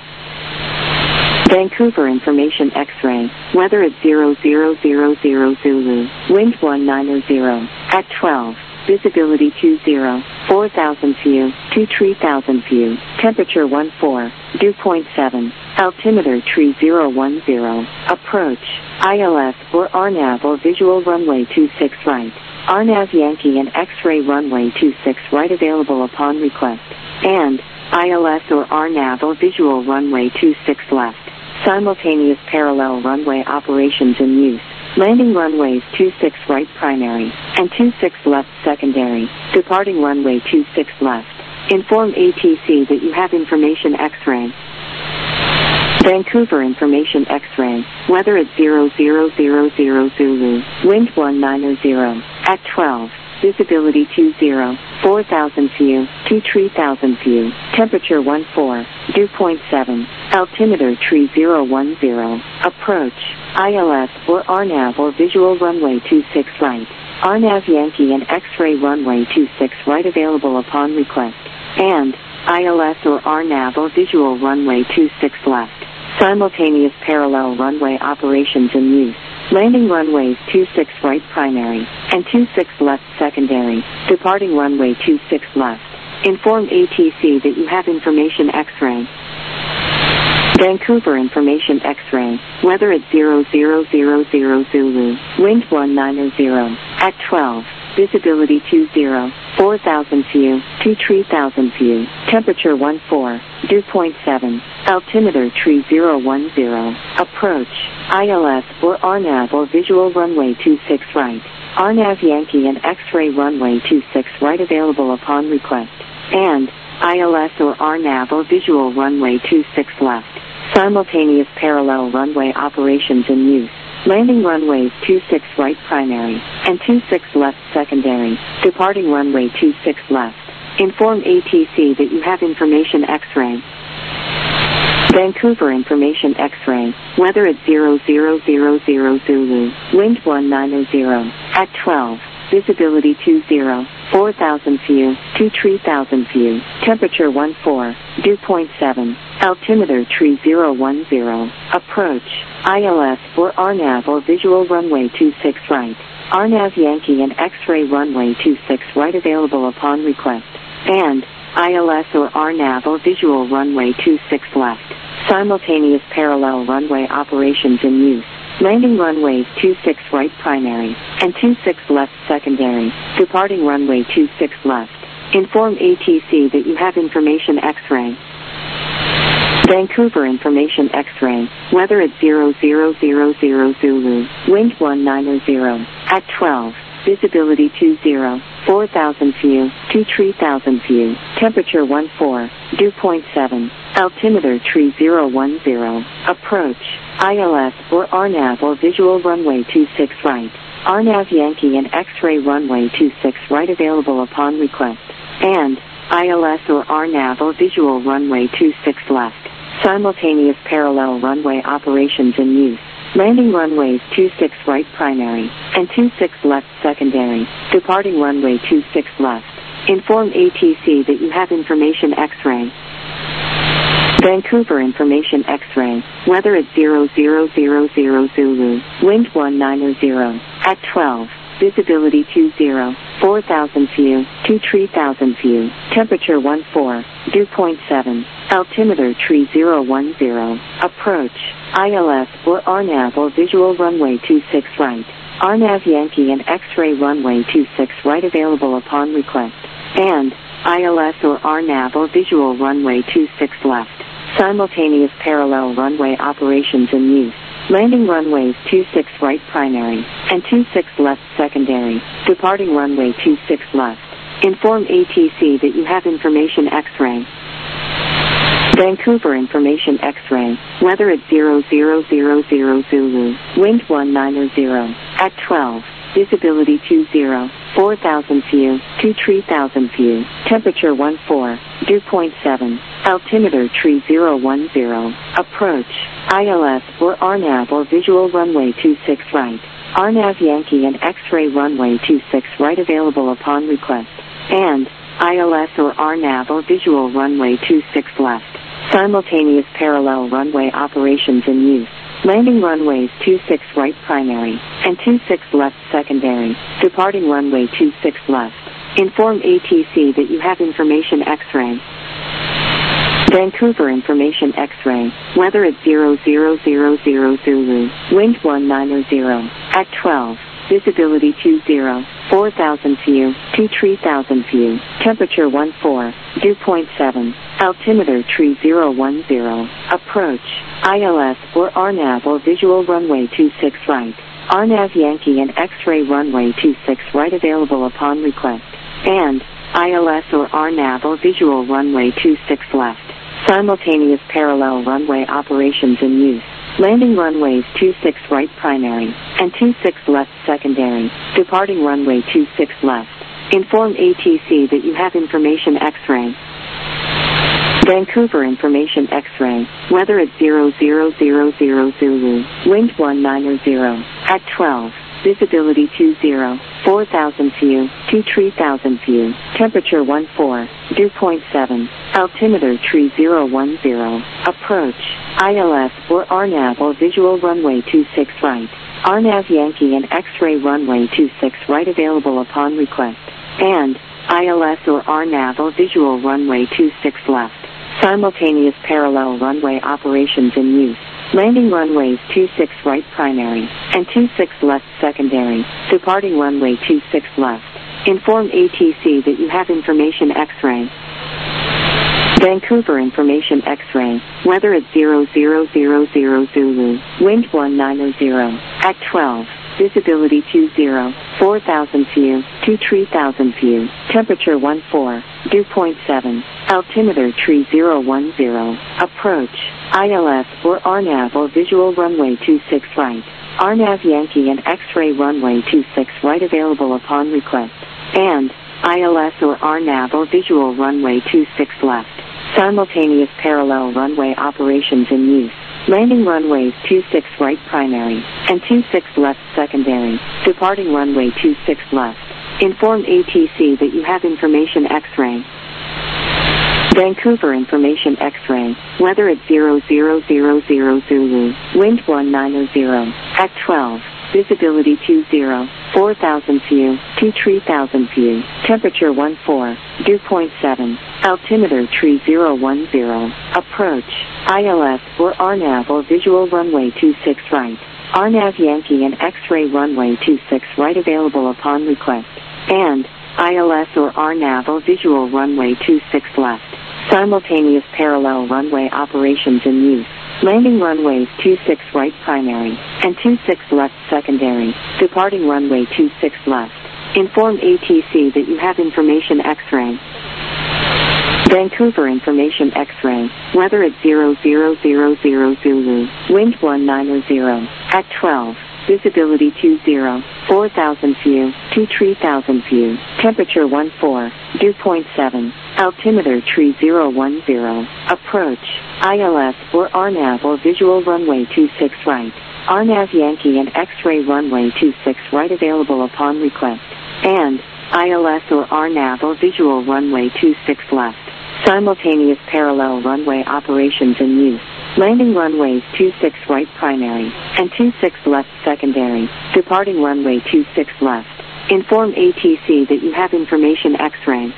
Vancouver information X-ray. Weather at zero zero zero zero Zulu. Wind one nine zero. At twelve. visibility two zero, four thousand view, two three thousand view, temperature one four, dew point seven, altimeter tree zero one zero, approach, I L S or R NAV or visual runway two six right, R NAV Yankee and X-ray runway two six right available upon request, and I L S or R NAV or visual runway two six left, simultaneous parallel runway operations in use. Landing runways two six right primary and two six left secondary, departing runway two six left. Inform A T C that you have information X-ray. Vancouver information X-ray, weather at zero zero zero zero Zulu, wind one nine zero, at twelve, visibility two zero, four thousand view, two three thousand view, temperature one four, dew point seven, altimeter tree zero one zero, approach, I L S or R NAV or visual runway two six right, R NAV Yankee and X-ray runway two six right available upon request, and I L S or R NAV or visual runway two six left, simultaneous parallel runway operations in use. Landing runways two six right primary and two six left secondary, departing runway two six left. Inform A T C that you have information X-ray. Vancouver information X-ray, weather at zero zero zero zero Zulu, wind one nine zero, at twelve, visibility two zero, four thousand view, two three thousand view, temperature one four, dew point seven, altimeter tree zero one zero, approach, I L S or R NAV or visual runway two six right, R NAV Yankee and X-ray runway two six right available upon request, and I L S or R NAV or visual runway two six left, simultaneous parallel runway operations in use. Landing runways two six right primary and two six left secondary, departing runway two six left. Inform A T C that you have information X-ray. Vancouver information X-ray, weather at zero zero zero zero Zulu, wind one nine zero, at twelve, visibility two zero, four thousand view, two three thousand view, temperature one four, dew point seven, altimeter tree zero one zero, approach, I L S or R NAV or visual runway two six right, R NAV Yankee and X-ray runway two six right available upon request, and I L S or R NAV or visual runway two six left, simultaneous parallel runway operations in use. Landing runways two six right primary and two six left secondary, departing runway two six left. Inform A T C that you have information X-ray. Vancouver information X-ray, weather at zero zero zero zero Zulu, wind one nine zero, at twelve, visibility two zero, four thousand view, two three thousand view, temperature one four, dew point seven, altimeter tree zero one zero, approach, I L S or R NAV or visual runway two six right, R NAV Yankee and X-ray runway two six right available upon request, and I L S or R NAV or visual runway two six left, simultaneous parallel runway operations in use. Landing runways two six right primary and two six left secondary, departing runway two six left. Inform A T C that you have information X-ray. Vancouver information X-ray, weather at zero zero zero zero Zulu, wind one nine zero, at twelve, visibility two zero, four thousand view, two three thousand view, temperature one four, dew point seven, altimeter tree zero one zero, approach, I L S or R NAV or visual runway two six right, R NAV Yankee and X-ray runway two six right available upon request, and I L S or R NAV or visual runway two six left, simultaneous parallel runway operations in use. Landing runways two six right primary and two six left secondary, departing runway two six left. Inform A T C that you have information X-ray. Vancouver information X-ray, weather at zero zero zero zero Zulu, wind one nine zero, at twelve, visibility two zero, four thousand view, two three thousand view, temperature one four, dew point seven, altimeter tree zero one zero, approach, I L S or R NAV or visual runway two six right, R NAV Yankee and X-ray runway two six right available upon request, and I L S or R NAV or visual runway two six left, simultaneous parallel runway operations in use. Landing runways two six right primary and two six left secondary, departing runway two six left. Inform A T C that you have information X-ray. Vancouver information X-ray, weather at zero zero zero zero Zulu, wind one nine zero, at twelve, visibility two zero, four thousand view, two three thousand view, temperature one four, dew point seven, altimeter three zero one zero, approach, I L S or R NAV or visual runway two six right, R NAV Yankee and X-ray runway two six right available upon request, and I L S or R NAV or visual runway two six left. Simultaneous parallel runway operations in use. Landing runways two six right primary and two six left secondary. Departing runway two six left. Inform A T C that you have information X-ray. Vancouver information X-ray. Weather at zero zero zero zero Zulu. Wind one nine zero. At twelve. Visibility two zero, four thousand view, two three thousand view, temperature one four, dew point seven, altimeter three zero one zero, approach, I L S or R NAV or visual runway two six right, R NAV Yankee and X-ray runway two six right available upon request, and I L S or R NAV or visual runway two six left. Simultaneous parallel runway operations in use. Landing runways two six right primary and two six left secondary. Departing runway two six left. Inform A T C that you have information X-ray. Vancouver information X-ray. Weather at zero zero zero zero Zulu. Wind one nine zero. At twelve. Visibility two zero, four thousand view, two three thousand view, temperature one four, dew point seven, altimeter three zero one zero, approach, I L S or R NAV or visual runway two six right, R NAV Yankee and X-ray runway two six right available upon request, and I L S or R NAV or visual runway two six left. Simultaneous parallel runway operations in use. Landing runways two six right primary and two six left secondary. Departing runway two six left. Inform A T C that you have information X-ray. Vancouver information X-ray. Weather at zero zero zero zero Zulu. Wind one nine zero. At twelve. Visibility two zero, four thousand view, two three thousand view, temperature one four, dew point seven, altimeter three zero one zero, approach, I L S or R NAV or visual runway two six right, R NAV Yankee and X-ray runway two six right available upon request, and I L S or R NAV or visual runway two six left. Simultaneous parallel runway operations in use. Landing runways two six right primary and two six left secondary. Departing runway two six left. Inform A T C that you have information X-ray. Vancouver information X-ray. Weather at zero zero zero zero Zulu. Wind one nine zero. At twelve. Visibility two zero, four thousand view, two three thousand view, temperature one four, dew point seven, altimeter three zero one zero, approach, I L S or R NAV or visual runway two six right, R NAV Yankee and X-ray runway two six right available upon request, and I L S or R NAV or visual runway two six left. Simultaneous parallel runway operations in use. Landing runways two six right primary and two six left secondary. Departing runway two six left. Inform A T C that you have information X-ray.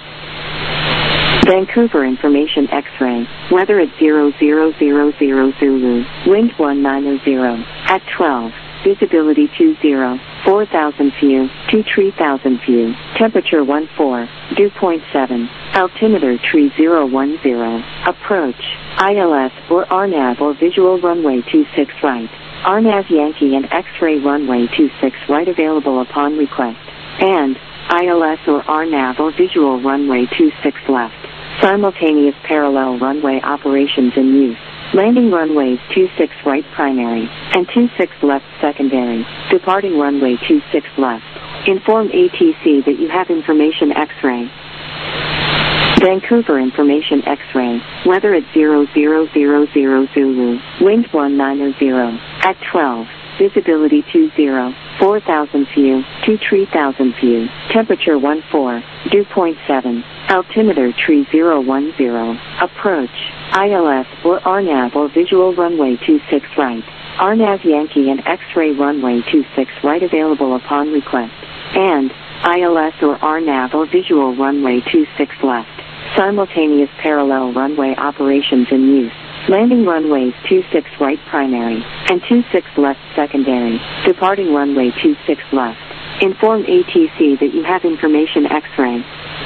Vancouver information X-ray. Weather at zero zero zero zero Zulu. Wind one nine zero. At twelve. Visibility two zero, four thousand view, two three thousand view, temperature one four, dew point seven, altimeter three zero one zero, approach, I L S or R NAV or visual runway two six right, R NAV Yankee and X-ray runway two six right available upon request, and I L S or R NAV or visual runway two six left. Simultaneous parallel runway operations in use. Landing runways two six right primary and two six left secondary. Departing runway two six left. Inform A T C that you have information X-ray. Vancouver information X-ray. Weather at zero zero zero zero Zulu. Wind one nine zero. At twelve. Visibility two zero, four thousand view, two three thousand view, temperature one four, dew point seven, altimeter three zero one zero, approach, I L S or R NAV or visual runway two six right, R NAV Yankee and X-ray runway two six right available upon request, and I L S or R NAV or visual runway two six left. Simultaneous parallel runway operations in use. Landing runways two six right primary and two six left secondary. Departing runway two six left. Inform A T C that you have information X-ray.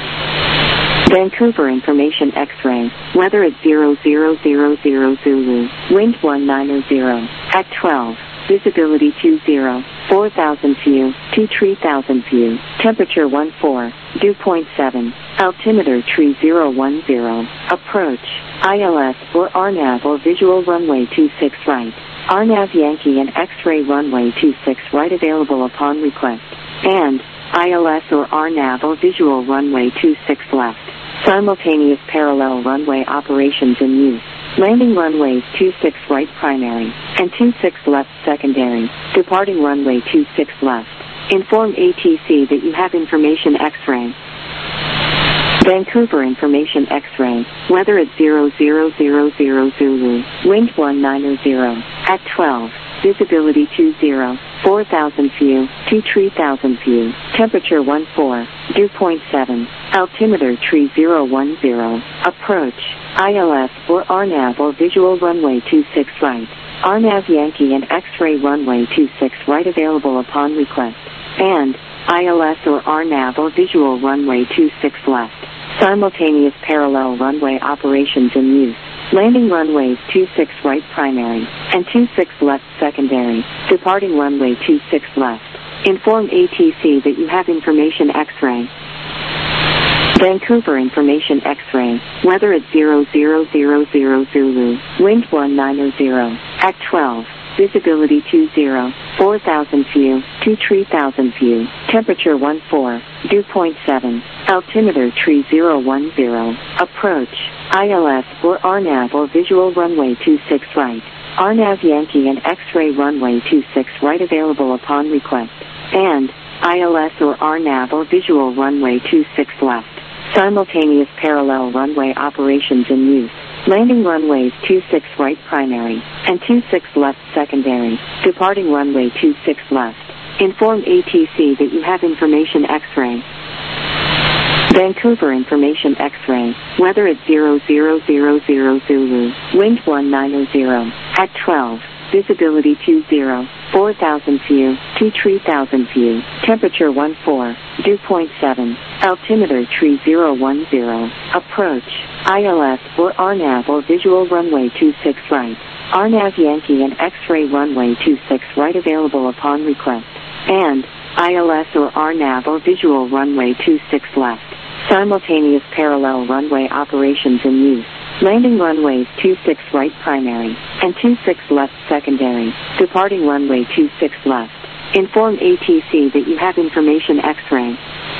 Vancouver information X-ray. Weather at zero zero zero zero Zulu. Wind one nine zero. At twelve. Visibility two zero. four thousand view. two three thousand view. Temperature one four. Dew point seven. Altimeter tree zero one zero. Approach. I L S or R NAV or visual runway two six right. R NAV Yankee and X-ray runway two six right available upon request. And I L S or R NAV or visual runway two six left. Simultaneous parallel runway operations in use. Landing runways two six right primary and two six left secondary. Departing runway two six left. Inform A T C that you have information X-ray. Vancouver information X-ray. Weather at zero zero zero zero Zulu. Wind one nine zero. At twelve. Visibility two zero. four thousand view. two three thousand view. Temperature one four. Dew point seven. Altimeter tree zero one zero. Approach. I L S or R NAV or visual runway two six right. R NAV Yankee and X-ray runway two six right available upon request. And I L S or R NAV or visual runway two six left. Simultaneous parallel runway operations in use. Landing runways two six right primary and two six left secondary. Departing runway two six left. Inform A T C that you have information X-ray. Vancouver information X-ray. Weather at zero zero zero zero Zulu. Wind one nine zero. At twelve. Visibility two zero. four thousand view. two three thousand view. Temperature one four. Dew point seven. Altimeter tree zero one zero. Approach. I L S or R NAV or visual runway two six right. R NAV Yankee and X-ray runway two six right available upon request. And I L S or R NAV or visual runway two six left. Simultaneous parallel runway operations in use. Landing runways two six right primary and two six left secondary. Departing runway two six left. Inform A T C that you have information X-ray. Vancouver information X-ray. Weather at zero zero zero zero Zulu. Wind one nine zero. At twelve. Visibility two zero. four thousand view. two three thousand view. Temperature one four. Dew point seven. Altimeter tree zero one zero. Approach. I L S or R NAV or visual runway two six right. R NAV Yankee and X-ray runway two six right available upon request. And I L S or R NAV or visual runway two six left. Simultaneous parallel runway operations in use. Landing runways two six right primary and two six left secondary. Departing runway two six left. Inform A T C that you have information X-ray.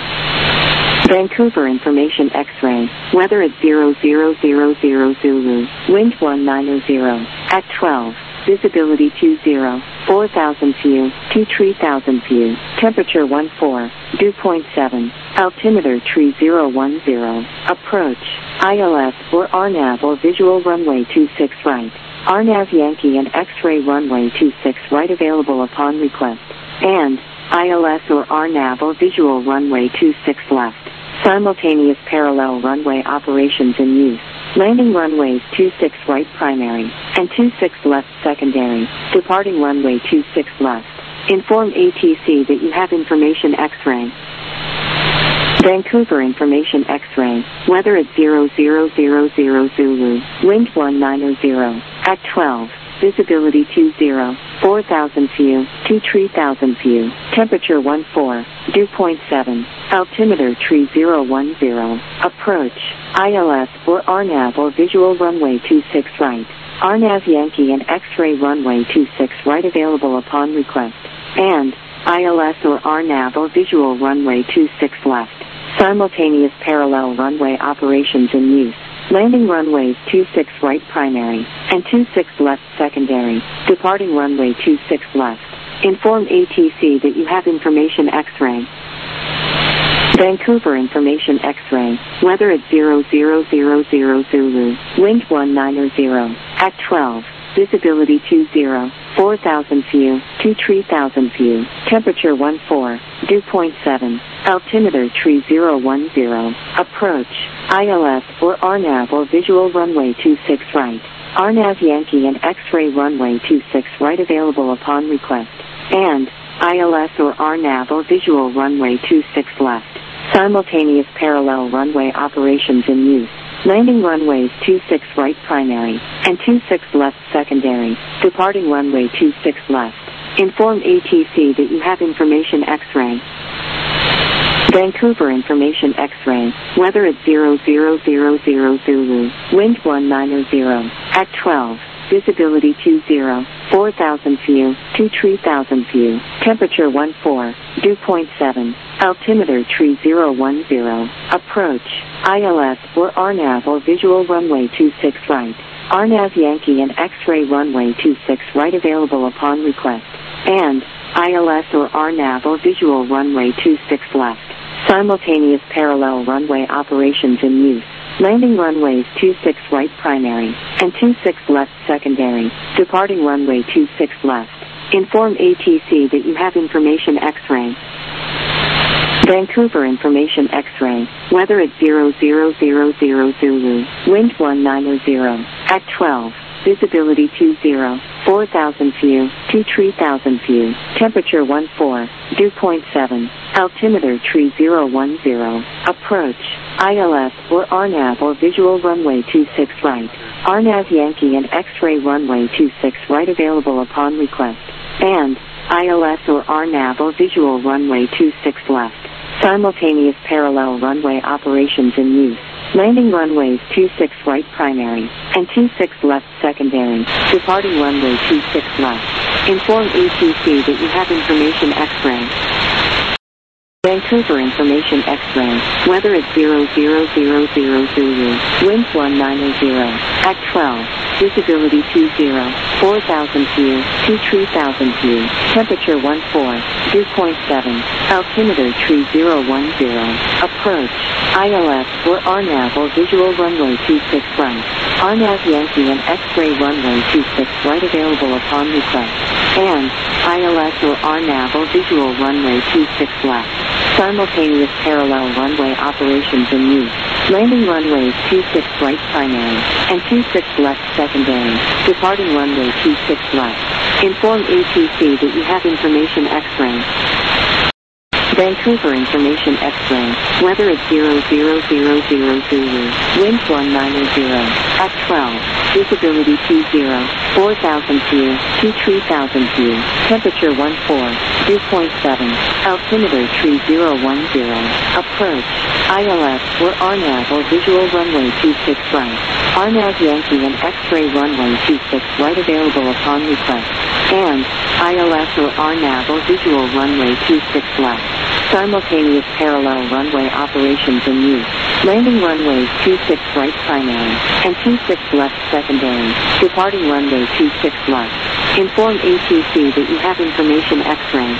Vancouver information X-ray. Weather at zero zero zero zero Zulu. Wind one nine zero. At twelve. Visibility two zero. four thousand view. two three thousand view. Temperature one four. Dew point seven. Altimeter tree zero one zero. Approach. I L S or R NAV or visual runway two six right. R NAV Yankee and X-ray runway two six right available upon request. And I L S or R NAV or visual runway two six left. Simultaneous parallel runway operations in use. Landing runways two six right primary and two six left secondary. Departing runway two six left. Inform A T C that you have information X-ray. Vancouver information X-ray. Weather at zero zero zero zero Zulu. Wind one nine zero. At twelve. Visibility two zero. four thousand view. two three thousand view. Temperature one four. Dew point seven. Altimeter tree zero one zero. Approach. I L S or R NAV or visual runway two six right. R NAV Yankee and X-ray runway two six right available upon request. And I L S or R NAV or visual runway two six left. Simultaneous parallel runway operations in use. Landing runways two six right primary and two six left secondary. Departing runway two six left. Inform A T C that you have information X-ray. Vancouver information X-ray. Weather at zero zero zero zero Zulu. Wind one nine zero. At twelve. Visibility two zero. four thousand view. two three thousand view. Temperature one four, dew point seven, altimeter tree zero one zero, approach, I L S or R NAV or visual runway two six right, R NAV Yankee and X-ray runway two six right available upon request, and I L S or R NAV or visual runway two six left, simultaneous parallel runway operations in use. Landing runways two six right primary, and two six left secondary, departing runway two six left. Inform A T C that you have information X-ray. Vancouver information X-ray, weather at zero zero zero zero Zulu, wind one nine zero, at twelve, visibility two zero, four thousand view, two three thousand view, temperature one four, dew point seven, altimeter tree zero one zero, approach, I L S or R NAV or visual runway two six right, R NAV Yankee and X-ray runway two six right available upon request, and I L S or R NAV or visual runway two six left, simultaneous parallel runway operations in use. Landing runways two six right primary, and two six left secondary, departing runway two six left. Inform A T C that you have information X-ray. Vancouver information X-ray, weather at zero zero zero zero Zulu, wind one nine zero, at twelve, visibility two zero, four thousand view, two three thousand view, temperature one four, dew point seven, altimeter tree zero one zero, approach, I L S or R NAV or visual runway two six right, R NAV Yankee and X-ray runway two six right available upon request, and I L S or R NAV or visual runway two six left, simultaneous parallel runway operations in use. Landing runways two six right primary, and two six left secondary, departing runway two six left. Inform A T C that you have information X-ray. Vancouver information X-ray, weather at zero zero zero zero Zulu, wind one nine zero, at twelve, visibility two zero, four thousand view, two three thousand view, temperature one four, dew point seven, altimeter tree zero one zero, approach, I L S or R NAV or visual runway two six right, R NAV Yankee and X-ray runway two six right available upon request, and I L S or R NAV or visual runway two six left. Simultaneous parallel runway operations in use. Landing runways two six right primary, and two six left secondary, departing runway two six left. Inform A T C that you have information X-ray. Vancouver information X-ray, weather at zero zero zero zero Zulu, wind one nine zero, at twelve, visibility two zero, four thousand view, two three thousand view, temperature one four, dew point seven, altimeter tree zero one zero, approach, I L S or R NAV or visual runway two six right, R NAV Yankee and X-ray runway two six right available upon request, and I L S or R NAV or visual runway two six left. Simultaneous parallel runway operations in use. Landing runways two six right primary, and two six left secondary, departing runway two six left. Inform A T C that you have information X-ray.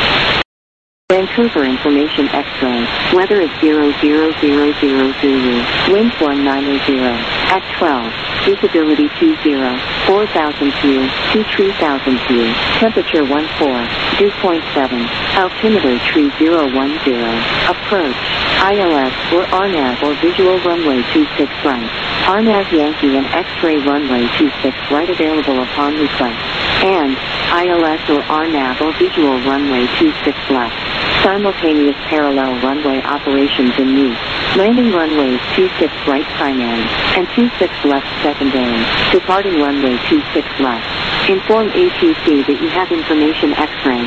Vancouver information X-ray, weather at zero zero zero zero Zulu, wind one nine zero, at twelve, visibility two zero, four thousand view, two three thousand view, temperature one four, dew point seven, altimeter tree zero one zero, approach, I L S or R NAV or visual runway two six right, R NAV Yankee and X-ray runway two six right available upon request, and I L S or R NAV or visual runway two six left. Simultaneous parallel runway operations in use. Landing runways two six right primary, and two six left secondary, departing runway two six left. Inform A T C that you have information X-ray.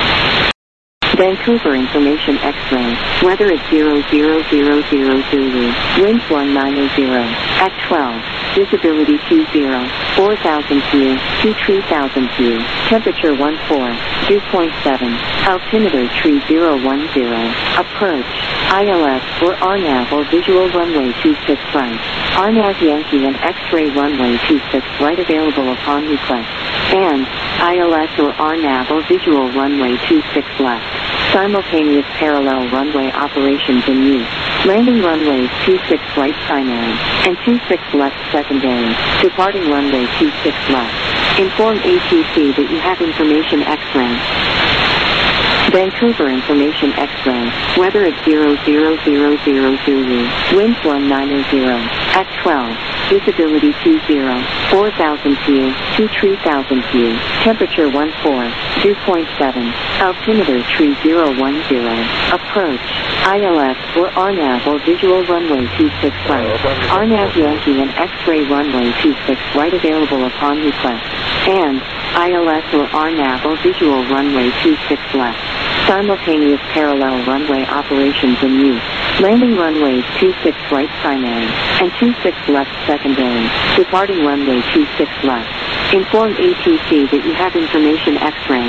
Vancouver information X-ray, weather at zero zero zero zero Zulu, wind one nine zero, at twelve, visibility two zero, four thousand view, two three thousand view, temperature one four, dew point seven, altimeter tree zero one zero, approach, I L S or R NAV or visual runway two six right, R NAV Yankee and X-ray runway two six right available upon request, and I L S or R NAV or visual runway two six left. Simultaneous parallel runway operations in use. Landing runways two six right primary, and two six left secondary, departing runway two six left. Inform A T C that you have information X-ray. Vancouver Information X-ray, weather at zero zero zero zero Zulu, winds one nine zero, at twelve, visibility two zero, four thousand feet, two three thousand feet, temperature one four, dew point seven, altimeter three zero one zero, approach, I L S or R NAV or visual runway two six right, R NAV Yankee and X-ray runway two six right available upon request, and I L S or R NAV or visual runway two six left. Simultaneous parallel runway operations in use. Landing runways two six right primary and two six left secondary. Departing runway two six left. Inform A T C that you have information X-ray.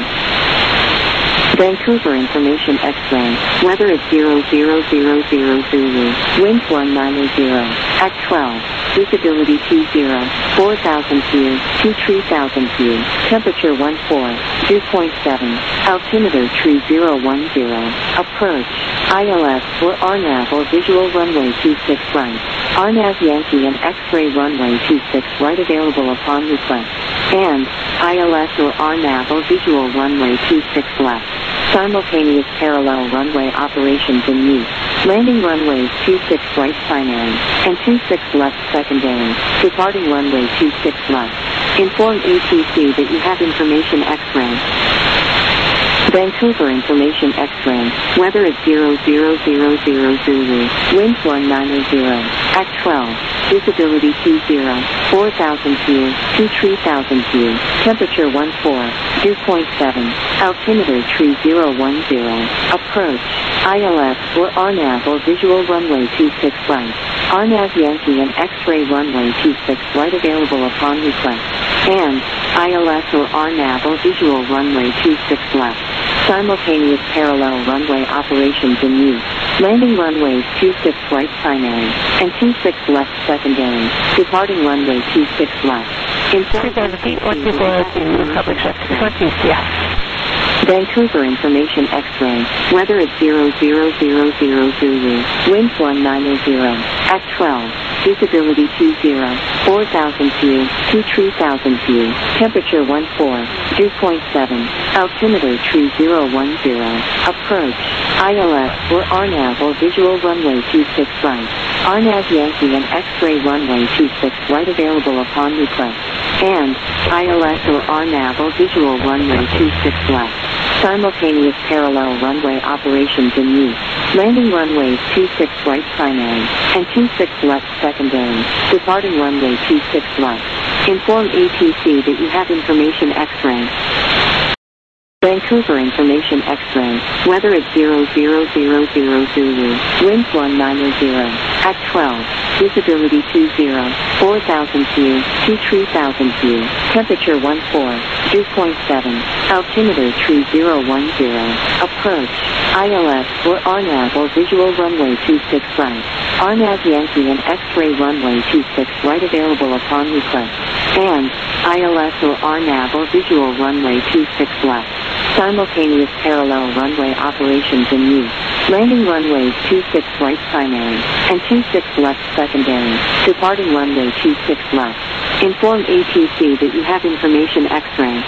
Vancouver Information X-ray, weather at zero zero zero zero Zulu, winds one nine zero, at twelve, visibility two zero, four thousand feet, two three thousand feet, temperature one four, dew point seven, altimeter three zero one zero, approach, I L S or R NAV or visual runway two six right, R NAV Yankee and X-ray runway two six right available upon request, and I L S or R NAV or visual runway two six left. Simultaneous parallel runway operations in use. Landing runways two six right primary and two six left secondary. Departing runway two six left. Inform A T C that you have information X-ray. Vancouver Information X-ray, weather at zero zero zero zero Zulu, winds one nine zero, at twelve, visibility two zero, four thousand feet, two three thousand feet, temperature one four, dew point seven, altimeter three zero one zero, approach, I L S or R NAV or visual runway two six right, R NAV Yankee and X-ray runway two six right available upon request, and I L S or R NAV or visual runway two six left. Simultaneous parallel runway operations in use. Landing runways two six right primary and two six left secondary. Departing runway two six left. two thousand feet, one two four to public shift, one two, yeah. Vancouver Information X-ray, weather at zero zero zero zero Zulu, winds one nine zero, at twelve, visibility two zero, four thousand feet, two three thousand feet, temperature one four, dew point seven, altimeter three zero one zero, approach, I L S or R NAV or visual runway two six right, R NAV Yankee and X-ray runway two six right available upon request, and I L S or R NAV or visual runway two six left. Simultaneous parallel runway operations in use. Landing runways two six right primary and two six left secondary. Departing runway two six left. Inform A T C that you have information X-ray. Vancouver Information X-ray, weather at zero zero zero zero Zulu, winds one nine zero, at twelve, visibility two zero, four thousand feet, two three thousand feet, temperature one four, dew point seven, altimeter three zero one zero, approach, I L S or R NAV or visual runway two six right, R NAV Yankee and X-ray runway two six right available upon request, and I L S or R NAV or visual runway two six left. Simultaneous parallel runway operations in use. Landing runways two six right primary and two six left secondary. Departing runway two six left. Inform A T C that you have information X-ray.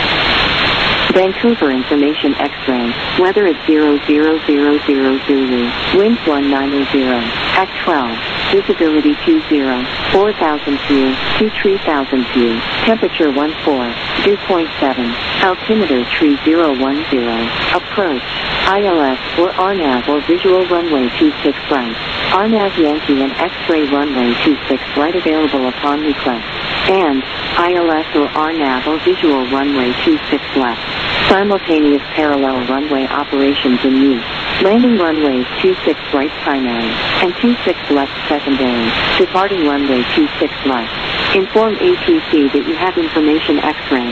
Vancouver Information X-ray, weather at zero zero zero zero Zulu, winds one nine zero, at twelve, visibility two zero, four thousand feet, two three thousand feet, temperature one four, dew point seven, altimeter three zero one zero, approach, I L S or R NAV or visual runway two six right, R NAV Yankee and X-ray runway two six right available upon request, and I L S or R NAV or visual runway two six left. Simultaneous parallel runway operations in use. Landing runways two six right primary and two six left secondary. Departing runway two six left. Inform A T C that you have information X-ray.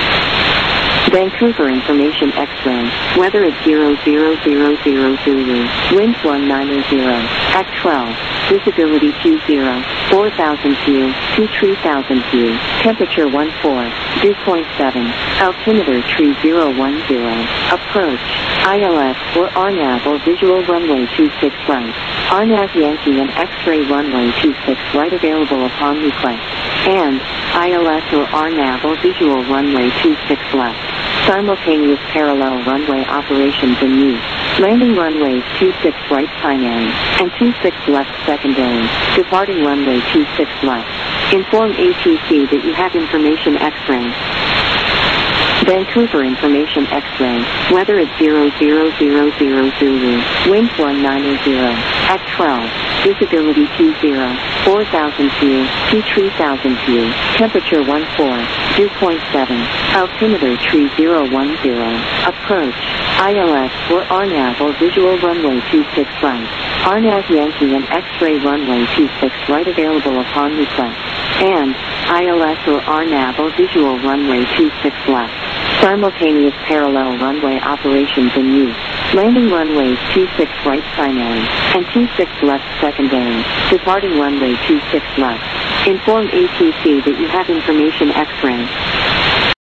Vancouver Information X-ray, weather at zero zero zero zero Zulu, winds one nine zero, at twelve, visibility two zero, four thousand feet, two three thousand feet, temperature one four, dew point seven, altimeter three zero one zero, approach, I L S or R NAV or visual runway two six right, R NAV Yankee and X-ray runway two six right available upon request, and I L S or R NAV or visual runway two six left. Simultaneous parallel runway operations in use. Landing runways two six right primary and two six left secondary. Departing runway two six left. Inform A T C that you have information X-ray. Vancouver Information X-ray. Weather at zero zero zero zero Zulu. Wind one nine zero. At twelve. Visibility two zero. four thousand feet. two three thousand feet. Temperature one four. Dew point seven. Altimeter three zero one zero. Approach. I L S or R NAV or visual runway two six right. R NAV Yankee and X-ray runway two six right available upon request. And I L S or R NAV or visual runway two six left. Simultaneous parallel runway operations in use. Landing runways two six right primary and two six left secondary. Departing runway two six left. Inform A T C that you have information X-ray.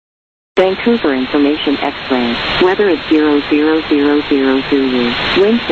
Vancouver Information X-ray. Weather at zero zero zero zero Zulu. Wind